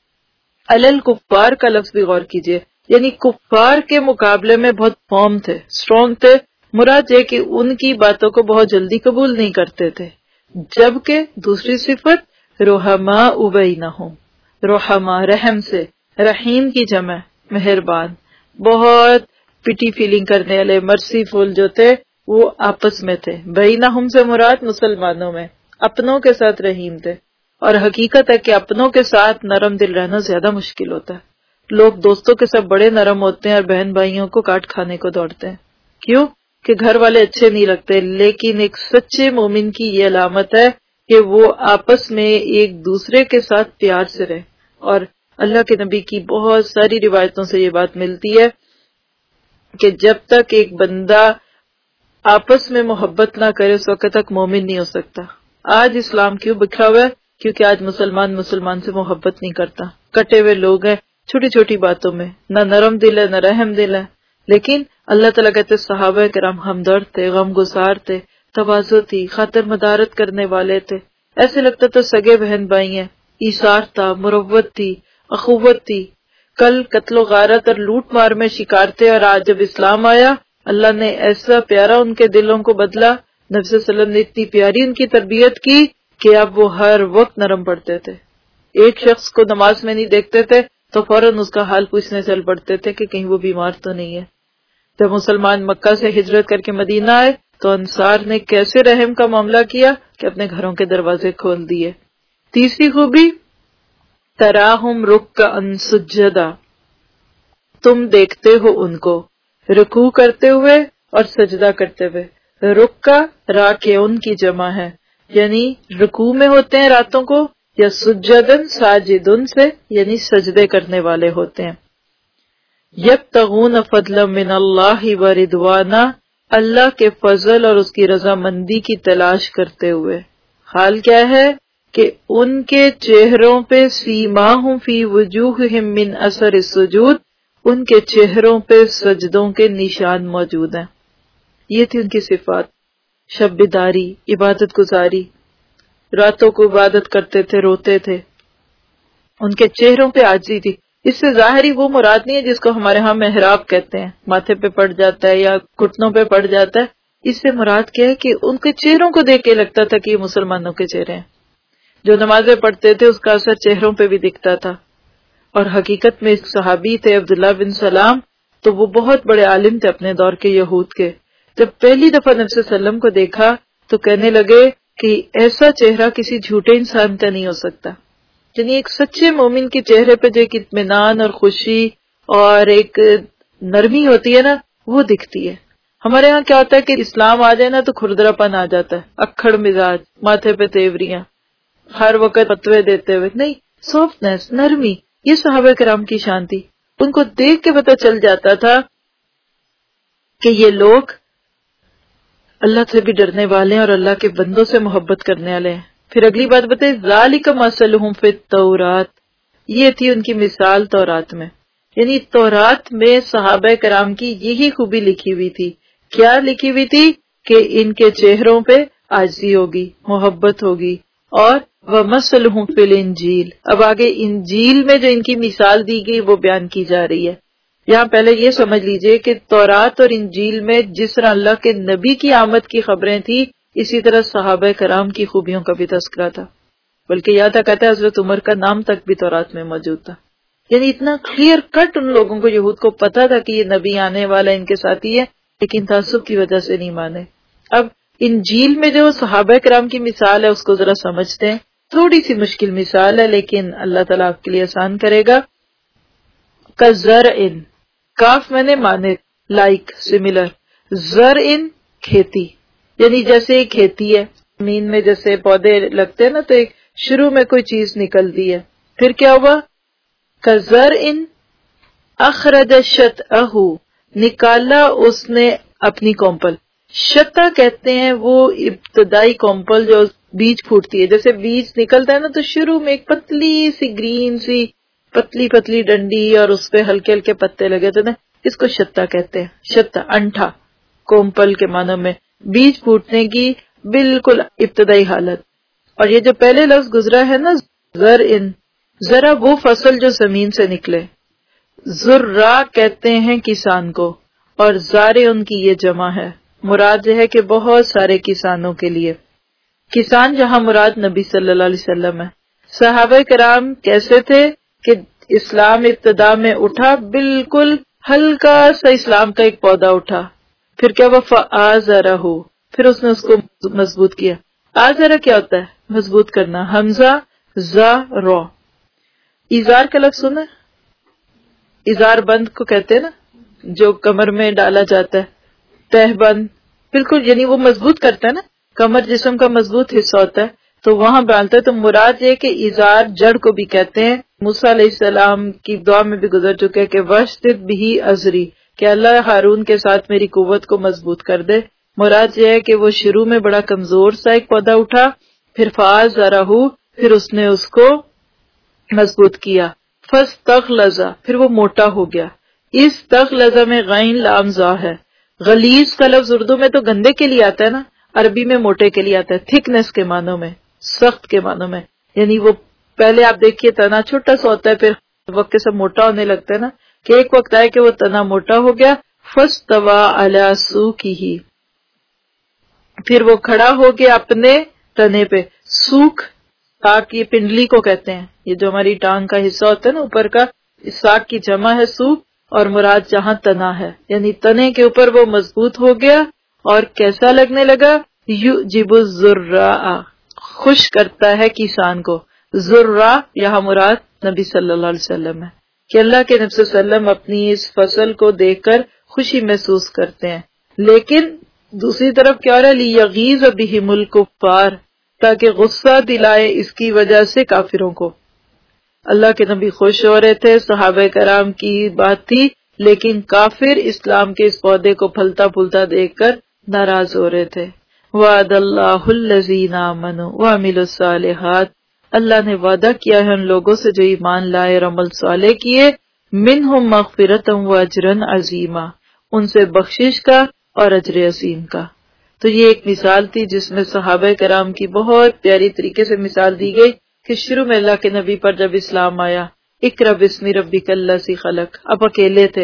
علل کفار کا لفظ بھی غور کیجئے، یعنی کفار کے مقابلے میں بہت فارم تھے، اسٹرانگ تھے، مراد یہ کہ ان کی باتوں کو بہت جلدی قبول نہیں کرتے تھے۔ جبکہ دوسری صفت رحماء بینہم، رحماء رحم سے، رحیم کی جمع مہربان، بہت پٹی فیلنگ کرنے والے، مرسی فل جو تھے وہ آپس میں تھے۔ بینہم سے مراد مسلمانوں میں اپنوں کے ساتھ رحیم تھے، اور حقیقت ہے کہ اپنوں کے ساتھ نرم دل رہنا زیادہ مشکل ہوتا ہے۔ لوگ دوستوں کے ساتھ بڑے نرم ہوتے ہیں اور بہن بھائیوں کو کاٹ کھانے کو دوڑتے ہیں، کیوں کہ گھر والے اچھے نہیں لگتے، لیکن ایک سچے مومن کی یہ علامت ہے کہ وہ آپس میں ایک دوسرے کے ساتھ پیار سے رہے. اور اللہ کے نبی کی بہت ساری روایتوں سے یہ بات ملتی ہے کہ جب تک ایک بندہ آپس میں محبت نہ کرے اس وقت تک مومن نہیں ہو سکتا. آج اسلام کیوں بکھرا ہوا ہے؟ کیونکہ آج مسلمان سے محبت نہیں کرتا. کٹے ہوئے لوگ ہیں چھوٹی چھوٹی باتوں میں، نہ نرم دل ہے نہ رحم دل ہے. لیکن اللہ تعالیٰ کہتے صحابہ کرام ہمدرد تھے، غم گسار تھے، تواضع تھی، خاطر مدارت کرنے والے تھے. ایسے لگتا تو سگے بہن بھائی ہیں. ایثار تھا، مروت تھی، اخوت تھی. کل قتل و غارت اور لوٹ مار میں شکار تھے، اور آج جب اسلام آیا اللہ نے ایسا پیارا ان کے دلوں کو بدلا. نبی صلی اللہ علیہ وسلم نے اتنی پیاری ان کی تربیت کی کہ اب وہ ہر وقت نرم پڑتے تھے. ایک شخص کو نماز میں نہیں دیکھتے تھے تو فوراً اس کا حال پوچھنے چل پڑتے تھے کہ کہیں وہ بیمار تو نہیں ہے. جب مسلمان مکہ سے ہجرت کر کے مدینہ آئے تو انصار نے کیسے رحم کا معاملہ کیا کہ اپنے گھروں کے دروازے کھول دیے. تیسری خوبی تراہم رکعا سجدا، تم دیکھتے ہو ان کو رکوع کرتے ہوئے اور سجدہ کرتے ہوئے. رکع راکعون کی جمع ہے، یعنی رکوع میں ہوتے ہیں راتوں کو، یا سجدن ساجدن سے یعنی سجدے کرنے والے ہوتے ہیں. یبتغون فضلا من اللہ ورضوانا، اللہ کے فضل اور اس کی رضامندی کی تلاش کرتے ہوئے. حال کیا ہے کہ ان کے چہروں پہ سیماہم فی وجوہہم من اثر السجود، ان کے چہروں پہ سجدوں کے نشان موجود ہیں. یہ تھی ان کی صفات. شب بیداری، عبادت گزاری، راتوں کو عبادت کرتے تھے، روتے تھے. ان کے چہروں پہ عاجزی تھی. اس سے ظاہری وہ مراد نہیں ہے جس کو ہمارے ہاں محراب کہتے ہیں، ماتھے پہ پڑ جاتا ہے یا گھٹنوں پہ پڑ جاتا ہے. اس سے مراد کیا ہے کہ ان کے چہروں کو دیکھ کے لگتا تھا کہ یہ مسلمانوں کے چہرے ہیں. جو نمازیں پڑھتے تھے اس کا اثر چہروں پہ بھی دکھتا تھا. اور حقیقت میں ایک صحابی تھے عبداللہ بن سلام، تو وہ بہت بڑے عالم تھے اپنے دور کے یہود کے. جب پہلی دفعہ نبی صلی اللہ علیہ وسلم کو دیکھا تو کہنے لگے کہ ایسا چہرہ کسی جھوٹے انسان کا نہیں ہو سکتا. یعنی ایک سچے مومن کے چہرے پہ جو ایک اطمینان اور خوشی اور ایک نرمی ہوتی ہے نا، وہ دکھتی ہے. ہمارے ہاں کیا ہوتا ہے کہ اسلام آ جائے نا تو کھردرا پن آ جاتا ہے، اکھڑ مزاج، ماتھے پہ تیوریاں، ہر وقت فتوے دیتے ہوئے. نہیں، سافٹنس، نرمی، یہ صحابہ کرام کی شان تھی. ان کو دیکھ کے پتہ چل جاتا تھا کہ یہ لوگ اللہ سے بھی ڈرنے والے ہیں اور اللہ کے بندوں سے محبت کرنے والے ہیں. پھر اگلی بات بتائے ذالک مثلہم فی التوراۃ، یہ تھی ان کی مثال تورات میں. یعنی تورات میں صحابہ کرام کی یہی خوبی لکھی ہوئی تھی. کیا لکھی ہوئی تھی؟ کہ ان کے چہروں پہ عاجزی ہوگی، محبت ہوگی. اور وَمَثَلُهُمْ فِي الْإِنْجِيلِ، اب آگے انجیل میں جو ان کی مثال دی گئی وہ بیان کی جا رہی ہے. یہاں پہلے یہ سمجھ لیجئے کہ تورات اور انجیل میں جس طرح اللہ کے نبی کی آمد کی خبریں تھی، اسی طرح صحابہ کرام کی خوبیوں کا بھی تذکرہ تھا. بلکہ یہاں تک کہتا ہے حضرت عمر کا نام تک بھی تورات میں موجود تھا. یعنی اتنا کلیئر کٹ ان لوگوں کو یہود کو پتا تھا کہ یہ نبی آنے والا ان کے ساتھی ہے، لیکن تعصب کی وجہ سے نہیں مانے. اب انجیل میں جو صحابہ کرام کی مثال ہے اس کو ذرا سمجھتے ہیں. تھوڑی سی مشکل مثال ہے لیکن اللہ تعالیٰ آپ کے لیے آسان کرے گا. کَزَرْعٍ، کاف میں نے مانے لائک، سملر. زرعٍ کھیتی، یعنی جیسے ایک کھیتی ہے، زمین میں جیسے پودے لگتے ہیں نا تو ایک شروع میں کوئی چیز نکلتی ہے، پھر کیا ہوا؟ کَزَرْعٍ أَخْرَجَ شَطْأَهُ، نکالا اس نے اپنی کونپل. شتا کہتے ہیں وہ ابتدائی کونپل جو بیج پھوٹتی ہے. جیسے بیج نکلتا ہے نا تو شروع میں ایک پتلی سی گرین سی پتلی پتلی ڈنڈی اور اس پہ ہلکے ہلکے پتے لگے تھے نا، اس کو شتا کہتے ہیں. شتا انٹھا، کونپل کے معنی میں بیج پھوٹنے کی بالکل ابتدائی حالت. اور یہ جو پہلے لفظ گزرا ہے نا زرعٍ، ذرا وہ فصل جو زمین سے نکلے. زرع کہتے ہیں کسان کو، اور زارع ان کی یہ جمع ہے. مراد یہ ہے کہ بہت سارے کسانوں کے لیے. کسان جہاں مراد نبی صلی اللہ علیہ وسلم ہے. صحابہ کرام کیسے تھے کہ اسلام ابتدا میں اٹھا، بالکل ہلکا سا اسلام کا ایک پودا اٹھا، پھر کیا وہ فآزرہ، پھر اس نے اس کو مضبوط کیا. آزرہ کیا ہوتا ہے؟ مضبوط کرنا. حمزہ زا رو. ایزار کا لفظ سنا؟ ایزار بند کو کہتے ہیں نا جو کمر میں ڈالا جاتا ہے، تہ بند، بالکل یعنی وہ مضبوط کرتا ہے نا. کمر جسم کا مضبوط حصہ ہوتا ہے، تو وہاں ڈالتے ہیں. تو مراد یہ کہ ازار جڑ کو بھی کہتے ہیں. موسیٰ علیہ السلام کی دعا میں بھی گزر چکے کہ وَشْدِدْ بِهِ أَزْرِي، کہ اللہ ہارون کے ساتھ میری قوت کو مضبوط کر دے. مراد یہ ہے کہ وہ شروع میں بڑا کمزور سا ایک پودا اٹھا، پھر فَآزَرَهُ، پھر اس نے اس کو مضبوط کیا. فَاسْتَغْلَظَ، پھر وہ موٹا ہو گیا. اس تغلظ میں غین لام زا ہے. غلیظ کا لفظ اردو میں تو گندے کے لیے آتا ہے نا، عربی میں موٹے کے لیے آتا ہے، تھکنس کے معنوں میں، سخت کے معنوں میں. یعنی وہ پہلے آپ دیکھیے تنا چھوٹا سا ہوتا ہے، پھر وقت کے سب موٹا ہونے لگتا ہے نا، کہ ایک وقت آئے کہ وہ تنا موٹا ہو گیا. فَاسْتَوَىٰ عَلَىٰ سُوقِهِ، پھر وہ کھڑا ہو گیا اپنے تنے پہ. سوک ساک یہ پنڈلی کو کہتے ہیں، یہ جو ہماری ٹانگ کا حصہ ہوتا ہے نا اوپر کا، اس ساک کی جمع ہے سوک، اور مراد جہاں تنا ہے، یعنی تنے کے اوپر وہ مضبوط ہو گیا. اور کیسا لگنے لگا؟ یُعْجِبُ الزُّرَّاءَ، خوش کرتا ہے کسان کو. زرہ یہاں مراد نبی صلی اللہ علیہ وسلم ہے کہ اللہ کے نبی صلی اللہ علیہ وسلم اپنی اس فصل کو دیکھ کر خوشی محسوس کرتے ہیں. لیکن دوسری طرف کیا رہا؟ لِيَغِيظَ بِهِمُ الْكُفَّارَ، تاکہ غصہ دلائے اس کی وجہ سے کافروں کو. اللہ کے نبی خوش ہو رہے تھے، صحابہ کرام کی بات تھی، لیکن کافر اسلام کے اس پودے کو پھلتا پھولتا دیکھ کر ناراض ہو رہے تھے. وعد اللہ الذین آمنوا وعملوا الصالحات، اللہ نے وعدہ کیا ہے ان لوگوں سے جو ایمان لائے اور عمل صالح کیے. منہم مغفرۃ واجرا عظیما، ان سے بخشش کا اور اجر عظیم کا. تو یہ ایک مثال تھی جس میں صحابہ کرام کی بہت پیاری طریقے سے مثال دی گئی کہ شروع میں اللہ کے نبی پر جب اسلام آیا، اقرأ بسم ربک الذی خلق، اب اکیلے تھے.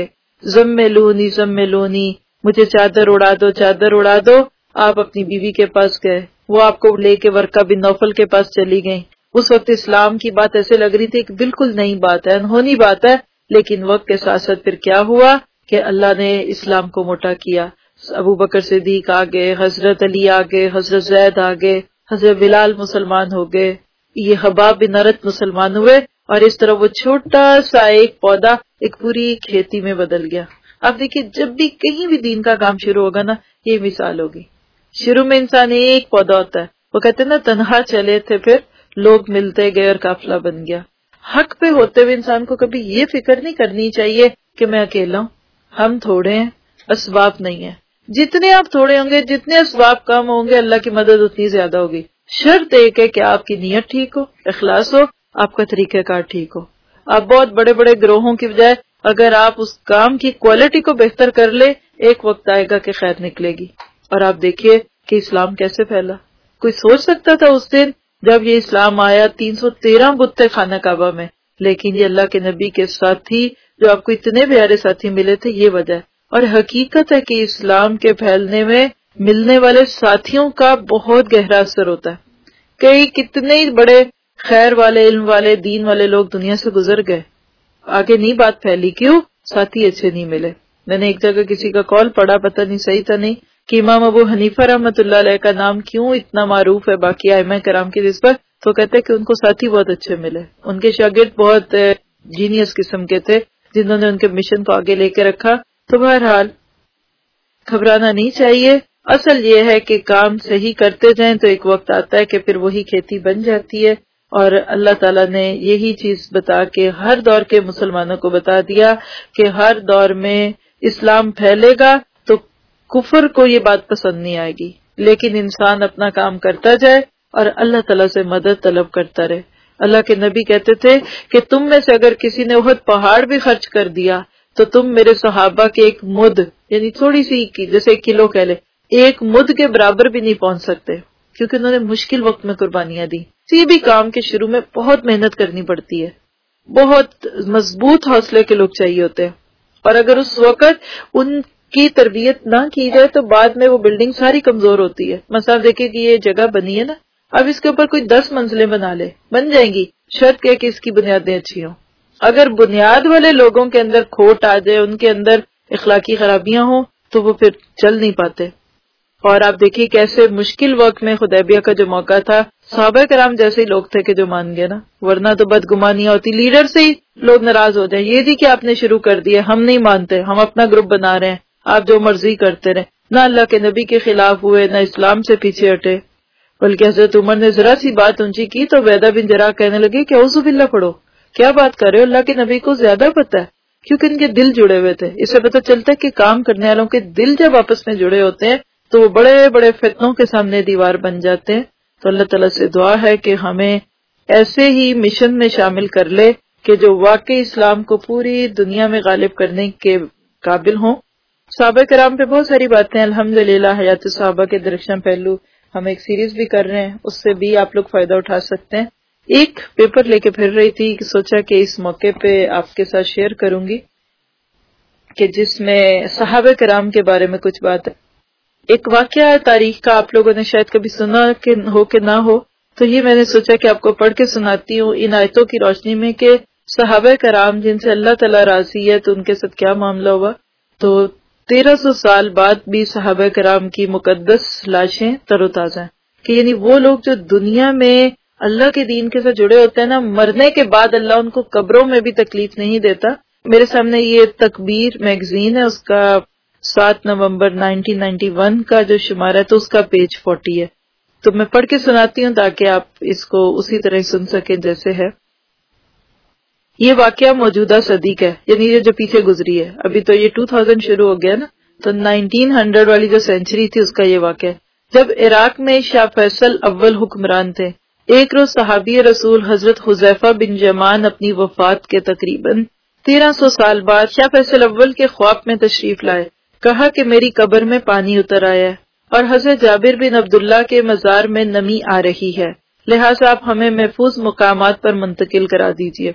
زملونی زملونی، مجھے چادر اڑا دو چادر اڑا دو. آپ اپنی بیوی کے پاس گئے، وہ آپ کو لے کے ورقہ بن نوفل کے پاس چلی گئیں. اس وقت اسلام کی بات ایسے لگ رہی تھی کہ بالکل نئی بات ہے، انہونی بات ہے، لیکن وقت کے ساتھ ساتھ پھر کیا ہوا کہ اللہ نے اسلام کو موٹا کیا. ابو بکر صدیق آگے، حضرت علی آگے، حضرت زید آگے، حضرت بلال مسلمان ہو گئے، یہ حباب بن ارت مسلمان ہوئے، اور اس طرح وہ چھوٹا سا ایک پودا ایک پوری کھیتی میں بدل گیا. آپ دیکھیے جب بھی کہیں بھی دین کا کام شروع ہوگا نا، یہ مثال ہوگی. شروع میں انسان ایک پودا ہوتا ہے، وہ کہتے ہیں نا تنہا چلے تھے، پھر لوگ ملتے گئے اور قافلہ بن گیا. حق پہ ہوتے ہوئے انسان کو کبھی یہ فکر نہیں کرنی چاہیے کہ میں اکیلا ہوں، ہم تھوڑے ہیں، اسباب نہیں ہیں. جتنے آپ تھوڑے ہوں گے، جتنے اسباب کم ہوں گے، اللہ کی مدد اتنی زیادہ ہوگی. شرط ایک ہے کہ آپ کی نیت ٹھیک ہو، اخلاص ہو، آپ کا طریقہ کار ٹھیک ہو. آپ بہت بڑے بڑے گروہوں کی بجائے اگر آپ اس کام کی کوالٹی کو بہتر کر لے، ایک وقت آئے گا کہ خیر نکلے گی. اور آپ دیکھیے کہ اسلام کیسے پھیلا. کوئی سوچ سکتا تھا اس دن جب یہ اسلام آیا 313 بت تھے خانہ کعبہ میں، لیکن یہ اللہ کے نبی کے ساتھی جو آپ کو اتنے پیارے ساتھی ملے تھے، یہ وجہ ہے. اور حقیقت ہے کہ اسلام کے پھیلنے میں ملنے والے ساتھیوں کا بہت گہرا اثر ہوتا ہے. کئی کتنے ہی بڑے خیر والے، علم والے، دین والے لوگ دنیا سے گزر گئے، آگے نہیں بات پھیلی. کیوں؟ ساتھی اچھے نہیں ملے. میں نے ایک جگہ کسی کا کال پڑھا، پتہ نہیں صحیح تھا نہیں، کہ امام ابو حنیفہ رحمۃ اللہ علیہ کا نام کیوں اتنا معروف ہے باقی ائمہ کرام کی نسبت، تو کہتے کہ ان کو ساتھی بہت اچھے ملے. ان کے شاگرد بہت جینیس قسم کے تھے جنہوں نے ان کے مشن کو آگے لے کے رکھا. تو بہرحال گھبرانا نہیں چاہیے. اصل یہ ہے کہ کام صحیح کرتے جائیں تو ایک وقت آتا ہے کہ پھر وہی کھیتی بن جاتی ہے. اور اللہ تعالیٰ نے یہی چیز بتا کے ہر دور کے مسلمانوں کو بتا دیا کہ ہر دور میں اسلام پھیلے گا تو کفر کو یہ بات پسند نہیں آئے گی، لیکن انسان اپنا کام کرتا جائے اور اللہ تعالیٰ سے مدد طلب کرتا رہے. اللہ کے نبی کہتے تھے کہ تم میں سے اگر کسی نے احد پہاڑ بھی خرچ کر دیا تو تم میرے صحابہ کے ایک مد، یعنی تھوڑی سی جیسے 1 کلو کہہ لے، ایک مد کے برابر بھی نہیں پہنچ سکتے، کیونکہ انہوں نے مشکل وقت میں قربانیاں دی. کسی بھی کام کے شروع میں بہت محنت کرنی پڑتی ہے، بہت مضبوط حوصلے کے لوگ چاہیے ہوتے ہیں، اور اگر اس وقت ان کی تربیت نہ کی جائے تو بعد میں وہ بلڈنگ ساری کمزور ہوتی ہے. مثلا دیکھیں کہ یہ جگہ بنی ہے نا، اب اس کے اوپر کوئی 10 منزلیں بنا لے، بن جائیں گی، شرط کہ اس کی بنیادیں اچھی ہوں. اگر بنیاد والے لوگوں کے اندر کھوٹ آ جائے، ان کے اندر اخلاقی خرابیاں ہوں، تو وہ پھر چل نہیں پاتے. اور آپ دیکھیے کیسے مشکل وقت میں حدیبیہ کا جو موقع تھا، صحابہ کرام جیسے ہی لوگ تھے کہ جو مان گئے نا، ورنہ تو بدگمانیاں ہوتی، لیڈر سے ہی لوگ ناراض ہو جائیں، یہ نہیں کہ آپ نے شروع کر دیا، ہم نہیں مانتے، ہم اپنا گروپ بنا رہے ہیں، آپ جو مرضی کرتے رہے. نہ اللہ کے نبی کے خلاف ہوئے، نہ اسلام سے پیچھے ہٹے. بلکہ حضرت عمر نے ذرا سی بات اونچی کی تو عبیدہ بن جراح کہنے لگے کہ اعوذ باللہ پڑھو، کیا بات کر رہے ہو، اللہ کے نبی کو زیادہ پتہ ہے، کیونکہ ان کے دل جڑے ہوئے تھے۔ اس سے پتہ چلتا ہے کہ کام کرنے والوں کے دل جب آپس میں جڑے ہوتے ہیں تو وہ بڑے بڑے فتنوں کے سامنے دیوار بن جاتے ہیں۔ تو اللہ تعالیٰ سے دعا ہے کہ ہمیں ایسے ہی مشن میں شامل کر لے کہ جو واقعی اسلام کو پوری دنیا میں غالب کرنے کے قابل ہوں۔ صحابہ کرام پہ بہت ساری باتیں الحمدللہ حیات صحابہ کے درخشاں پہلو ہم ایک سیریز بھی کر رہے ہیں، اس سے بھی آپ لوگ فائدہ اٹھا سکتے ہیں۔ ایک پیپر لے کے پھر رہی تھی کہ سوچا کہ اس موقع پہ آپ کے ساتھ شیئر کروں گی کہ جس میں صحابہ کرام کے بارے میں کچھ بات ہے۔ ایک واقعہ ہے تاریخ کا، آپ لوگوں نے شاید کبھی سنا کہ نہ ہو، تو یہ میں نے سوچا کہ آپ کو پڑھ کے سناتی ہوں ان آیتوں کی روشنی میں کہ صحابہ کرام جن سے اللہ تعالیٰ راضی ہے تو ان کے ساتھ کیا معاملہ ہوا۔ تو 1300 سال بعد بھی صحابہ کرام کی مقدس لاشیں تر و تازہ ہیں، کہ یعنی وہ لوگ جو دنیا میں اللہ کے دین کے ساتھ جڑے ہوتے ہیں نا، مرنے کے بعد اللہ ان کو قبروں میں بھی تکلیف نہیں دیتا۔ میرے سامنے یہ تکبیر میگزین ہے، اس کا 7 نومبر 1991 کا جو شمارہ ہے تو اس کا پیج 40 ہے، تو میں پڑھ کے سناتی ہوں تاکہ آپ اس کو اسی طرح سن سکیں جیسے ہے۔ یہ واقعہ موجودہ صدی کا ہے، یعنی یہ جو پیچھے گزری ہے، ابھی تو یہ 2000 شروع ہو گیا نا، تو 1900 والی جو سینچری تھی اس کا یہ واقعہ ہے۔ جب عراق میں شاہ فیصل اول حکمران تھے، ایک روز صحابی رسول حضرت حذیفہ بن یمان اپنی وفات کے تقریباً 1300 سال بعد شاہ فیصل اول کے خواب میں تشریف لائے، کہا کہ میری قبر میں پانی اتر آیا ہے اور حضرت جابر بن عبداللہ کے مزار میں نمی آ رہی ہے، لہٰذا آپ ہمیں محفوظ مقامات پر منتقل کرا دیجیے۔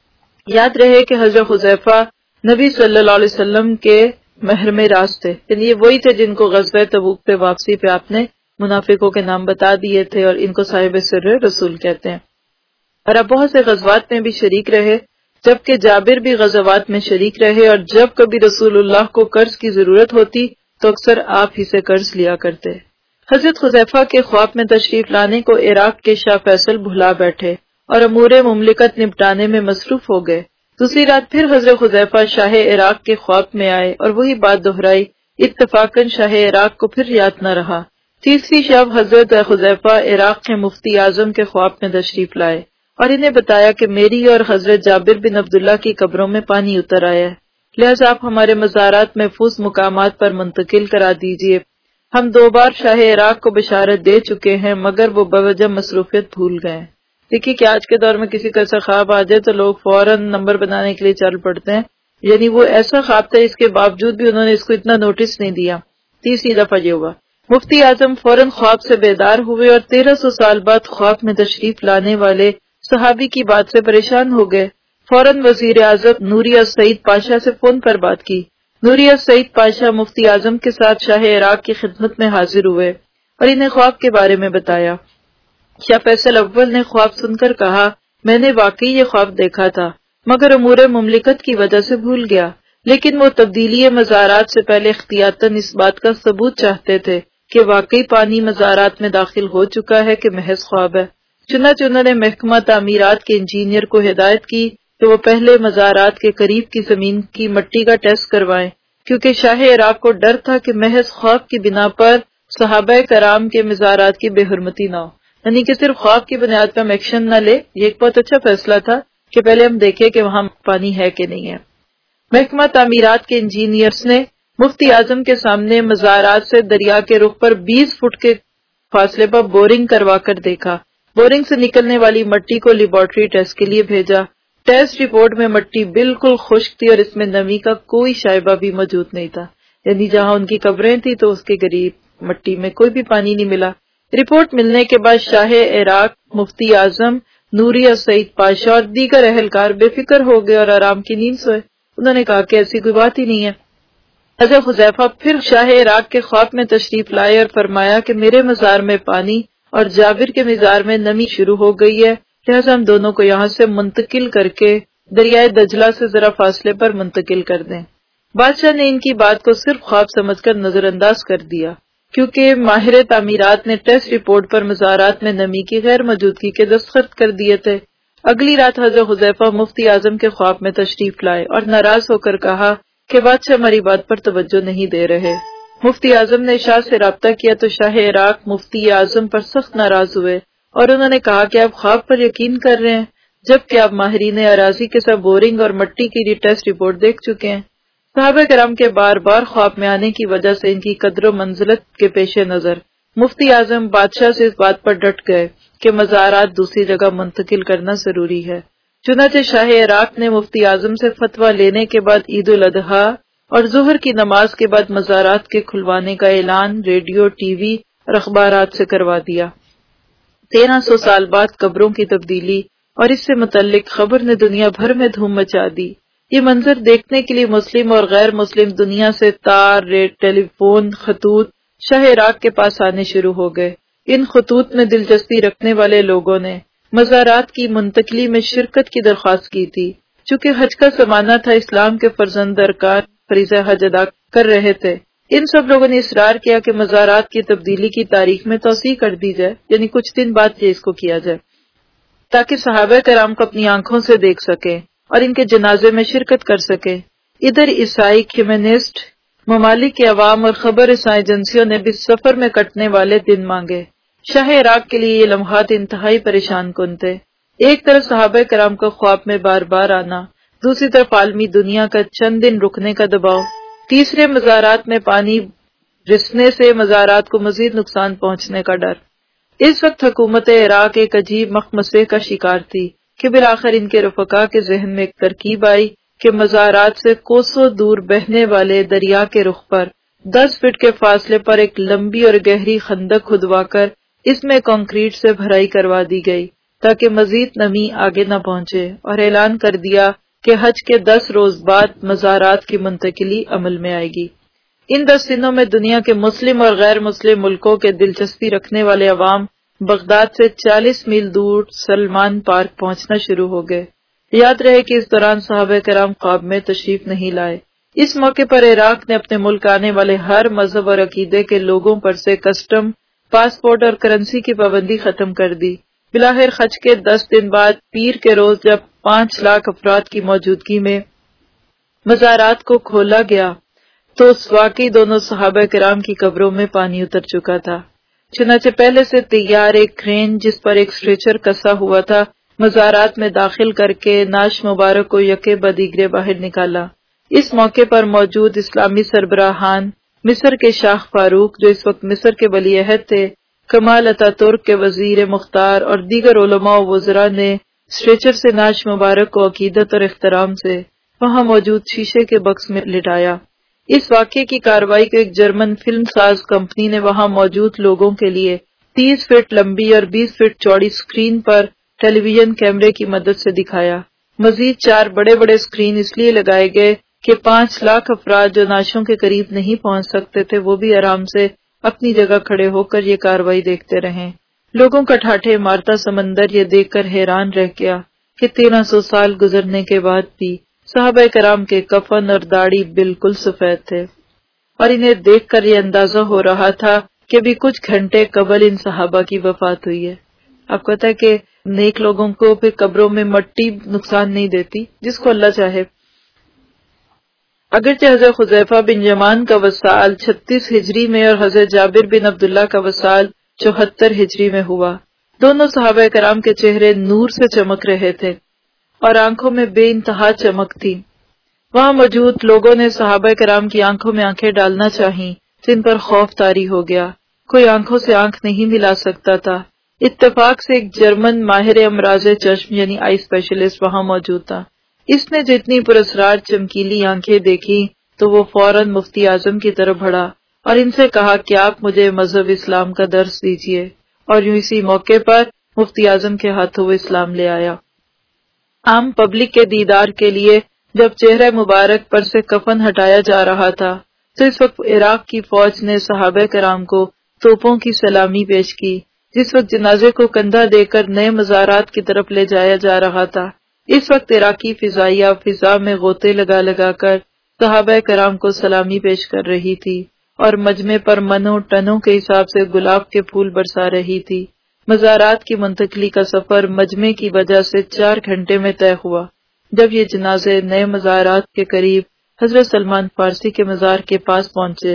یاد رہے کہ حضرت حذیفہ نبی صلی اللہ علیہ وسلم کے محرم راز تھے، یعنی یہ وہی تھے جن کو غزوہ تبوک پہ واپسی پہ آپ نے منافقوں کے نام بتا دیے تھے، اور ان کو صاحب سر رسول کہتے ہیں، اور آپ بہت سے غزوات میں بھی شریک رہے، جبکہ جابر بھی غزوات میں شریک رہے، اور جب کبھی رسول اللہ کو قرض کی ضرورت ہوتی تو اکثر آپ ہی سے قرض لیا کرتے۔ حضرت حذیفہ کے خواب میں تشریف لانے کو عراق کے شاہ فیصل بھلا بیٹھے اور امور مملکت نپٹانے میں مصروف ہو گئے۔ دوسری رات پھر حضرت حذیفہ شاہ عراق کے خواب میں آئے اور وہی بات دہرائی، اتفاقاً شاہ عراق کو پھر یاد نہ رہا۔ تیسری شب حضرت حذیفہ عراق کے مفتی اعظم کے خواب میں تشریف لائے اور انہیں بتایا کہ میری اور حضرت جابر بن عبداللہ کی قبروں میں پانی اتر آیا ہے، لہٰذا آپ ہمارے مزارات محفوظ مقامات پر منتقل کرا دیجیے۔ ہم 2 بار شاہ عراق کو بشارت دے چکے ہیں مگر وہ بوجہ مصروفیت بھول گئے۔ دیکھیے کہ آج کے دور میں کسی کا ایسا خواب آ جائے تو لوگ فوراً نمبر بنانے کے لیے چل پڑتے ہیں، یعنی وہ ایسا خواب تھا اس کے باوجود بھی انہوں نے اس کو اتنا نوٹس نہیں دیا۔ تیسری دفعہ یہ ہوا، مفتی اعظم فوراً خواب سے بیدار ہوئے اور 1300 سال بعد خواب میں تشریف لانے والے صحابی کی بات سے پریشان ہو گئے۔ فوراً وزیر اعظم نوری السعید پاشا سے فون پر بات کی۔ نوری السعید پاشا مفتی اعظم کے ساتھ شاہ عراق کی خدمت میں حاضر ہوئے اور انہیں خواب کے بارے میں بتایا۔ شاہ فیصل اول نے خواب سن کر کہا، میں نے واقعی یہ خواب دیکھا تھا مگر امور مملکت کی وجہ سے بھول گیا، لیکن وہ تبدیلی مزارات سے پہلے احتیاطاً اس بات کا ثبوت چاہتے تھے کہ واقعی پانی مزارات میں داخل ہو چکا ہے کہ محض خواب ہے۔ چنانچہ انہوں نے محکمہ تعمیرات کے انجینئر کو ہدایت کی کہ وہ پہلے مزارات کے قریب کی زمین کی مٹی کا ٹیسٹ کروائیں، کیونکہ شاہ عراق کو ڈر تھا کہ محض خواب کی بنا پر صحابہ کرام کے مزارات کی بے حرمتی نہ ہو، یعنی کہ صرف خواب کی بنیاد پر ہم ایکشن نہ لے۔ یہ ایک بہت اچھا فیصلہ تھا کہ پہلے ہم دیکھیں کہ وہاں پانی ہے کہ نہیں ہے۔ محکمہ تعمیرات کے انجینئرز نے مفتی اعظم کے سامنے مزارات سے دریا کے رخ پر 20 فٹ کے فاصلے پر بورنگ کروا کر دیکھا۔ بورنگ سے نکلنے والی مٹی کو لیبارٹری ٹیسٹ کے لیے بھیجا۔ ٹیسٹ رپورٹ میں مٹی بالکل خشک تھی اور اس میں نمی کا کوئی شائبہ بھی موجود نہیں تھا، یعنی جہاں ان کی قبریں تھی تو اس کے قریب مٹی میں کوئی بھی پانی نہیں ملا۔ رپورٹ ملنے کے بعد شاہ عراق، مفتی اعظم، نوری السعید پاشا اور دیگر اہلکار بے فکر ہو گئے اور آرام کی نیند سوئے۔ انہوں نے کہا کہ ایسی کوئی بات ہی نہیں ہے۔ حضرت حذیفہ پھر شاہ عراق کے خواب میں تشریف لائے اور فرمایا کہ میرے مزار میں پانی اور جابر کے مزار میں نمی شروع ہو گئی ہے، لہٰذا ہم دونوں کو یہاں سے منتقل کر کے دریائے دجلہ سے ذرا فاصلے پر منتقل کر دیں۔ بادشاہ نے ان کی بات کو صرف خواب سمجھ کر نظر انداز کر دیا، کیونکہ ماہر تعمیرات نے ٹیسٹ رپورٹ پر مزارات میں نمی کی غیر موجودگی کے دستخط کر دیے تھے۔ اگلی رات حضرت حذیفہ مفتی اعظم کے خواب میں تشریف لائے اور ناراض ہو کر کہا کہ بادشاہ ہماری بات پر توجہ نہیں دے رہے۔ مفتی اعظم نے شاہ سے رابطہ کیا تو شاہ عراق مفتی اعظم پر سخت ناراض ہوئے اور انہوں نے کہا کہ آپ خواب پر یقین کر رہے ہیں جبکہ آپ ماہرین اراضی کے ساتھ بورنگ اور مٹی کی ٹیسٹ رپورٹ دیکھ چکے ہیں۔ صحابہ کرام کے بار بار خواب میں آنے کی وجہ سے ان کی قدر و منزلت کے پیش نظر مفتی اعظم بادشاہ سے اس بات پر ڈٹ گئے کہ مزارات دوسری جگہ منتقل کرنا ضروری ہے۔ چنانچہ شاہ عراق نے مفتی اعظم سے فتویٰ لینے کے بعد عید الاضحیٰ اور ظہر کی نماز کے بعد مزارات کے کھلوانے کا اعلان ریڈیو، ٹی وی اور اخبارات سے کروا دیا۔ 1300 سال بعد قبروں کی تبدیلی اور اس سے متعلق خبر نے دنیا بھر میں دھوم مچا دی۔ یہ منظر دیکھنے کے لیے مسلم اور غیر مسلم دنیا سے تار، ٹیلی فون خطوط شاہ عراق کے پاس آنے شروع ہو گئے۔ ان خطوط میں دلچسپی رکھنے والے لوگوں نے مزارات کی منتقلی میں شرکت کی درخواست کی تھی۔ چونکہ حج کا زمانہ تھا، اسلام کے فرزند ارکان فریضہ حج ادا کر رہے تھے، ان سب لوگوں نے اصرار کیا کہ مزارات کی تبدیلی کی تاریخ میں توسیع کر دی جائے، یعنی کچھ دن بعد اس کو کیا جائے تاکہ صحابہ کرام کو اپنی آنکھوں سے دیکھ سکیں اور ان کے جنازے میں شرکت کر سکیں۔ ادھر عیسائی کمیونسٹ ممالک کے عوام اور خبر رساں ایجنسیوں نے بھی سفر میں کٹنے والے دن مانگے۔ شاہ عراق کے لیے یہ لمحات انتہائی پریشان کن تھے۔ ایک طرف صحابہ کرام کا خواب میں بار بار آنا، دوسری طرف عالمی دنیا کا چند دن رکنے کا دباؤ، تیسرے مزارات میں پانی رسنے سے مزارات کو مزید نقصان پہنچنے کا ڈر۔ اس وقت حکومت عراق ایک عجیب مخمصے کا شکار تھی کہ بالآخر ان کے رفقا کے ذہن میں ایک ترکیب آئی کہ مزارات سے کوسوں دور بہنے والے دریا کے رخ پر 10 فٹ کے فاصلے پر ایک لمبی اور گہری خندق کھدوا کر اس میں کنکریٹ سے بھرائی کروا دی گئی تاکہ مزید نمی آگے نہ پہنچے، اور اعلان کر دیا کہ حج کے 10 روز بعد مزارات کی منتقلی عمل میں آئے گی۔ ان 10 دنوں میں دنیا کے مسلم اور غیر مسلم ملکوں کے دلچسپی رکھنے والے عوام بغداد سے 40 میل دور سلمان پارک پہنچنا شروع ہو گئے۔ یاد رہے کہ اس دوران صحابہ کرام خواب میں تشریف نہیں لائے۔ اس موقع پر عراق نے اپنے ملک آنے والے ہر مذہب اور عقیدے کے لوگوں پر سے کسٹم، پاسپورٹ اور کرنسی کی پابندی ختم کر دی۔ بالآخر حج کے 10 دن بعد پیر کے روز جب 5 لاکھ افراد کی موجودگی میں مزارات کو کھولا گیا تو اس واقعی دونوں صحابہ کرام کی قبروں میں پانی اتر چکا تھا۔ چنانچہ پہلے سے تیار ایک کرین جس پر ایک اسٹریچر کسا ہوا تھا مزارات میں داخل کر کے نعش مبارک کو یکے بدیگرے باہر نکالا۔ اس موقع پر موجود اسلامی سربراہان، مصر کے شاہ فاروق جو اس وقت مصر کے ولی عہد تھے، کمال اتا ترک کے وزیر مختار اور دیگر علماء و وزراء نے اسٹریچر سے نعش مبارک کو عقیدت اور احترام سے وہاں موجود شیشے کے بکس میں لٹایا۔ اس واقعے کی کارروائی کو ایک جرمن فلم ساز کمپنی نے وہاں موجود لوگوں کے لیے 30 فٹ لمبی اور 20 فٹ چوڑی اسکرین پر ٹیلی ویژن کیمرے کی مدد سے دکھایا۔ مزید 4 بڑے بڑے اسکرین اس لیے لگائے گئے کہ 5 لاکھ افراد جو نعشوں کے قریب نہیں پہنچ سکتے تھے وہ بھی آرام سے اپنی جگہ کھڑے ہو کر یہ کارروائی دیکھتے رہیں۔ لوگوں کا ٹھاٹھے مارتا سمندر یہ دیکھ کر حیران رہ گیا کہ 1300 سال گزرنے کے بعد بھی صحابہ کرام کے کفن اور داڑھی بالکل سفید تھے، اور انہیں دیکھ کر یہ اندازہ ہو رہا تھا کہ ابھی کچھ گھنٹے قبل ان صحابہ کی وفات ہوئی ہے۔ آپ کو پتہ ہے کہ نیک لوگوں کو پھر قبروں میں مٹی نقصان نہیں دیتی، جس کو اللہ چاہے۔ اگرچہ حضرت حذیفہ بن یمان کا وصال 36 ہجری میں اور حضرت جابر بن عبداللہ کا وصال 74 ہجری میں ہوا، دونوں صحابہ کرام کے چہرے نور سے چمک رہے تھے اور آنکھوں میں بے انتہا چمک تھی۔ وہاں موجود لوگوں نے صحابہ کرام کی آنکھوں میں آنکھیں ڈالنا چاہیں، جن پر خوف طاری ہو گیا۔ کوئی آنکھوں سے آنکھ نہیں ملا سکتا تھا۔ اتفاق سے ایک جرمن ماہر امراض چشم یعنی آئی اسپیشلسٹ وہاں موجود تھا۔ اس نے جتنی پراسرار چمکیلی آنکھیں دیکھی تو وہ فوراً مفتی اعظم کی طرف بڑھا اور ان سے کہا کہ آپ مجھے مذہب اسلام کا درس دیجیے، اور یوں اسی موقع پر مفتی اعظم کے ہاتھوں وہ اسلام لے آیا۔ عام پبلک کے دیدار کے لیے جب چہرہ مبارک پر سے کفن ہٹایا جا رہا تھا تو اس وقت عراق کی فوج نے صحابہ کرام کو توپوں کی سلامی پیش کی۔ جس وقت جنازے کو کندھا دے کر نئے مزارات کی طرف لے جایا جا رہا تھا، اس وقت عراقی فضائیہ فضا میں غوطے لگا لگا کر صحابہ کرام کو سلامی پیش کر رہی تھی اور مجمع پر منوں ٹنوں کے حساب سے گلاب کے پھول برسا رہی تھی۔ مزارات کی منتقلی کا سفر مجمع کی وجہ سے 4 گھنٹے میں طے ہوا۔ جب یہ جنازے نئے مزارات کے قریب حضرت سلمان فارسی کے مزار کے پاس پہنچے تو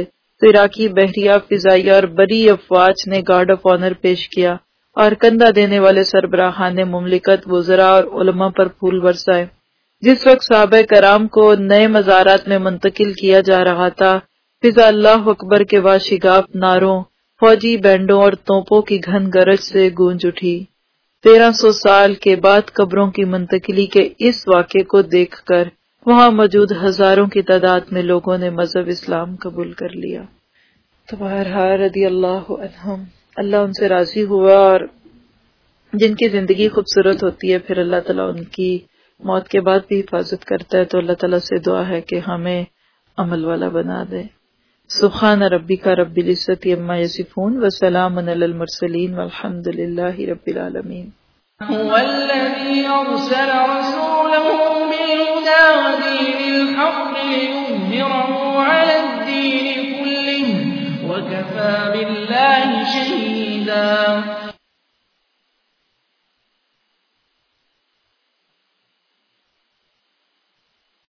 تو عراقی بحریہ، فضائیہ اور بری افواج نے گارڈ آف آنر پیش کیا اور کندھا دینے والے سربراہان مملکت، وزراء اور علماء پر پھول برسائے۔ جس وقت صحابہ کرام کو نئے مزارات میں منتقل کیا جا رہا تھا، فضا اللہ اکبر کے واشگاف نعروں، فوجی بینڈوں اور توپوں کی گھن گرج سے گونج اٹھی۔ 1300 سال کے بعد قبروں کی منتقلی کے اس واقعے کو دیکھ کر وہاں موجود ہزاروں کی تعداد میں لوگوں نے مذہب اسلام قبول کر لیا۔ تو بہرحال رضی اللہ عنہم، اللہ ان سے راضی ہوا، اور جن کی زندگی خوبصورت ہوتی ہے پھر اللہ تعالیٰ ان کی موت کے بعد بھی حفاظت کرتا ہے، تو اللہ تعالیٰ سے دعا ہے کہ ہمیں عمل والا بنا دے۔ سبحان ربک رب العزت عما یصفون وسلام علی المرسلین والحمد للہ رب العالمین۔ هو الذي أرسل رسوله بالهدى ودين الحق ليظهره على الدين كله وكفى بالله شهيدا۔